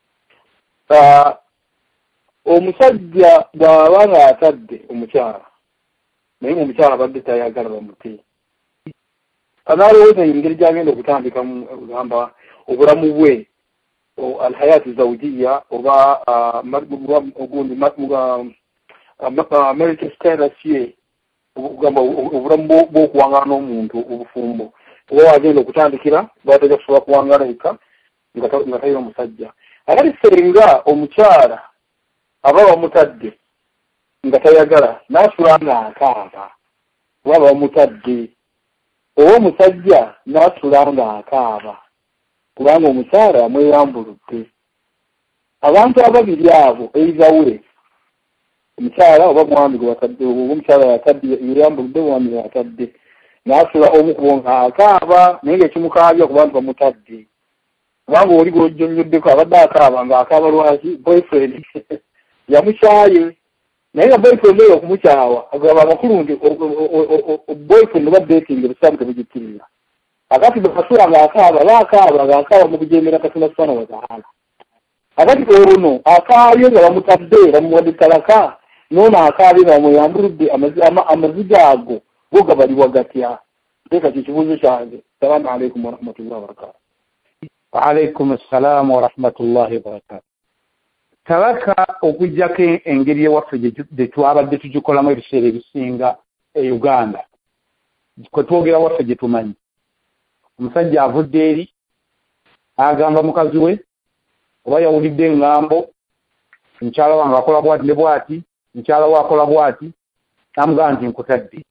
Omusajja bw'aba ng'atadde omukyala naye ng'omukyala abadde tayagala bamute anaalowooza engeri gy'agenda okutandikamu ogamba obulamu bwe alhayati zawujiya oba ogundi marital status ye ogamba obulamu bw'okuwangana n'omuntu obufumbo oba wagenda okutandikira bwatajja kusobola kuwangala eka nga talina omusajja. Akati senga omukyala aba bamutadde nga tayagala n'asula ng'akaaba oba bamutadde oba omusajja n'asula ng'akaaba kubanga omukyala yamweyambuludde. Abantu ababiri abo eizawe omukyala oba mwami gwe batadde oba omukyala yatadde yeyambuludde mwami yatadde n'asula omu kubo ng'akaaba naye ng'ekimukaabya kubanga bamutadde kubanga oli gw'ojjonnyoddeko abadde akaaba ng'akaaba lwaki boyfriend yamukyaye naye nga boyfriend oyo okumukyawa agamba amakulu nti boyfriend oba dating ebisaamu tebigikkiriza. Akati bakasula ng'akaaba baakaaba ng'akaaba mu kujemera Katonda subhanahu wa ta'ala. Akati ono akaabye nga bamutadde bamuwadde talaka n'ono akaabye nga bamweyambuludde amaziga ago go gabaliwa gatya? Teeka kikibuuzo kyange. Salaamu alaikum wa rahmatullahi wa barakatuh. Wa alaikum assalaam wa rahmatullahi wa barakatuh. Talaka okujjako engeri ewaffe gye twabadde tugikolamu ebiseera ebisinga e Uganda kwe twogera waffe gye tumanyi. Omusajja avudde eri agamba mukazi we oba yawulidde engambo mukyala wange akola bwati ne bwati mukyala we akola bwati namugamba nti nkutadde.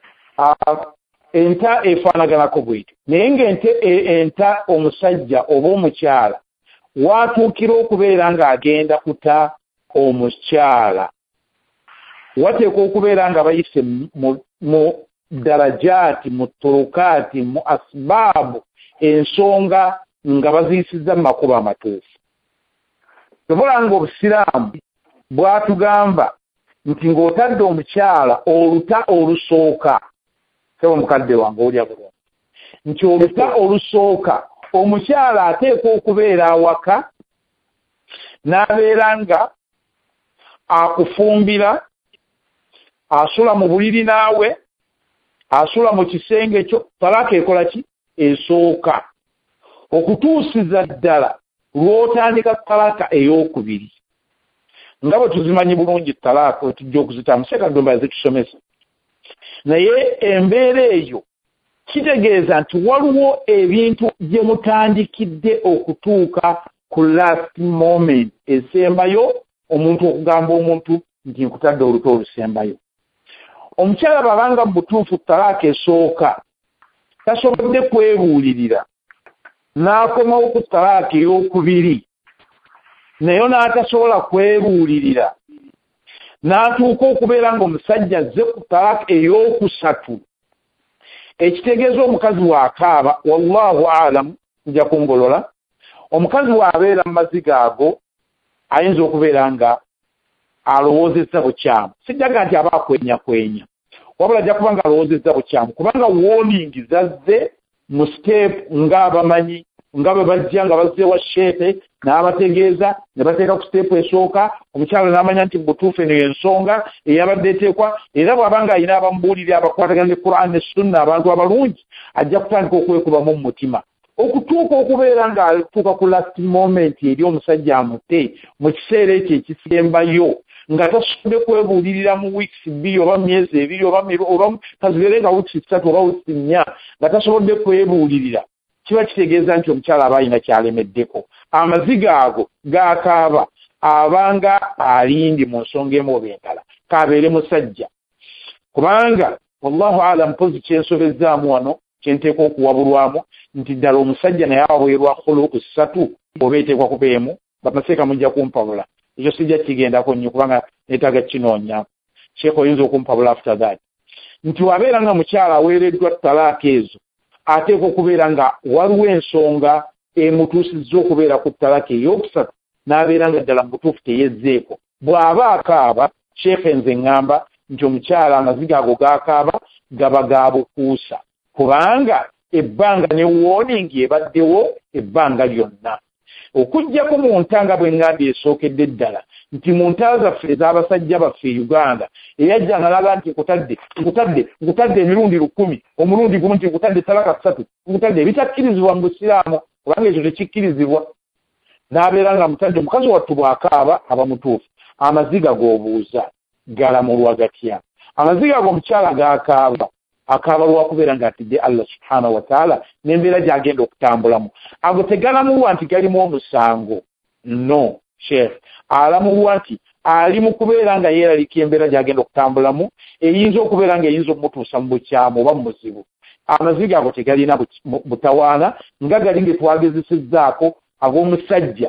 Enta efaanaganako bwetyo naye ng'ente enta omusajja oba omukyala watuukira okubeera ng'agenda kuta omukyala wateekwa okubeera nga bayise mu darajaati mu turukaati mu asbaabu ensonga nga baziyisizza mu makubo amatuufu. Tobola nga obusiraamu bwatugamba nti ng'otadde omukyala oluta olusooka sebo mukadde wange olya bulungi nti oluta olusooka omukyala ateekwa okubeera awaka n'abeera nga akufumbira asula mu buliri naawe asula mu kisenge kyo talaka ekola ki esooka okutuusiza ddala lw'otandika talaka ey'okubiri nga bwe tuzimanyi bulungi talaka tujja okuzitamu sekadomba zitusomesa naye embeera eyo kitegeeza nti waliwo ebintu gye mutandikidde okutuuka ku last moment esembayo omuntu okugamba omuntu nti nkutadde oluto olusembayo. Omukyala babanga mu butuufu talaka esooka tasobodde kwebuulirira n'akomawo ku talaka ey'okubiri naye n'atasobola kwebuulirira n'atuuka okubeera ng'omusajja azze ku talaaka ey'okusatu ekitegeeza omukazi w'akaaba wallahu alamu nja kungolola omukazi w'abeera mu maziga ago ayinza okubeera nga alowoozezza bukyamu sijjaga nti aba akwenyakwenya wabula ajja kuba nga alowoozezza bukyamu kubanga warning zazze mu step ng'abamanyi nga bwe bajja nga bazze wa sheete n'abategeeza ne bateeka ku siteepu esooka omukyala n'amanya nti butuufu eno y'ensonga eyabadde eteekwa era bw'aba nga alina abamubuulira abakwatagana ne Qur'an ne Sunna abantu abalungi ajja kutandika okwekubamu mu mutima okutuuka okubeera ng'atuuka ku last moment eri omusajja amutte mu kiseera ekyo ekisembayo nga tasobodde kwebuulirira mu weeks bbiri oba myezi ebiri oba oba kazibeere nga weeks ssatu oba weeks nnya nga tasobodde kwebuulirira kiba kitegeeza nti omukyala aba alina kyalemeddeko amaziga ago gakaaba abanga alindi mu nsonga emu oba endala kabeere musajja kubanga wallahu alam mpozi kyensobezzaamu wano kyenteeka okuwabulwamu nti ddala omusajja naye aweerwa khuluqu ssatu oba eteekwa kubeemu bamaseeka mujja kumpabula ekyo sijja kigendako nnyo kubanga neetaaga kinoonya sheekh oyinza okumpabula after that nti wabeera nga mukyala aweereddwa talaaka ezo ateekwa okubeera nga waliwo ensonga emutuusizza okubeera ku talaaka ey'okusatu n'abeera nga ddala mubutuufu teyezzeeko bw'aba akaaba sheekhe nze ŋŋamba nti omukyala amaziga ago gakaaba gaba ga bukuusa kubanga ebbanga ne warning ebaddewo ebbanga lyonna okuggyako mu ntanga bwe ŋŋambye esookedde ddala nti mu ntala zaffe ez'abasajja baffe e Uganda eyajja ngalaga nti nkutadde nkutadde nkutadde emirundi lukumi omulundi gumu nti nkutadde talaka ssatu nkutadde ebitakkirizibwa mu busiraamu kubanga ekyo tekikkirizibwa n'abeera nga mutadde mukazi wattu bw'akaaba aba mutuufu amaziga g'obuuza galamulwa gatya amaziga g'omukyala g'akaaba akaaba lwakubeera ng'atidde Allah subhanahu wa ta'ala n'embeera gy'agenda okutambulamu ago tegalamulwa nti galimu omusango no sheikh alamulwa nti ali mu kubeera nga yeeralika embeera gy'agenda okutambulamu eyinza okubeera nga eyinza okumutuusa mu bukyamu oba mu muzibu amaziga ago tegalina butawaana nga gali nge twagezesezzaako ag'omusajja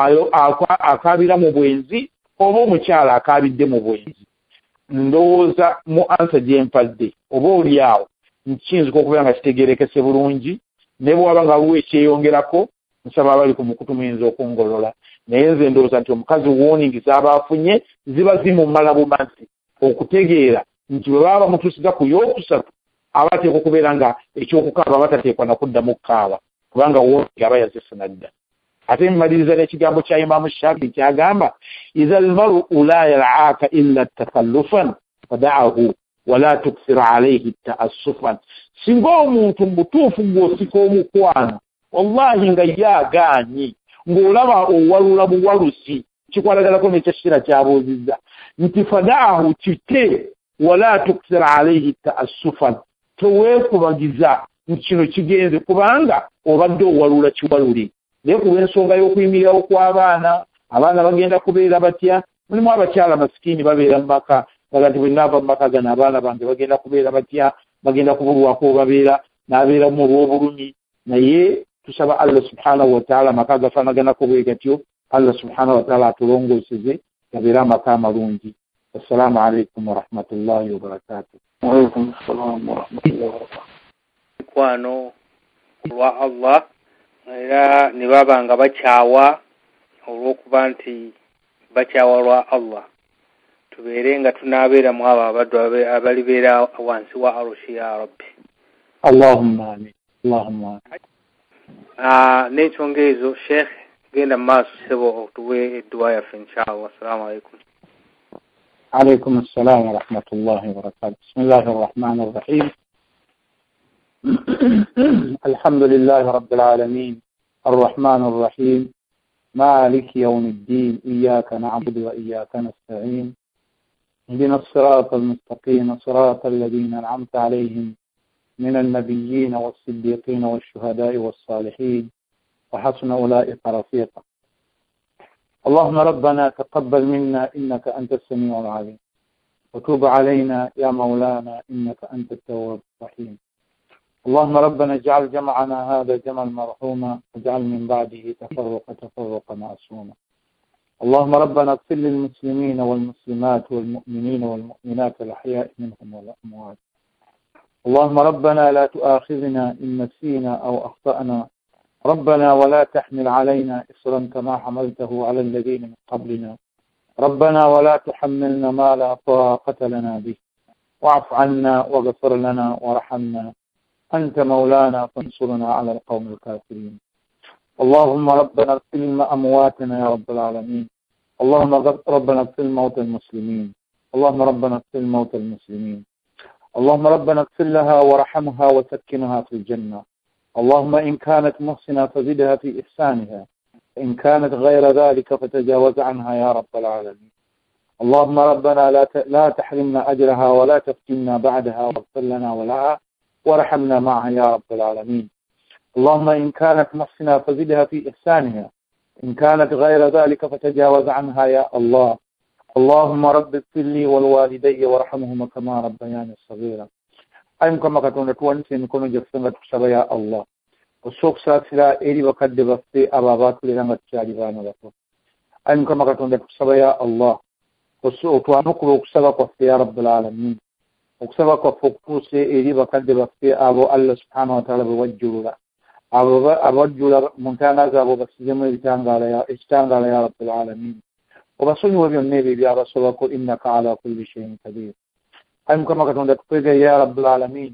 akaabira mu bwenzi oba omukyala akaabidde mu bwenzi ndowooza mu ansa gye mpadde oba oli awo nkiyinzika okubeera nga kitegeerekese bulungi ne bw'aba nga waliwo ekyeyongerako nsaba abali ku mukutu muyinza okungolola naye nze ndowooza nti omukazi warning z'aba afunye ziba zimumala bumazi okutegeera nti bwe baba bamutuusiza ku y'okusatu aba ateekwa okubeera nga ekyokukaaba batateekwa nakuddamu kukaaba kubanga warning aba yazifuna dda ate mmaliriza n'ekigambo kya Imaamu Shaafi'i kyagamba iza almaru la yal'aaka illa takallufan fada'ahu wala tukthir alayhi ta'assufan singa omuntu mubutuufu ng'osika omukwano wallahi nga yaagaanyi ng'olaba owalula buwalusi kikwalagalako n'ekyakira kyabuuzizza nti fada'ahu kite wala tukthir alayhi ta'assufan toweekubagiza nti kino kigenze kubanga obadde owalula kiwalule naye kuba ensonga y'okuyimirirawo kw'abaana abaana bagenda kubeera batya mulimu abakyala masikiini babeera mu maka baga nti bwe naava mu maka gano abaana bange bagenda kubeera batya bagenda kubulwako babeera n'abeeramu olw'obulumi naye tusaba Allah subhanahu wa ta'ala amaka gafaanaganako bwe gatyo Allah subhanahu wa ta'ala atulongooseze gabeere amaka amalungi assalamu alaikum warahmatullahi wabarakatuh waalaikum assalamu warahmatullahi wabarakatuh kwano lwa Allah era ne baba nga bakyawa olw'okuba nti bakyawa lwa Allah tubeere nga tunaabeera mu abo abaddu abalibeera wansi wa arushi ya rabbi Allahumma amin Allahumma amin n'ensonga ezo sheikh genda mu maaso sebo otuwe edduwa yaffe inshallah assalamu alaikum alaikum assalam wa rahmatullahi wa barakatuh bismillahir rahmanir rahim الحمد لله رب العالمين الرحمن الرحيم مالك يوم الدين إياك نعبد وإياك نستعين اهدنا الصراط المستقيم صراط الذين أنعمت عليهم من النبيين والصديقين والشهداء والصالحين وحسن أولئك رفيقا اللهم ربنا تقبل منا إنك أنت السميع العليم وتوب علينا يا مولانا إنك أنت التواب الرحيم اللهم ربنا اجعل جمعنا هذا جمعا مرحوما واجعل من بعده تفرقا تفرقا معصوما اللهم ربنا اغفر للمسلمين والمسلمات والمؤمنين والمؤمنات الأحياء منهم والأموات. اللهم ربنا لا تؤاخذنا إن نسينا أو أخطأنا، ربنا ولا تحمل علينا إصرا كما حملته على الذين من قبلنا، ربنا ولا تحملنا ما لا طاقة لنا به، واعف عنا واغفر لنا وارحمنا، أنت مولانا فانصرنا على القوم الكافرين. اللهم ربنا اغفر أمواتنا يا رب العالمين. اللهم ربنا اغفر موتى المسلمين. اللهم ربنا اغفر موتى المسلمين. اللهم ربنا اغفر لها وارحمها وسكنها في الجنة. اللهم إن كانت محسنة فزدها في إحسانها، إن كانت غير ذلك فتجاوز عنها يا رب العالمين. اللهم ربنا لا لا تحرمنا أجرها ولا تفتنا بعدها، واغفر لنا ولها وارحمنا معها يا رب العالمين. اللهم إن كانت محسنة فزدها في إحسانها، إن كانت غير ذلك فتجاوز عنها يا الله. اللهم رب اغفر لي والوالدي وارحمهما كما ربياني صغيرا. أيم كما كتون توانسي نكون جفنا تسبا يا الله. وسوق ساتلا إيري وكد بفتي أبابات لنا تشاربانا لكم. أيم كما كتون تسبا يا الله. وسوق توانوكو وكسبا قفتي يا رب العالمين. وكسبا قفوكوسي إيري وكد بفتي أبو الله سبحانه وتعالى بوجه abo abajjula muntana zaabo basizemu ebitangala ya ekitangala ya rabbil alamin obasonyiwa byonna ebyo byabasobako innaka ala kulli shay'in qadir. Ayi mukama katonda tukwega ya rabbil alamin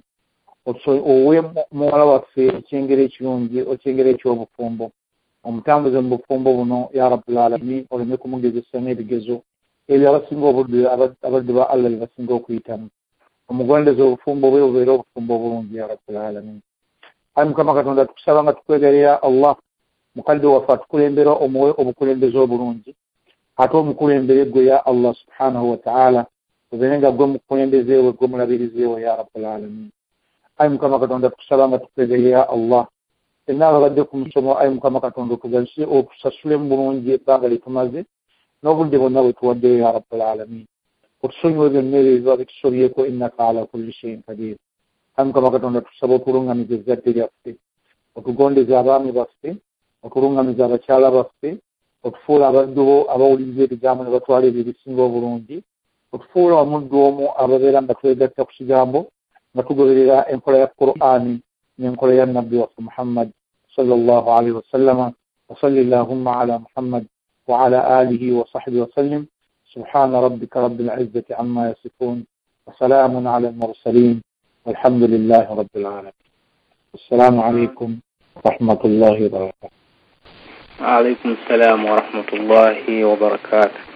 owe muwala waffe ekyengero ekirungi ekyengero ekyobufumbo omutambuze mu bufumbo buno ya rabbil alamin oleme kumugezesa n'ebigezo ebyo abasinga obudde abadde ba Allah basinga okuyitamu omugondeza obufumbo bwe bubeera obufumbo bulungi ya rabbil alamin. Ayi mukama katonda tukusaba nga tukwegerera Allah mukadde waffe atukulembera omuwe obukulembeze obulungi ate omukulembere gwe ya Allah subhanahu wa ta'ala obeere nga gwe mukulembeze we gwe mulabirize we ya rabbal alamin. Ayi mukama katonda tukusaba nga tukwegerera Allah enna ababadde ku musomo ayi mukama katonda okugazise okusasule mu bulungi ebbanga litumaze n'obudde bwonna bwe tuwaddeyo ya rabbal alamin. Otusonyiwe byonna ebyo biba bitusobyeko innaka ala kulli shay'in qadir. Ayi mukama katonda tusaba okulungamiriza ezzadde lyaffe, otugondeza abaami baffe, okulungamiriza abakyala baffe, otufuula abaddu bo abawuliriza ebigambo ne batwala ebyo ebisinga obulungi, otufuula omuddu omu ababeera nga twegatta ku kigambo nga tugoberera enkola ya Qur'ani n'enkola ya Nabbi waffe Muhammad sallallahu alaihi wasallama. wa salli llahumma ala Muhammad wa ala alihi wa sahbihi wa sallim. Subhana rabbika rabbil izzati amma yasifun wa salamun ala al-mursalin والحمد لله رب العالمين. السلام عليكم ورحمة الله وبركاته. وعليكم السلام ورحمة الله وبركاته.